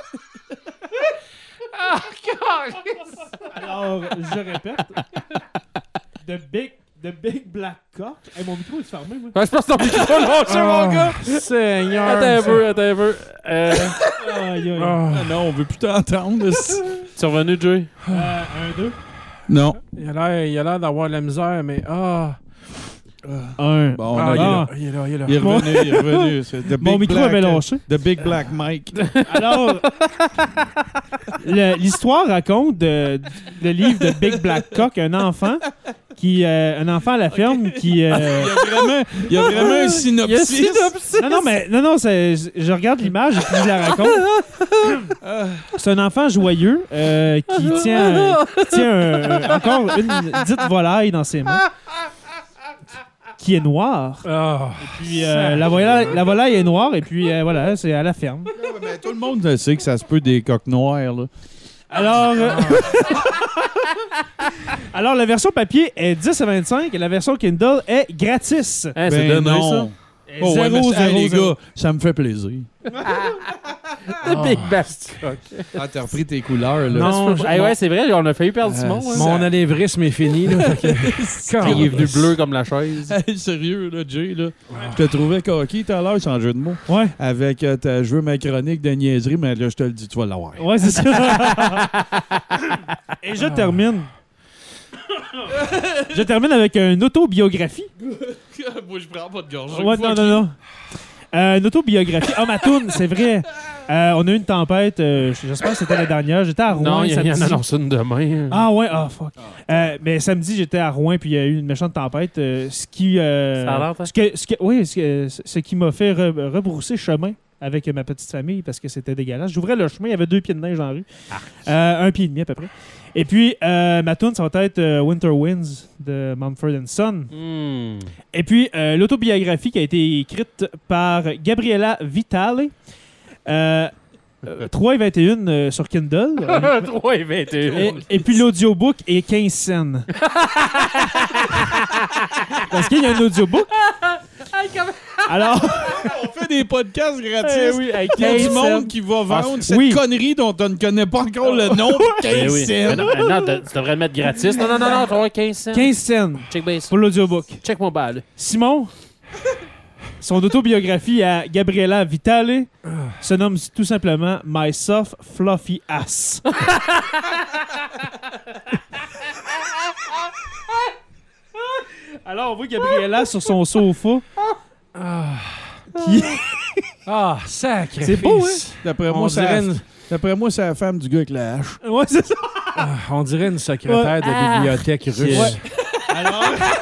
Alors, je répète. The Big The Big Black Cock. Hey, mon micro est fermé, moi. Ouais, je pense que ton micro est lâché, mon gars. Seigneur. Attends un peu, attends un peu. Euh... Aïe, aïe. Ah. Ah non, on veut plus t'entendre. Tu es revenu, Joey? Euh, un, deux. Non. Il a l'air, il a l'air d'avoir de la misère, mais ah. Un. Bon, on Ah, a- il, est ah. là, il est là, il est là. Il est revenu, il est revenu. C'est The Mon Big micro Black- avait lâché. The Big Black Mike. Alors, le- l'histoire raconte de, de- le livre de Big Black Cock, un enfant qui, euh, un enfant à la ferme qui. euh, Il y a vraiment, il y a vraiment un synopsis. Non, non, mais non, non, c'est- je, je regarde l'image et puis je la raconte. C'est un enfant joyeux euh, qui tient, euh, qui tient un- un- encore une dite volaille dans ses mains, qui est noire. Ah. Puis euh, la, volaille, la volaille est noire et puis euh, voilà, c'est à la ferme. Mais tout le monde sait que ça se peut des coques noires. Là. Alors, euh, alors la version papier est dix à vingt-cinq et la version Kindle est gratis. Hein, c'est Ben donné, non. ça. Oh, ouais, mais Zéro, ça, hey, zéro, les zéro. gars, ça me fait plaisir. The Big Black Cock. Ah, t'as repris tes couleurs. Là. Non, Ah, hey, ouais, c'est vrai, on a failli perdre Euh, Simon. c'est- Hein. Mon anévrisme est fini. Là, fait que- Ah, il est venu bleu comme la chaise. Hey, sérieux, là, Jay, là. Je te trouvais coquille tout à l'heure, sans jeu de mots. Ouais. Avec euh, ta, je veux ma chronique de niaiserie, mais là, je te le dis, tu vas l'avoir. Ouais, c'est ça. Et je termine. Je termine avec une autobiographie. Moi, je prends pas de gorge. Ouais, non, non, non. Euh, une autobiographie. Ah, ma toune, c'est vrai. Euh, on a eu une tempête. euh, J'espère que c'était la dernière. J'étais à Rouen Non, il y, samedi. en annonce une demain. Ah ouais, ah fuck. Euh, mais samedi, j'étais à Rouen puis il y a eu une méchante tempête. euh, ce qui. euh, Ça a l'air, hein? ce que, ce que- oui, ce, que- ce qui m'a fait re- rebrousser chemin avec ma petite famille parce que c'était dégueulasse. J'ouvrais le chemin, il y avait deux pieds de neige en rue. Euh, un pied et demi à peu près. Et puis, euh, ma tune, ça va être euh, Winter Winds de Mumford and Son. Hmm. Et puis, euh, l'autobiographie qui a été écrite par Gabriella Vitale. Euh, euh, trois et vingt et un euh, sur Kindle. trois et vingt et un. Et, et puis l'audiobook est quinze cents. Parce qu'il y a un audiobook. Alors, On fait des podcasts gratis. Eh oui, avec il y a du quinze monde cents. qui va vendre Ah, cette oui. connerie dont on ne connaît pas encore le nom. Ben quinze oui. Mais cents. non, mais non, tu devrais le mettre gratis. Non, non, non, non, tu vas avoir quinze cents. quinze cents Check base. pour l'audiobook. Check mon bal. Simon, son autobiographie à Gabriella Vitale se nomme tout simplement My Soft Fluffy Ass. Alors, on voit Gabriella sur son sofa. Qui... Ah, sacré. C'est beau, hein? D'après On moi, c'est dirait la- une- d'après moi, c'est la femme du gars avec la hache. Ouais, c'est ça. Ah, on dirait une secrétaire de Ah, bibliothèque russe. Ouais. Alors,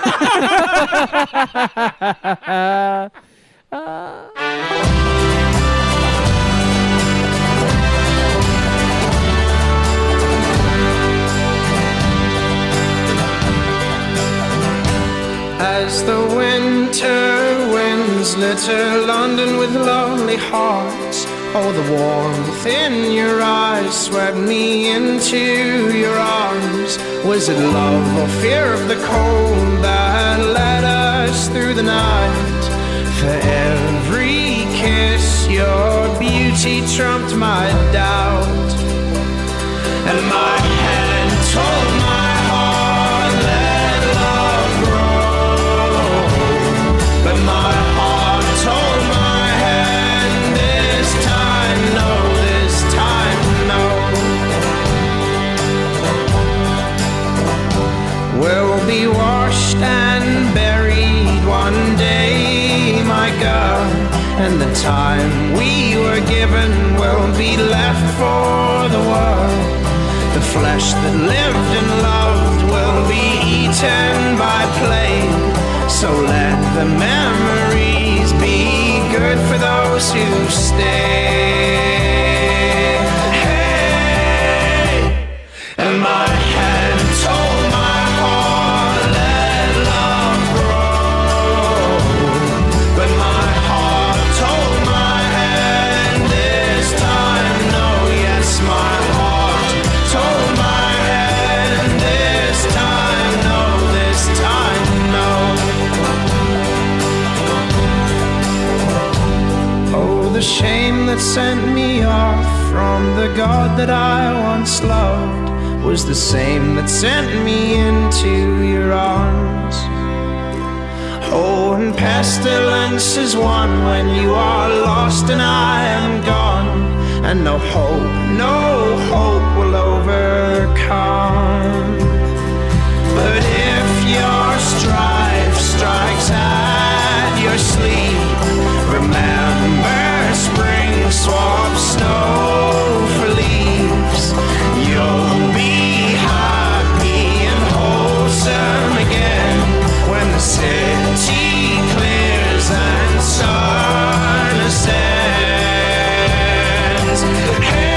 As the winter winds litter London with lonely hearts, oh, the warmth in your eyes swept me into your arms. Was it love or fear of the cold that led us through the night? For every kiss, your beauty trumped my doubt, and my hand told my heart, let love grow. But my heart told my hand, this time no, this time no. We'll be washed and buried one day, my girl, and the time we were given will be left for the world. The flesh that lived and loved will be eaten by plague. So let the memories be good for those who stay. Hey, and my hand told my heart, let love grow. But my heart told my hand, this time no, yes, my heart told my hand, this time no, this time no. Oh, the shame that sent me off from the God that I once loved was the same that sent me into your arms. Oh, and pestilence is one when you are lost and I am gone. And no hope, no hope will overcome. But if your strife strikes at your sleep, remember spring swaps snow for leaves. You'll be happy and wholesome again when the city clears and sun ascends. Hey!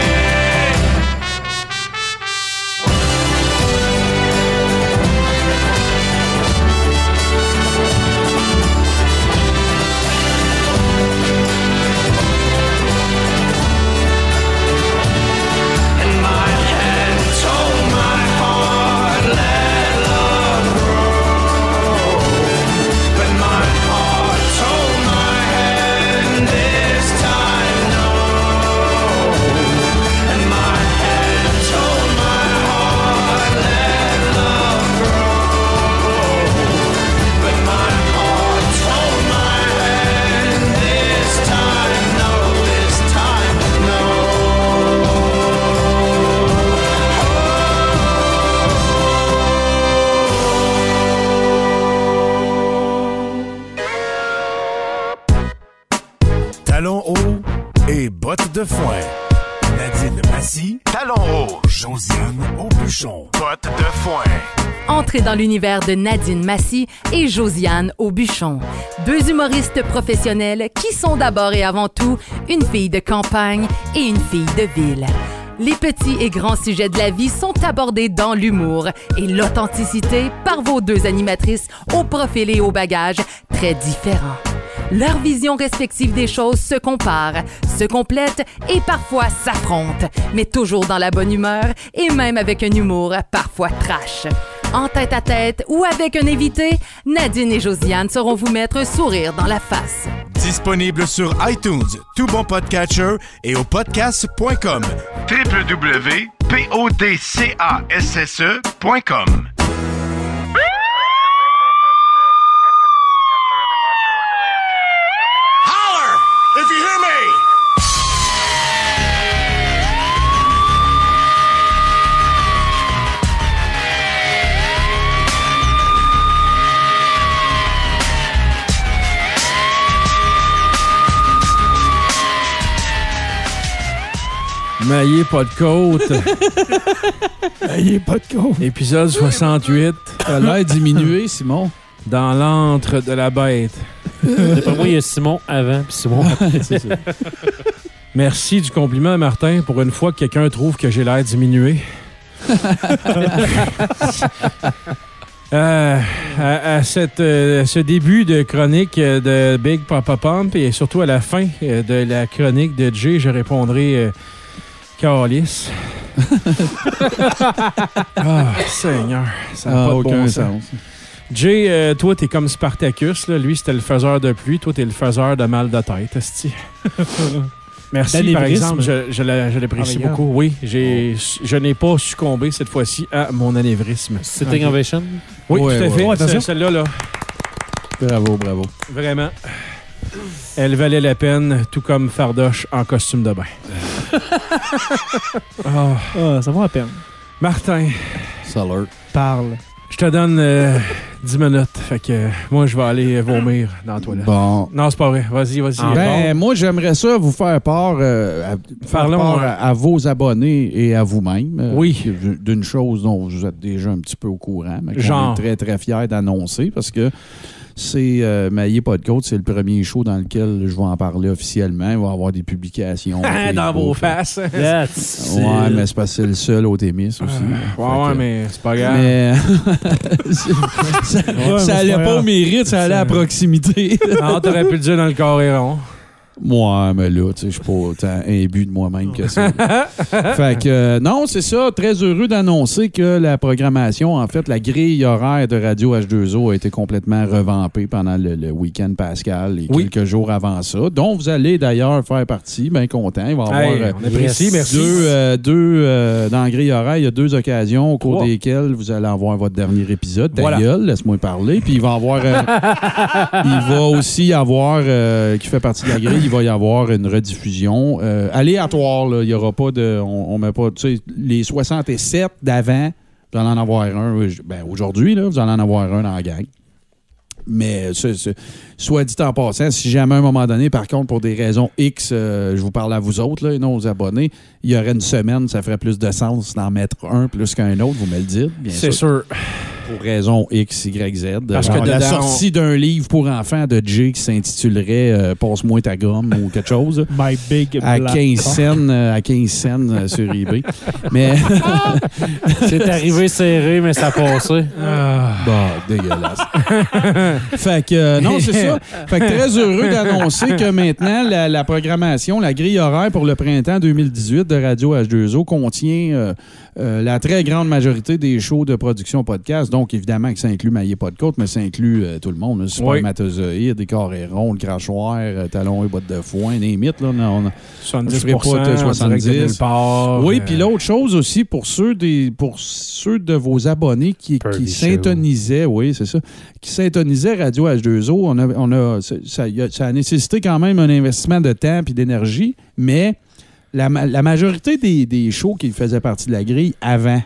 Talons hauts et bottes de foin. Nadine Massy. Talons hauts. Josiane Aubuchon. Bottes de foin. Entrez dans l'univers de Nadine Massy et Josiane Aubuchon. Deux humoristes professionnels qui sont d'abord et avant tout une fille de campagne et une fille de ville. Les petits et grands sujets de la vie sont abordés dans l'humour et l'authenticité par vos deux animatrices au profil et au bagage très différents. Leurs visions respectives des choses se comparent, se complètent et parfois s'affrontent, mais toujours dans la bonne humeur et même avec un humour parfois trash. En tête à tête ou avec un invité, Nadine et Josiane sauront vous mettre un sourire dans la face. Disponible sur iTunes, tout bon podcatcher et au podcast point com. w w w point podcasse point com. If you hear me! Maillé pas de côte. Maillé pas de côte. Épisode soixante-huit. T'as l'air diminué, Simon. Dans l'antre de la bête. D'après moi, il y a Simon avant puis Simon après. C'est ça. Merci du compliment, Martin. Pour une fois que quelqu'un trouve que j'ai l'air diminué. euh, à, à, cette, euh, ce début de chronique de Big Papa Pump et surtout à la fin de la chronique de Jay, je répondrai euh, Calice. Ah, Seigneur, ça n'a Ah, pas de aucun bon sens. sens. Jay, euh, toi, t'es comme Spartacus. Là. Lui, c'était le faiseur de pluie. Toi, t'es le faiseur de mal de tête. Esti. Merci, par D'anévrisme. exemple. Je, je l'a- je l'apprécie Ah, regarde. beaucoup. Oui, j'ai, je n'ai pas succombé cette fois-ci à mon anévrisme. Sitting Ok. Ovation? Oui, Ouais, tout à ouais. fait. Oh, attention. C'est celle-là, là, Bravo, bravo. vraiment, elle valait la peine, tout comme Fardoche en costume de bain. Ah, Ah, ça vaut la peine. Martin, Salut. Parle. je te donne euh, dix minutes. Fait que euh, moi, je vais aller vomir dans la toilette. Bon. Non, c'est pas vrai. Vas-y, vas-y. Ah, ben, moi, j'aimerais ça vous faire part, euh, à, faire Parlons, part hein. à, à vos abonnés et à vous-même. euh, Oui. qui- D'une chose dont vous êtes déjà un petit peu au courant, mais qu'on Genre. est très, très fiers d'annoncer parce que c'est euh, Maillé pas de côte, c'est le premier show dans lequel je vais en parler officiellement. Il va y avoir des publications. Ah, dans Facebook. vos faces. That's Ouais, it. mais c'est parce que c'est le seul au Témis aussi. Ouais, Fait ouais, que- mais c'est pas grave. Mais ça, mais ça c'est allait pas pas grave. au mérite, ça allait à proximité. Non, t'aurais pu le dire dans le carré rond. Moi, mais là, tu sais, je suis pas autant imbu de moi-même que ça. Fait que, euh, non, c'est ça. Très heureux d'annoncer que la programmation, en fait, la grille horaire de Radio H deux O a été complètement revampée pendant le, le week-end pascal et Oui. quelques jours avant ça, dont vous allez d'ailleurs faire partie. Bien content. Il va y avoir Hey, euh, on apprécie, merci. deux, euh, deux euh, dans la grille horaire, il y a deux occasions au cours Trois. desquelles vous allez avoir votre dernier épisode. Ta Voilà. gueule, laisse-moi parler. Puis il va y avoir... euh, il va aussi y avoir, euh, qui fait partie de la grille, il va y avoir une rediffusion euh, aléatoire. Là. Il y aura pas de... On, on met pas... Tu sais, les soixante-sept d'avant, vous allez en avoir un. Ben, aujourd'hui, là, vous allez en avoir un dans la gang. Mais ce, ce, soit dit en passant, si jamais à un moment donné, par contre, pour des raisons X, euh, je vous parle à vous autres, là, et non aux abonnés, il y aurait une semaine, ça ferait plus de sens d'en mettre un plus qu'un autre, vous me le dites, bien C'est sûr. sûr. Pour raison X, Y, Z. Parce Genre que la dedans, sortie d'un livre pour enfants de Jay qui s'intitulerait euh, Passe-moi ta gomme ou quelque chose. My Big À Black quinze Car. cents, euh, à quinze cents euh, sur eBay. Mais. C'est arrivé serré, mais ça a passé. Ah. Bah, dégueulasse. Fait que, euh, non, c'est ça. Fait que très heureux d'annoncer que maintenant, la, la programmation, la grille horaire pour le printemps deux mille dix-huit de Radio H deux O contient euh, euh, la très grande majorité des shows de production podcast. Donc, évidemment que ça inclut Maillé pas de côte, mais ça inclut euh, tout le monde. Le Spermatozoïde, des Carrérons, le Crachoir, euh, Talons et bottes de foin, des mythes. Là, on, on, soixante-dix je ferai pour cent pas de en direct de nulle part. Oui, Euh, puis l'autre chose aussi, pour ceux, des, pour ceux de vos abonnés qui, qui syntonisaient, oui, c'est ça, qui syntonisaient Radio H deux O, on a, on a, ça, ça, y a, ça a nécessité quand même un investissement de temps et d'énergie, mais la, la majorité des, des shows qui faisaient partie de la grille avant,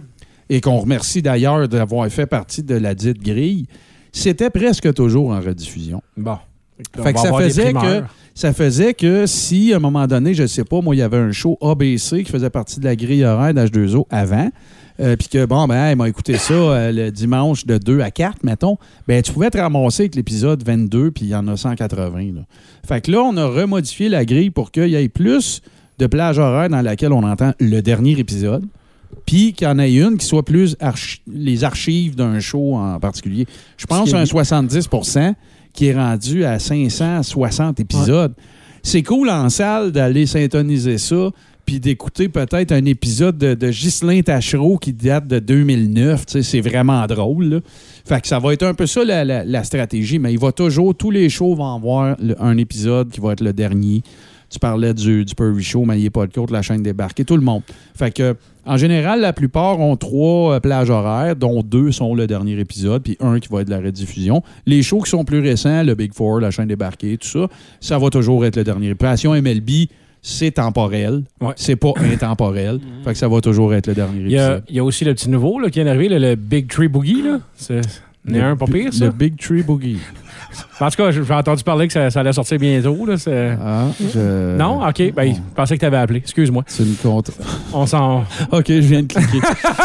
et qu'on remercie d'ailleurs d'avoir fait partie de la dite grille, c'était presque toujours en rediffusion. Bon. Fait que ça faisait que, ça faisait que si, à un moment donné, je sais pas, moi, il y avait un show A B C qui faisait partie de la grille horaire d'H deux O avant, euh, puis que, bon, ben, il m'a écouté ça euh, le dimanche de deux à quatre, mettons, ben, tu pouvais te ramasser avec l'épisode vingt-deux, puis il y en a cent quatre-vingts. Là. Fait que là, on a remodifié la grille pour qu'il y ait plus de plage horaire dans laquelle on entend le dernier épisode, puis qu'il y en ait une qui soit plus archi- les archives d'un show en particulier. Je pense un soixante-dix pour cent qui est rendu à cinq cent soixante épisodes. Ouais. C'est cool en salle d'aller syntoniser ça, puis d'écouter peut-être un épisode de, de Ghislain Tachereau qui date de deux mille neuf. C'est vraiment drôle. Là. Fait que ça va être un peu ça la, la, la stratégie, mais il va toujours, tous les shows vont avoir le, un épisode qui va être le dernier. Tu parlais du, du Perry Show, Maillé pas de côte, la chaîne débarquée, tout le monde. Fait que, en général, la plupart ont trois euh, plages horaires, dont deux sont le dernier épisode, puis un qui va être de la rediffusion. Les shows qui sont plus récents, le Big Four, la chaîne débarquée, tout ça, ça va toujours être le dernier. Passion M L B, c'est temporel. Ouais. C'est pas intemporel. Fait que ça va toujours être le dernier il y a, épisode. Il y a aussi le petit nouveau là, qui est arrivé, le, le Big Tree Boogie. Là. C'est il y a un pas pire, ça. Le Big Tree Boogie. En tout cas, j'ai entendu parler que ça, ça allait sortir bientôt. Là, ah, je... Non? OK. Ben, je pensais que tu avais appelé. Excuse-moi. C'est une contre. On s'en... OK, je viens de cliquer.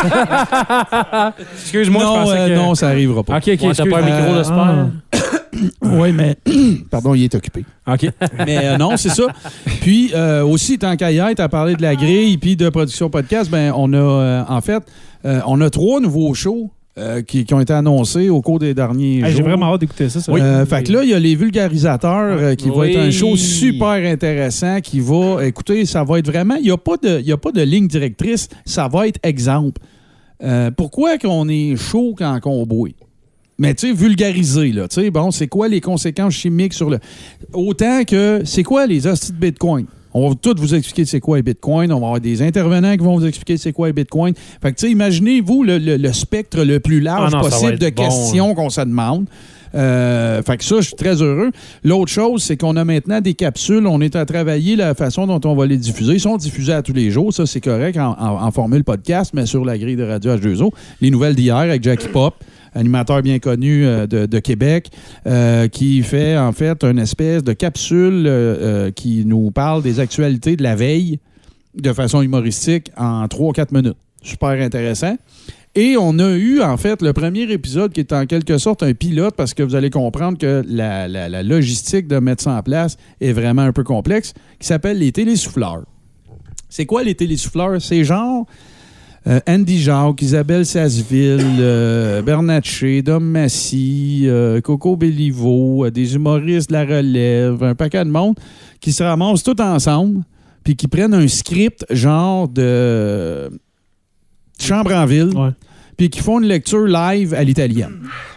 Excuse-moi, non, je pensais euh, que... Non, ça n'arrivera pas. OK, OK. Ouais, t'as pas un micro de sport? Oui, mais... Pardon, il est occupé. OK. Mais euh, non, c'est ça. Puis, euh, aussi, tant qu'à y être, à parler de la grille puis de production podcast, ben on a, euh, en fait, euh, on a trois nouveaux shows Euh, qui, qui ont été annoncés au cours des derniers hey, jours. J'ai vraiment hâte d'écouter ça. ça oui. euh, oui. Fait que là, il y a les vulgarisateurs euh, qui oui. va être un show super intéressant qui va, écoutez, ça va être vraiment, il n'y a, a pas de ligne directrice, ça va être exemple. Euh, pourquoi qu'on est chaud quand on boit? Mais tu sais, vulgarisé, là. Tu sais, bon, c'est quoi les conséquences chimiques sur le... Autant que, c'est quoi les hosties de Bitcoin? On va tout vous expliquer c'est quoi les Bitcoin. On va avoir des intervenants qui vont vous expliquer c'est quoi les Bitcoin. Fait que, tu sais, imaginez-vous le, le, le spectre le plus large ah non, possible de bon, questions là. Qu'on se demande. Euh, fait que ça, je suis très heureux. L'autre chose, c'est qu'on a maintenant des capsules. On est à travailler la façon dont on va les diffuser. Ils sont diffusés à tous les jours. Ça, c'est correct en, en, en formule podcast, mais sur la grille de Radio H deux O. Les nouvelles d'hier avec Jackie Pop, animateur bien connu euh, de, de Québec, euh, qui fait en fait une espèce de capsule euh, euh, qui nous parle des actualités de la veille de façon humoristique en trois à quatre minutes. Super intéressant. Et on a eu, en fait, le premier épisode qui est en quelque sorte un pilote parce que vous allez comprendre que la, la, la logistique de mettre ça en place est vraiment un peu complexe, qui s'appelle les télésouffleurs. C'est quoi les télésouffleurs? C'est genre... Euh, Andy Jacques, Isabelle Sasseville, euh, Bernatchez, Dom Massy, euh, Coco Béliveau, euh, des humoristes de la relève, un paquet de monde qui se ramassent tous ensemble puis qui prennent un script genre de chambre en ville Ouais. puis qui font une lecture live à l'italienne.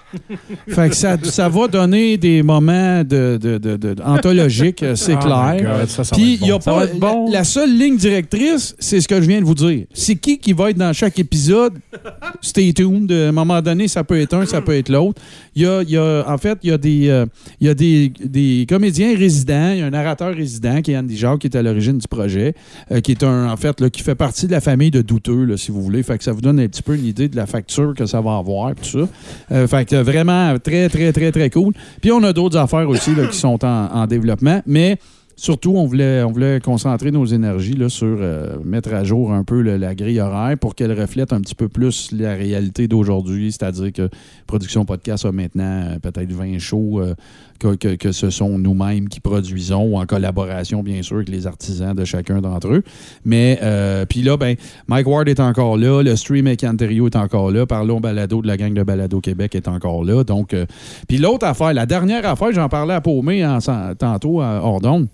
Fait que ça, ça va donner des moments de, de, de, de- anthologiques, c'est Oh my clair. God, ça, ça va Puis être il y a bon. Ça pas va être bon. la, la seule ligne directrice, c'est ce que je viens de vous dire. C'est qui qui va être dans chaque épisode. Stay tuned. À un moment donné, ça peut être un, ça peut être l'autre. Il y a, il y a- en fait, il y a des, euh, il y a des, des comédiens résidents. Il y a un narrateur résident qui est Andy Jacques, qui est à l'origine du projet, euh, qui est un, en fait, là, qui fait partie de la famille de douteux, là, si vous voulez. Fait que ça vous donne un petit peu une idée de la facture que ça va avoir, tout ça. Euh, fait que vraiment très, très, très, très cool. Puis on a d'autres affaires aussi là, qui sont en, en développement, mais surtout, on voulait, on voulait concentrer nos énergies là, sur euh, mettre à jour un peu le- la grille horaire pour qu'elle reflète un petit peu plus la réalité d'aujourd'hui, c'est-à-dire que Production Podcast a maintenant euh, peut-être vingt shows euh, que, que- que ce sont nous-mêmes qui produisons, en collaboration, bien sûr, avec les artisans de chacun d'entre eux. Mais, euh, puis là, ben, Mike Ward est encore là, le Stream avec Ontario est encore là, Parlons Balado de la gang de Balado Québec est encore là. Donc, euh, puis l'autre affaire, la dernière affaire, j'en parlais à Paumé en, tantôt à Ordon.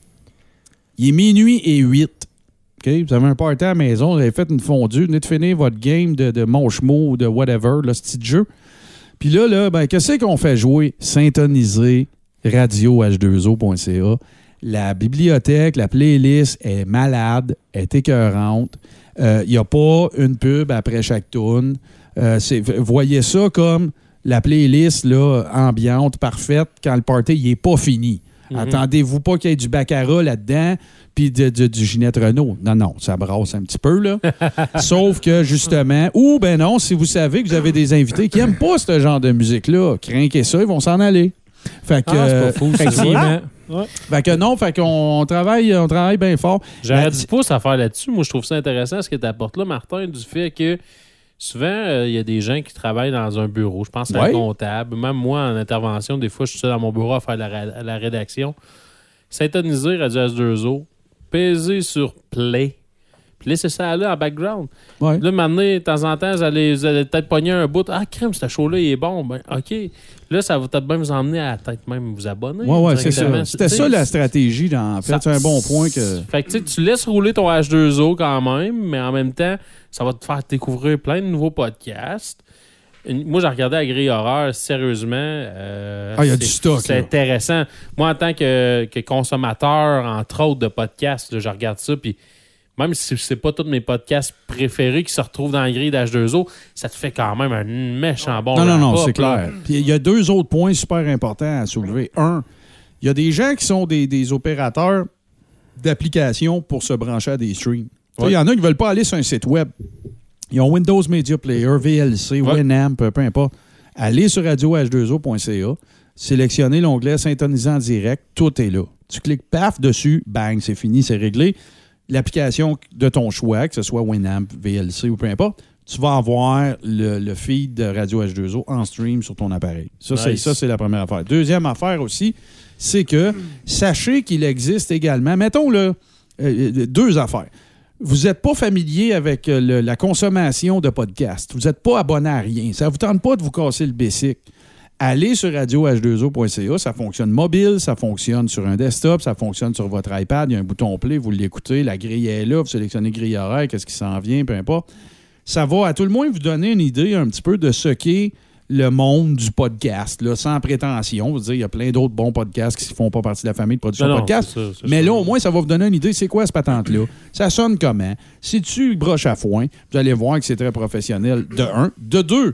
Il est minuit et huit. OK? Vous avez un party à la maison, vous avez fait une fondue, vous venez de finir votre game de, de Monchemo ou de whatever, là, ce petit jeu. Puis là, là ben, qu'est-ce qu'on fait jouer? Syntoniser radio h deux o point c a. La bibliothèque, la playlist est malade, est écœurante. Il n'y a pas une pub après chaque tune. Euh, c'est- voyez ça comme la playlist là, ambiante, parfaite, quand le party n'est pas fini. Mhm. Attendez-vous pas qu'il y ait du baccarat là-dedans puis de- de- du Ginette Renault. Non, non, ça brasse un petit peu, là. Sauf que, justement, ou ben non, si vous savez que vous avez des invités qui n'aiment pas ce genre de musique-là, crinquez ça, ils vont s'en aller. Fait que, Ah, c'est pas fou, ça. effectivement. Ouais. Fait que non, fait qu'on on travaille, on travaille bien fort. J'aurais La- du pouce à faire là-dessus. Moi, je trouve ça intéressant ce que tu apportes là, Martin, du fait que souvent, euh, il y a des gens qui travaillent dans un bureau. Je pense à un Ouais. comptable. Même moi, en intervention, des fois, je suis seul dans mon bureau à faire la, ra- la rédaction. Syntoniser Radio S deux O, peser sur Play, puis laisser ça aller en background. Ouais. Là, maintenant, de temps en temps, vous allez, vous allez peut-être pogner un bout. Ah, crème, ce show-là, il est bon. Ben, OK. Là, ça va peut-être même vous emmener à peut-être même vous abonner. Ouais, ouais, c'est ça. directement. C'était Tu sais, ça la stratégie, dans, en fait. ça- C'est un bon point que. Fait que tu sais, tu laisses rouler ton H deux O quand même, mais en même temps, ça va te faire découvrir plein de nouveaux podcasts. Une- Moi, j'ai regardé la grille horreur, sérieusement. euh, Ah, il y a c'est- du stock, C'est là. intéressant. Moi, en tant que, que consommateur, entre autres, de podcasts, là, je regarde ça, puis même si c'est pas tous mes podcasts préférés qui se retrouvent dans la grille d'H deux O, ça te fait quand même un méchant bon Non, non, non, wrap-up, c'est là. clair. Puis il y a deux autres points super importants à soulever. Un, il y a des gens qui sont des, des opérateurs d'applications pour se brancher à des streams. Tu sais, Il y en a qui ne veulent pas aller sur un site web. Ils ont Windows Media Player, V L C, Ouais. Winamp, peu importe. Allez sur radio h deux o point c a, sélectionnez l'onglet Syntoniser en direct, tout est là. Tu cliques paf dessus, bang, c'est fini, c'est réglé. L'application de ton choix, que ce soit Winamp, V L C ou peu importe, tu vas avoir le, le feed de Radio H deux O en stream sur ton appareil. Ça, c'est, Nice. ça, c'est la première affaire. Deuxième affaire aussi, c'est que sachez qu'il existe également, mettons le, euh, deux affaires. Vous n'êtes pas familier avec euh, le- la consommation de podcasts. Vous n'êtes pas abonné à rien. Ça ne vous tente pas de vous casser le basic. Allez sur radio h deux o point c a, ça fonctionne mobile, ça fonctionne sur un desktop, ça fonctionne sur votre iPad, il y a un bouton play, vous l'écoutez, la grille est là, vous sélectionnez grille horaire, qu'est-ce qui s'en vient, peu importe. Ça va à tout le moins vous donner une idée un petit peu de ce qu'est le monde du podcast, là, sans prétention. Vous dire, il y a plein d'autres bons podcasts qui ne font pas partie de la famille de production Non, non, podcast. c'est ça, c'est Mais ça. là, au moins, ça va vous donner une idée, c'est quoi cette patente-là? Ça sonne comment? Si tu broches à foin, vous allez voir que c'est très professionnel, de un. De deux,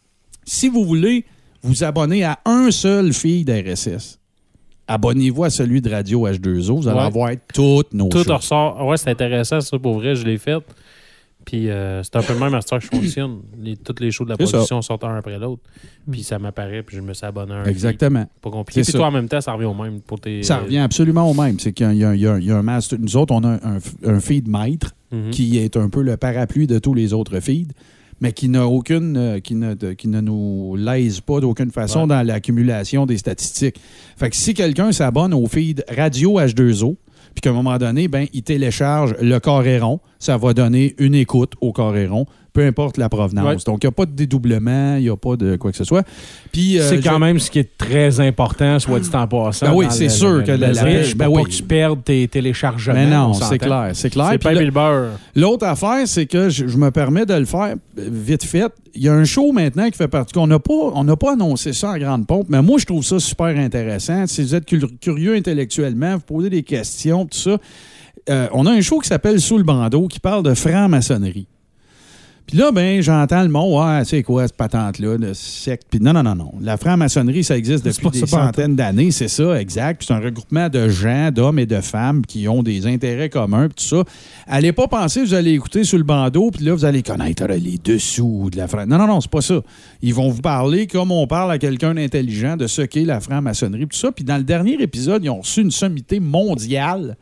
si vous voulez vous abonner à un seul feed R S S, abonnez-vous à celui de Radio H deux O. Vous allez Ouais. avoir toutes nos Tout shows. ressort. Ouais, c'est intéressant, ça, pour vrai, je l'ai fait. Puis euh, c'est un peu le même à cette heure que je fonctionne. Les, tous les shows de la C'est production sortent un après l'autre. Puis ça m'apparaît, puis je me suis abonné à un feed. Exactement. Pas compliqué. C'est Puis toi, ça. en même temps, ça revient au même pour tes. Ça revient absolument au même. C'est qu'il y a, il y a- il y a un master. Nous autres, on a un, un feed maître Mhm. qui est un peu le parapluie de tous les autres feeds, mais qui n'a aucune, euh, qui ne, de- qui ne nous lèse pas d'aucune façon Ouais. dans l'accumulation des statistiques. Fait que si quelqu'un s'abonne au feed Radio H deux O, puis qu'à un moment donné, ben, il télécharge le Coréron. Ça va donner une écoute au Coréron, peu importe la provenance. Ouais. Donc, il n'y a pas de dédoublement, il n'y a pas de quoi que ce soit. Puis, euh, c'est quand je- même ce qui est très important, soit dit en passant. Ben oui, dans c'est le- sûr le- que le la- la- riche, ben pour oui. pas que tu perdes tes téléchargements. Mais non, on c'est s'entend. clair, c'est clair. C'est Puis pas là- le beurre. L'autre affaire, c'est que je, je me permets de le faire euh, vite fait. Il y a un show maintenant qui fait partie, qu'on n'a pas, on n'a pas annoncé ça en grande pompe, mais moi, je trouve ça super intéressant. Si vous êtes cul- curieux intellectuellement, vous posez des questions, tout ça. Euh, on a un show qui s'appelle Sous le bandeau qui parle de franc-maçonnerie. Puis là, ben, j'entends le mot, ouais, c'est quoi cette patente-là, de secte. Puis non, non, non, non. La franc-maçonnerie, ça existe C'est depuis pas des ça, pas centaines d'années, c'est ça, exact. Puis c'est un regroupement de gens, d'hommes et de femmes qui ont des intérêts communs, puis tout ça. Allez pas penser que vous allez écouter sur le bandeau, puis là, vous allez connaître là, les dessous de la franc. Non, non, non, c'est pas ça. Ils vont vous parler comme on parle à quelqu'un d'intelligent de ce qu'est la franc-maçonnerie, puis tout ça. Puis dans le dernier épisode, ils ont reçu une sommité mondiale.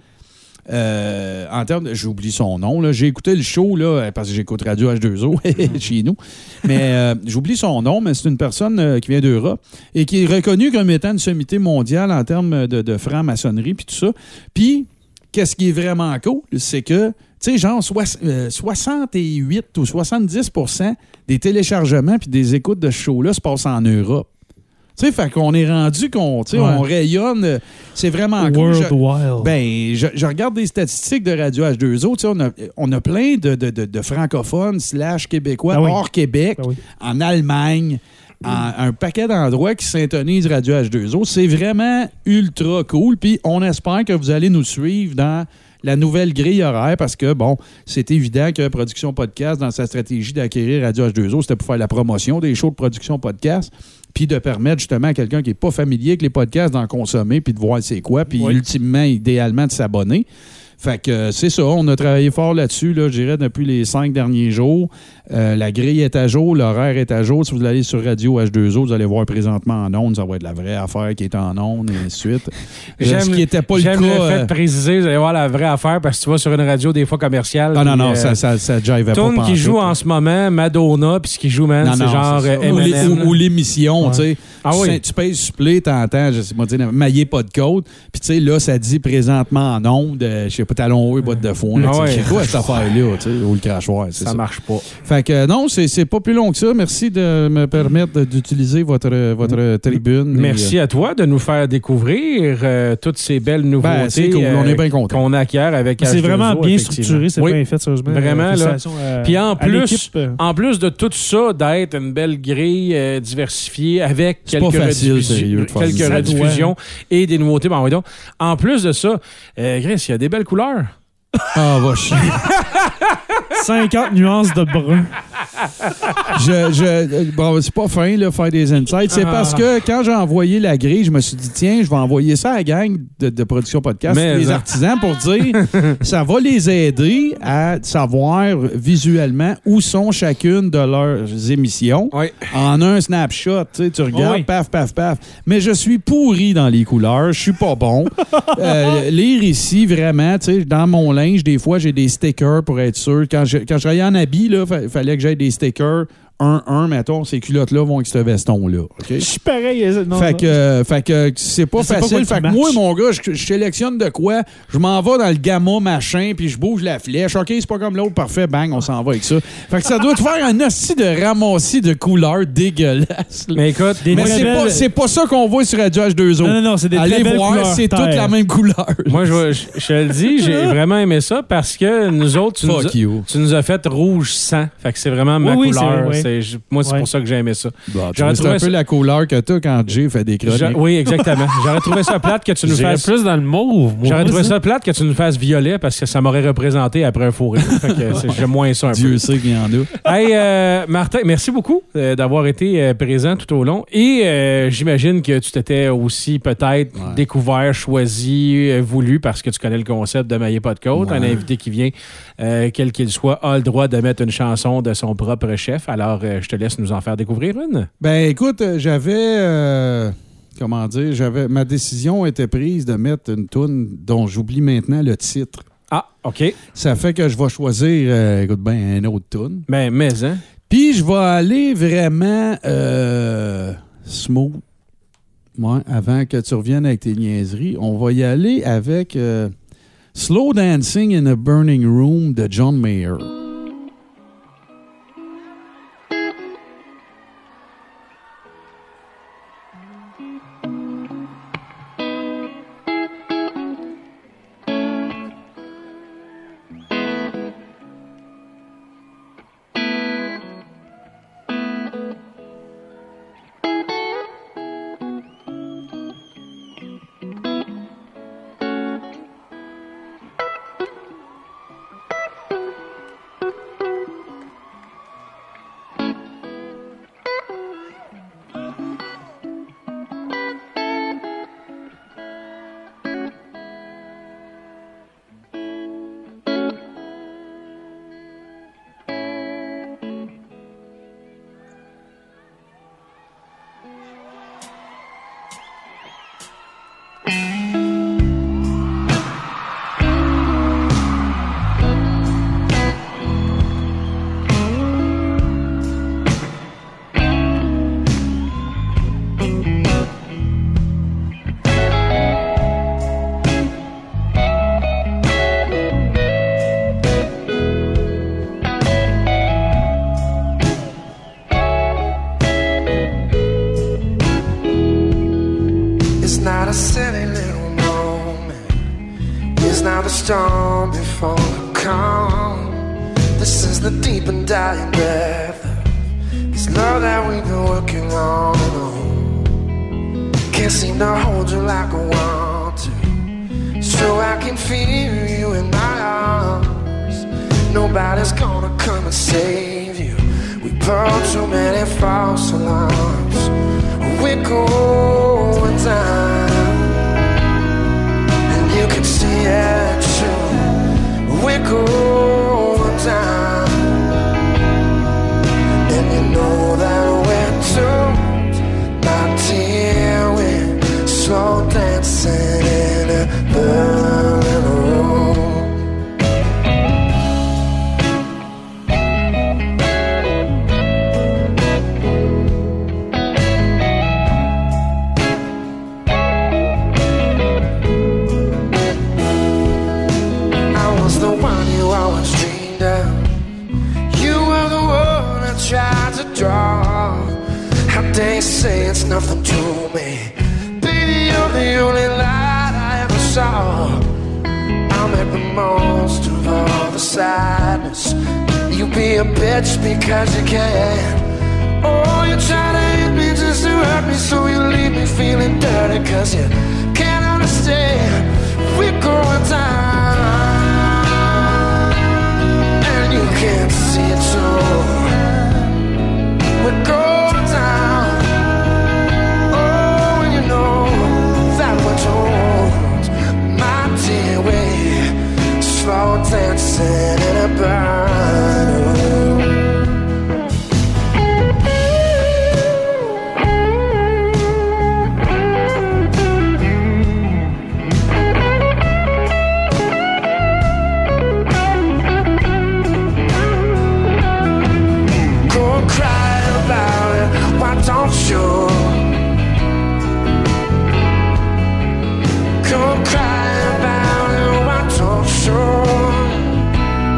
Euh, en termes de, j'oublie son nom, là. J'ai écouté le show là, parce que j'écoute Radio H deux O chez nous. Mais euh, j'oublie son nom, mais c'est une personne euh, qui vient d'Europe et qui est reconnue comme étant une sommité mondiale en termes de, de franc-maçonnerie puis tout ça. Puis, qu'est-ce qui est vraiment cool, c'est que, tu sais, genre soix- euh, soixante-huit ou soixante-dix pour cent des téléchargements puis des écoutes de ce show-là se passent en Europe. Tu sais, fait qu'on est rendu qu'on tu sais, Ouais. on rayonne. euh, C'est vraiment cool. World Je- Wild. Ben, je, je regarde des statistiques de Radio H deux O. Tu sais, on a, on a plein de, de- de- de francophones slash québécois Ah oui. hors Québec, Ah oui. en Allemagne, en- un paquet d'endroits qui s'intonisent Radio H deux O. C'est vraiment ultra cool. Puis on espère que vous allez nous suivre dans la nouvelle grille horaire parce que, bon, c'est évident que Production Podcast, dans sa stratégie d'acquérir Radio H deux O, c'était pour faire la promotion des shows de Production Podcast puis de permettre justement à quelqu'un qui n'est pas familier avec les podcasts d'en consommer puis de voir c'est quoi, puis Oui. ultimement, idéalement, de s'abonner. Fait que euh, c'est ça, on a travaillé fort là-dessus, là, je dirais, depuis les cinq derniers jours. Euh, la grille est à jour, l'horaire est à jour. Si vous allez sur Radio H deux O, vous allez voir présentement en ondes, ça va être la vraie affaire qui est en ondes, et ainsi de suite. Euh, J'aime, ce qui n'était pas le cas. j'aime le fait euh, de préciser, vous allez voir la vraie affaire parce que tu vas sur une radio des fois commerciale. Ah non, puis, non, euh, ça, ça, ça jivait pas. Tune qui pantoute, joue là. en ce moment, Madonna, puis ce qui joue, man, Non, c'est non, genre c'est ça. euh, Ou les- Eminem. ou, ou l'émission, Ouais. tu sais. Ah tu, oui. sais, tu payes supplé, t'entends, je sais pas dire, maillé pas de côte. Puis tu sais, là, ça dit présentement en ondes, euh, je sais pas, talons hauts et bottes de foin. Ah ouais. C'est quoi cette affaire-là, tu sais, ou le crachoir, c'est ça. Ça marche pas. Fait que euh, non, c'est c'est pas plus long que ça. Merci de me permettre de- d'utiliser votre, votre tribune. Merci Et, euh, à toi de nous faire découvrir euh, toutes ces belles nouveautés Ben, c'est cool, on est bien contents. qu'on acquiert avec C'est H deux O, vraiment bien effectivement. structuré, c'est Oui. bien fait, sérieusement. Vraiment, là. Félicitations à- Puis en à plus, l'équipe, euh. en plus de tout ça, d'être une belle grille euh, diversifiée avec C'est quelques, pas facile, rediffusi- sérieux, de faire quelques ça. Ça doit. rediffusions et des nouveautés. Ben, oui donc. En plus de ça, euh, Chris, il y a des belles couleurs. Ah, va chier. cinquante nuances de brun. je, je, bon, c'est pas fin, là, faire des insights. C'est Ah. parce que quand j'ai envoyé la grille, je me suis dit, tiens, je vais envoyer ça à la gang de, de production podcast, Mais, les hein. artisans, pour dire, ça va les aider à savoir visuellement où sont chacune de leurs émissions. Oui. En un snapshot, tu sais, tu regardes, Oui. paf, paf, paf. Mais je suis pourri dans les couleurs, je suis pas bon. Euh, lire ici, vraiment, tu sais, dans mon linge, des fois, j'ai des stickers pour être sûr. Quand je, quand je travaillais en habit, il fallait que j'aie des stickers. Un, un, mettons, ces culottes-là vont avec ce veston-là. OK? Je suis pareil. euh, non, fait, non. que, euh, fait que c'est pas Je sais pas facile. quoi qui fait que match. moi, mon gars, je, je sélectionne de quoi. Je m'en vais dans le gamma machin, puis je bouge la flèche. OK, c'est pas comme l'autre, parfait, bang, on s'en va avec ça. Fait que ça doit te faire un hostie de ramassis de couleurs dégueulasses. là. Mais écoute, Des Mais très c'est pas, belles- c'est pas ça qu'on voit sur Radio H deux O. Non, non, non, c'est des Allez très belles voir, couleurs c'est terre. toute la même couleur. moi, je, je, je te le dis, j'ai vraiment aimé ça parce que nous autres, tu, nous, Fuck as, you. tu nous as fait rouge sang. Fait que c'est vraiment ma Oui, oui, couleur. c'est- oui. C'est- je- moi, c'est Ouais. pour ça que j'ai aimé ça. Bon, J'aurais c'est trouvé un peu ça- la couleur que t'as quand Jay fait des J'a- chroniques. oui, exactement. J'aurais trouvé ça plate que tu nous J'irais fasses. plus dans le mauve. moi. J'aurais trouvé ça plate que tu nous fasses violet parce que ça m'aurait représenté après un fourré. Fait que c'est- j'aime moins ça un peu. Dieu sait qu'il y en a. Hey, euh, Martin, merci beaucoup euh, d'avoir été euh, présent tout au long. Et euh, j'imagine que tu t'étais aussi peut-être Ouais. découvert, choisi, euh, voulu, parce que tu connais le concept de Maillé pas de côte. Ouais. Un invité qui vient, euh, quel qu'il soit, a le droit de mettre une chanson de son propre chef. Alors, euh, je te laisse nous en faire découvrir une. Ben écoute, euh, j'avais euh, comment dire, j'avais ma décision était prise de mettre une toune dont j'oublie maintenant le titre. Ah, OK. Ça fait que je vais choisir, euh, écoute ben, un autre tune. Ben, mais, hein? Puis je vais aller vraiment euh, smooth. Ouais, avant que tu reviennes avec tes niaiseries, on va y aller avec euh, Slow Dancing in a Burning Room de John Mayer. Storm before the calm. This is the deep and dying breath of this love that we've been working on and on. Can't seem to hold you like I want to, so I can feel you in my arms. Nobody's gonna come and save you. We burned too many false alarms. We're going down, and you can see it too. We're going down, and you know that we're doomed. My dear, we're slow dancing in a burning room. Tried to draw. How they say it's nothing to me. Baby, you're the only light I ever saw. I'll make the most of all the sadness. You be a bitch because you can. Oh, you try to hit me just to hurt me, so you leave me feeling dirty cause you can't understand. We're going down, and you can't see it too. We're going down, oh, and you know that we're told. My dear, we're slow dancing in a burning room. Go cry about it, why don't you? Go cry about it, why don't you?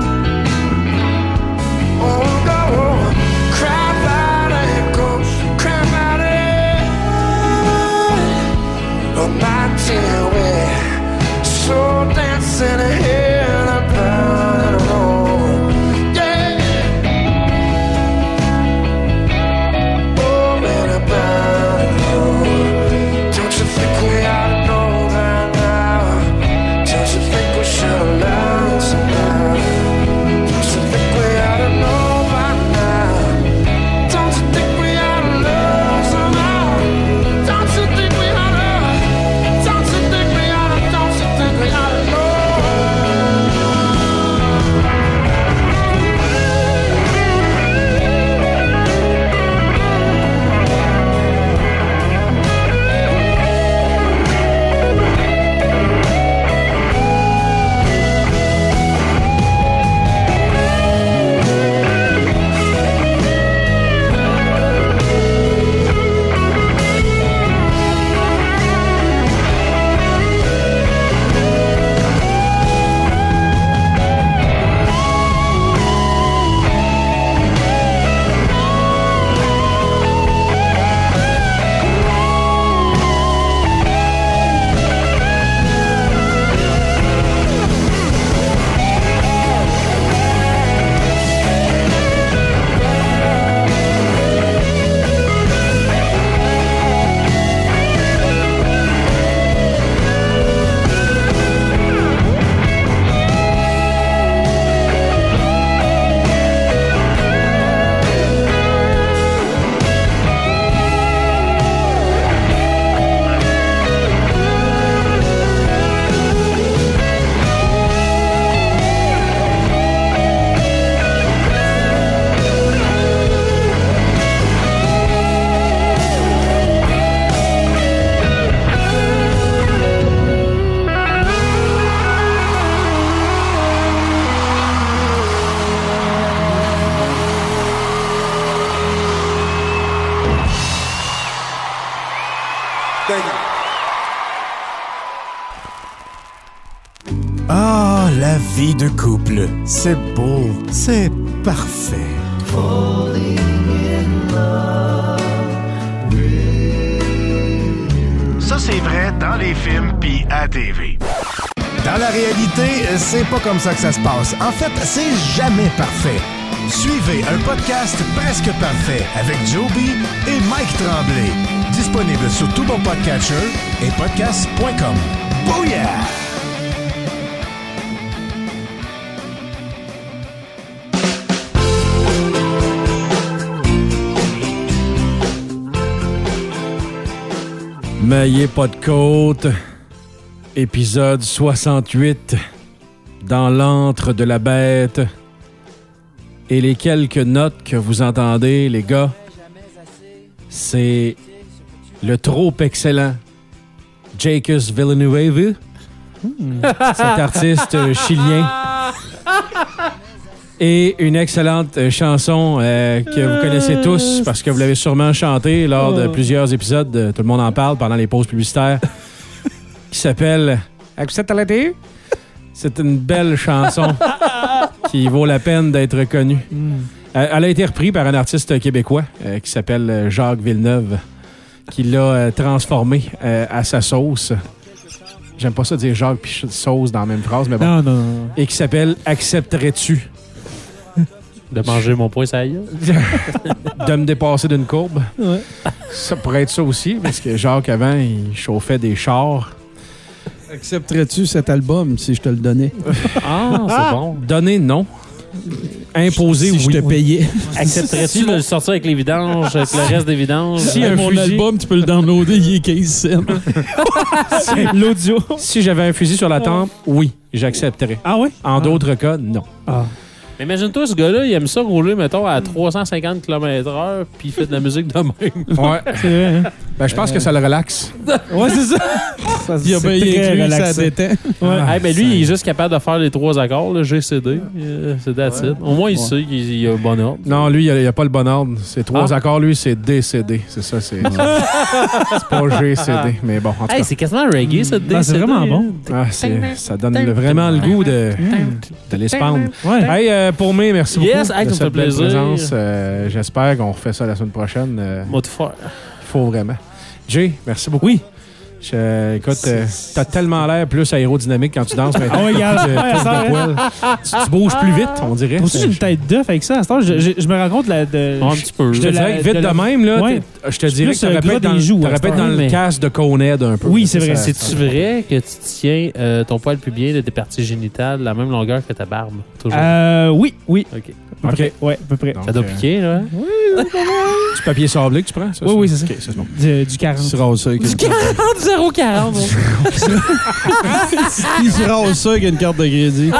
la vie de couple, c'est beau, c'est parfait. Ça, c'est vrai dans les films pis à T V. Dans la réalité, c'est pas comme ça que ça se passe. En fait, c'est jamais parfait. Suivez un podcast presque parfait avec Joby et Mike Tremblay. Disponible sur tout bon podcatcher et podcast point com. Booyah! Maillé pas de côte, épisode soixante-huit, dans l'antre de la bête. Et les quelques notes que vous entendez, les gars, c'est le trop excellent Jacques Villanueva, mmh. cet artiste chilien. Et une excellente chanson euh, que vous connaissez tous parce que vous l'avez sûrement chantée lors de plusieurs épisodes, de Tout le monde en parle pendant les pauses publicitaires, qui s'appelle Acceptability. C'est une belle chanson qui vaut la peine d'être connue. Mm. Elle a été reprise par un artiste québécois euh, qui s'appelle Jacques Villeneuve, qui l'a euh, transformé euh, à sa sauce. J'aime pas ça dire Jacques puis sauce dans la même phrase, mais bon. Non, non, non. Et qui s'appelle Accepterais-tu? De manger mon poing, ça y est. De me dépasser d'une courbe. Ouais. Ça pourrait être ça aussi, parce que Jacques, avant, il chauffait des chars. Accepterais-tu cet album si je te le donnais? Ah, c'est bon. Donner, non. Imposer, si oui. Si je te payais. Accepterais-tu de le sortir avec les vidanges, avec le reste des vidanges? Si un un mon fusil... album, tu peux le downloader, il est quinze cents. L'audio. Si j'avais un fusil sur la tempe, oui, j'accepterais. Ah oui? En ah. d'autres cas, non. Ah. Imagine-toi, ce gars-là, il aime ça rouler, mettons, à trois cent cinquante kilomètres heure, puis il fait de la musique de même. Ouais. C'est vrai, hein? Ben, je pense euh... que ça le relaxe. Ouais, c'est ça. ça il a bien inclus, ça détend. Ouais. Ah, ben lui, il est juste capable de faire les trois accords, le G C D. Euh, c'est that's it. Au moins, il ouais. sait qu'il a un bon ordre. Non, lui, il n'a pas le bon ordre. C'est trois ah. accords, lui, c'est D C D. C'est ça, c'est... c'est pas G C D, mais bon, en tout hey, cas. C'est quasiment reggae, ça, D C D. Ah, c'est vraiment bon. Ah, c'est... Ça donne le, vraiment le goût de, de l'espandre. Ouais. Hey, euh, pour moi, merci beaucoup. Yes, hey, de ça cette me fait belle plaisir. présence. Euh, j'espère qu'on refait ça la semaine prochaine. Euh, Moi, de faire. Il faut vraiment. Jay, merci beaucoup. Oui. Je, écoute, euh, t'as tellement l'air plus aérodynamique quand tu danses. Ah oui, regarde. Tu, tu bouges plus vite, on dirait. Aussi, j'ai une tête d'œuf avec ça. À ce temps, je, je, je me rends compte la, de. Un petit peu. Je te dirais que vite de, la, de même, là, ouais. je te dirais que tu répètes dans, joues, répètes dans le casque de Conehead un peu. Oui, c'est vrai. C'est-tu vrai que tu tiens euh, ton poil pubien de tes parties génitales la même longueur que ta barbe? Toujours? Euh, oui, oui. OK. OK. Ouais, à peu près. Donc, ça doit piquer, là? Oui, du papier sablé que tu prends? Ça, oui, oui, c'est ça. Okay, c'est bon. Du, du quarante. Tu rases ça avec du quarante, zéro quarante. Il se rase ça avec une carte de crédit.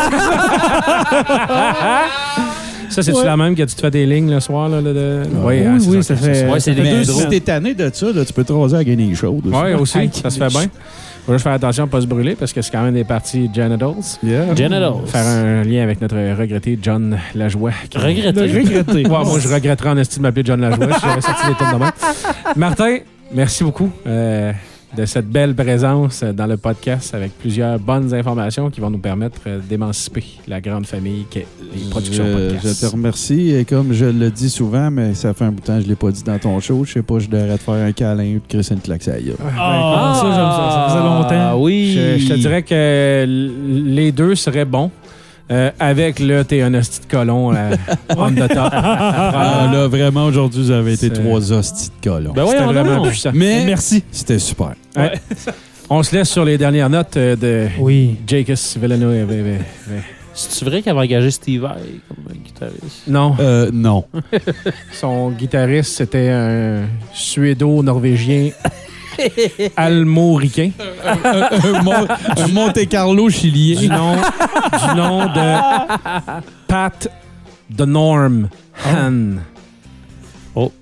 Ça, c'est-tu ouais. la même que tu te fais des lignes le soir? Là, là, de... ah, oui, oui, oui ça, ça fait... Ouais, c'est des mais si t'es tanné de ça, là, tu peux te raser à gagner chaude. Oui, aussi, ça se fait bien. Faut juste faire attention à ne pas se brûler parce que c'est quand même des parties genitals. Yeah. Genitals. Faire un lien avec notre regretté John Lajoie. Regretté? Regretté. Ouais, moi, je regretterais en estime de m'appeler John Lajoie si j'avais sorti des tonnes de main. Martin, merci beaucoup euh, de cette belle présence dans le podcast avec plusieurs bonnes informations qui vont nous permettre d'émanciper la grande famille qu'est les productions je, podcast. Je te remercie. Et comme je le dis souvent, mais ça fait un bout de temps que je ne l'ai pas dit dans ton show, je sais pas, je devrais te faire un câlin ou te crisser une claque à gueule. Ah, ça, j'aime ça. Ça faisait longtemps. Ah oui. Je, je te dirais que les deux seraient bons. Euh, avec le t'es un hostie de colon euh, on the top. Ah, là, vraiment, aujourd'hui, vous avez été trois hosties de colon. Ben oui, c'était on vraiment puissant. Mais merci. C'était super. Ouais. Ouais. On se laisse sur les dernières notes de oui. Jacques Villanueva. C'est-tu vrai qu'il avait engagé Steve Vai comme guitariste? Non. Euh, non. Son guitariste, c'était un suédo-norvégien almoricain. un, un, un, Mon- un Monte-Carlo chilien. Du nom, du nom de Pat The Norm Han. Oh.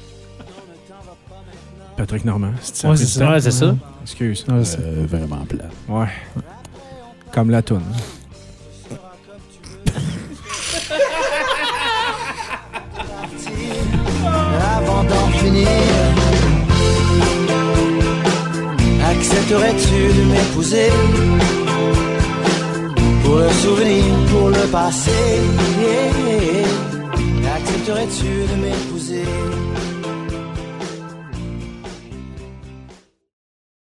Patrick Normand. C'est ouais, c'est ça. Ouais, c'est ça. Excuse. Euh, euh, vraiment plat. Ouais. Comme la toune. Avant d'en finir, accepterais-tu de m'épouser pour le souvenir pour le passé. Accepterais-tu de m'épouser?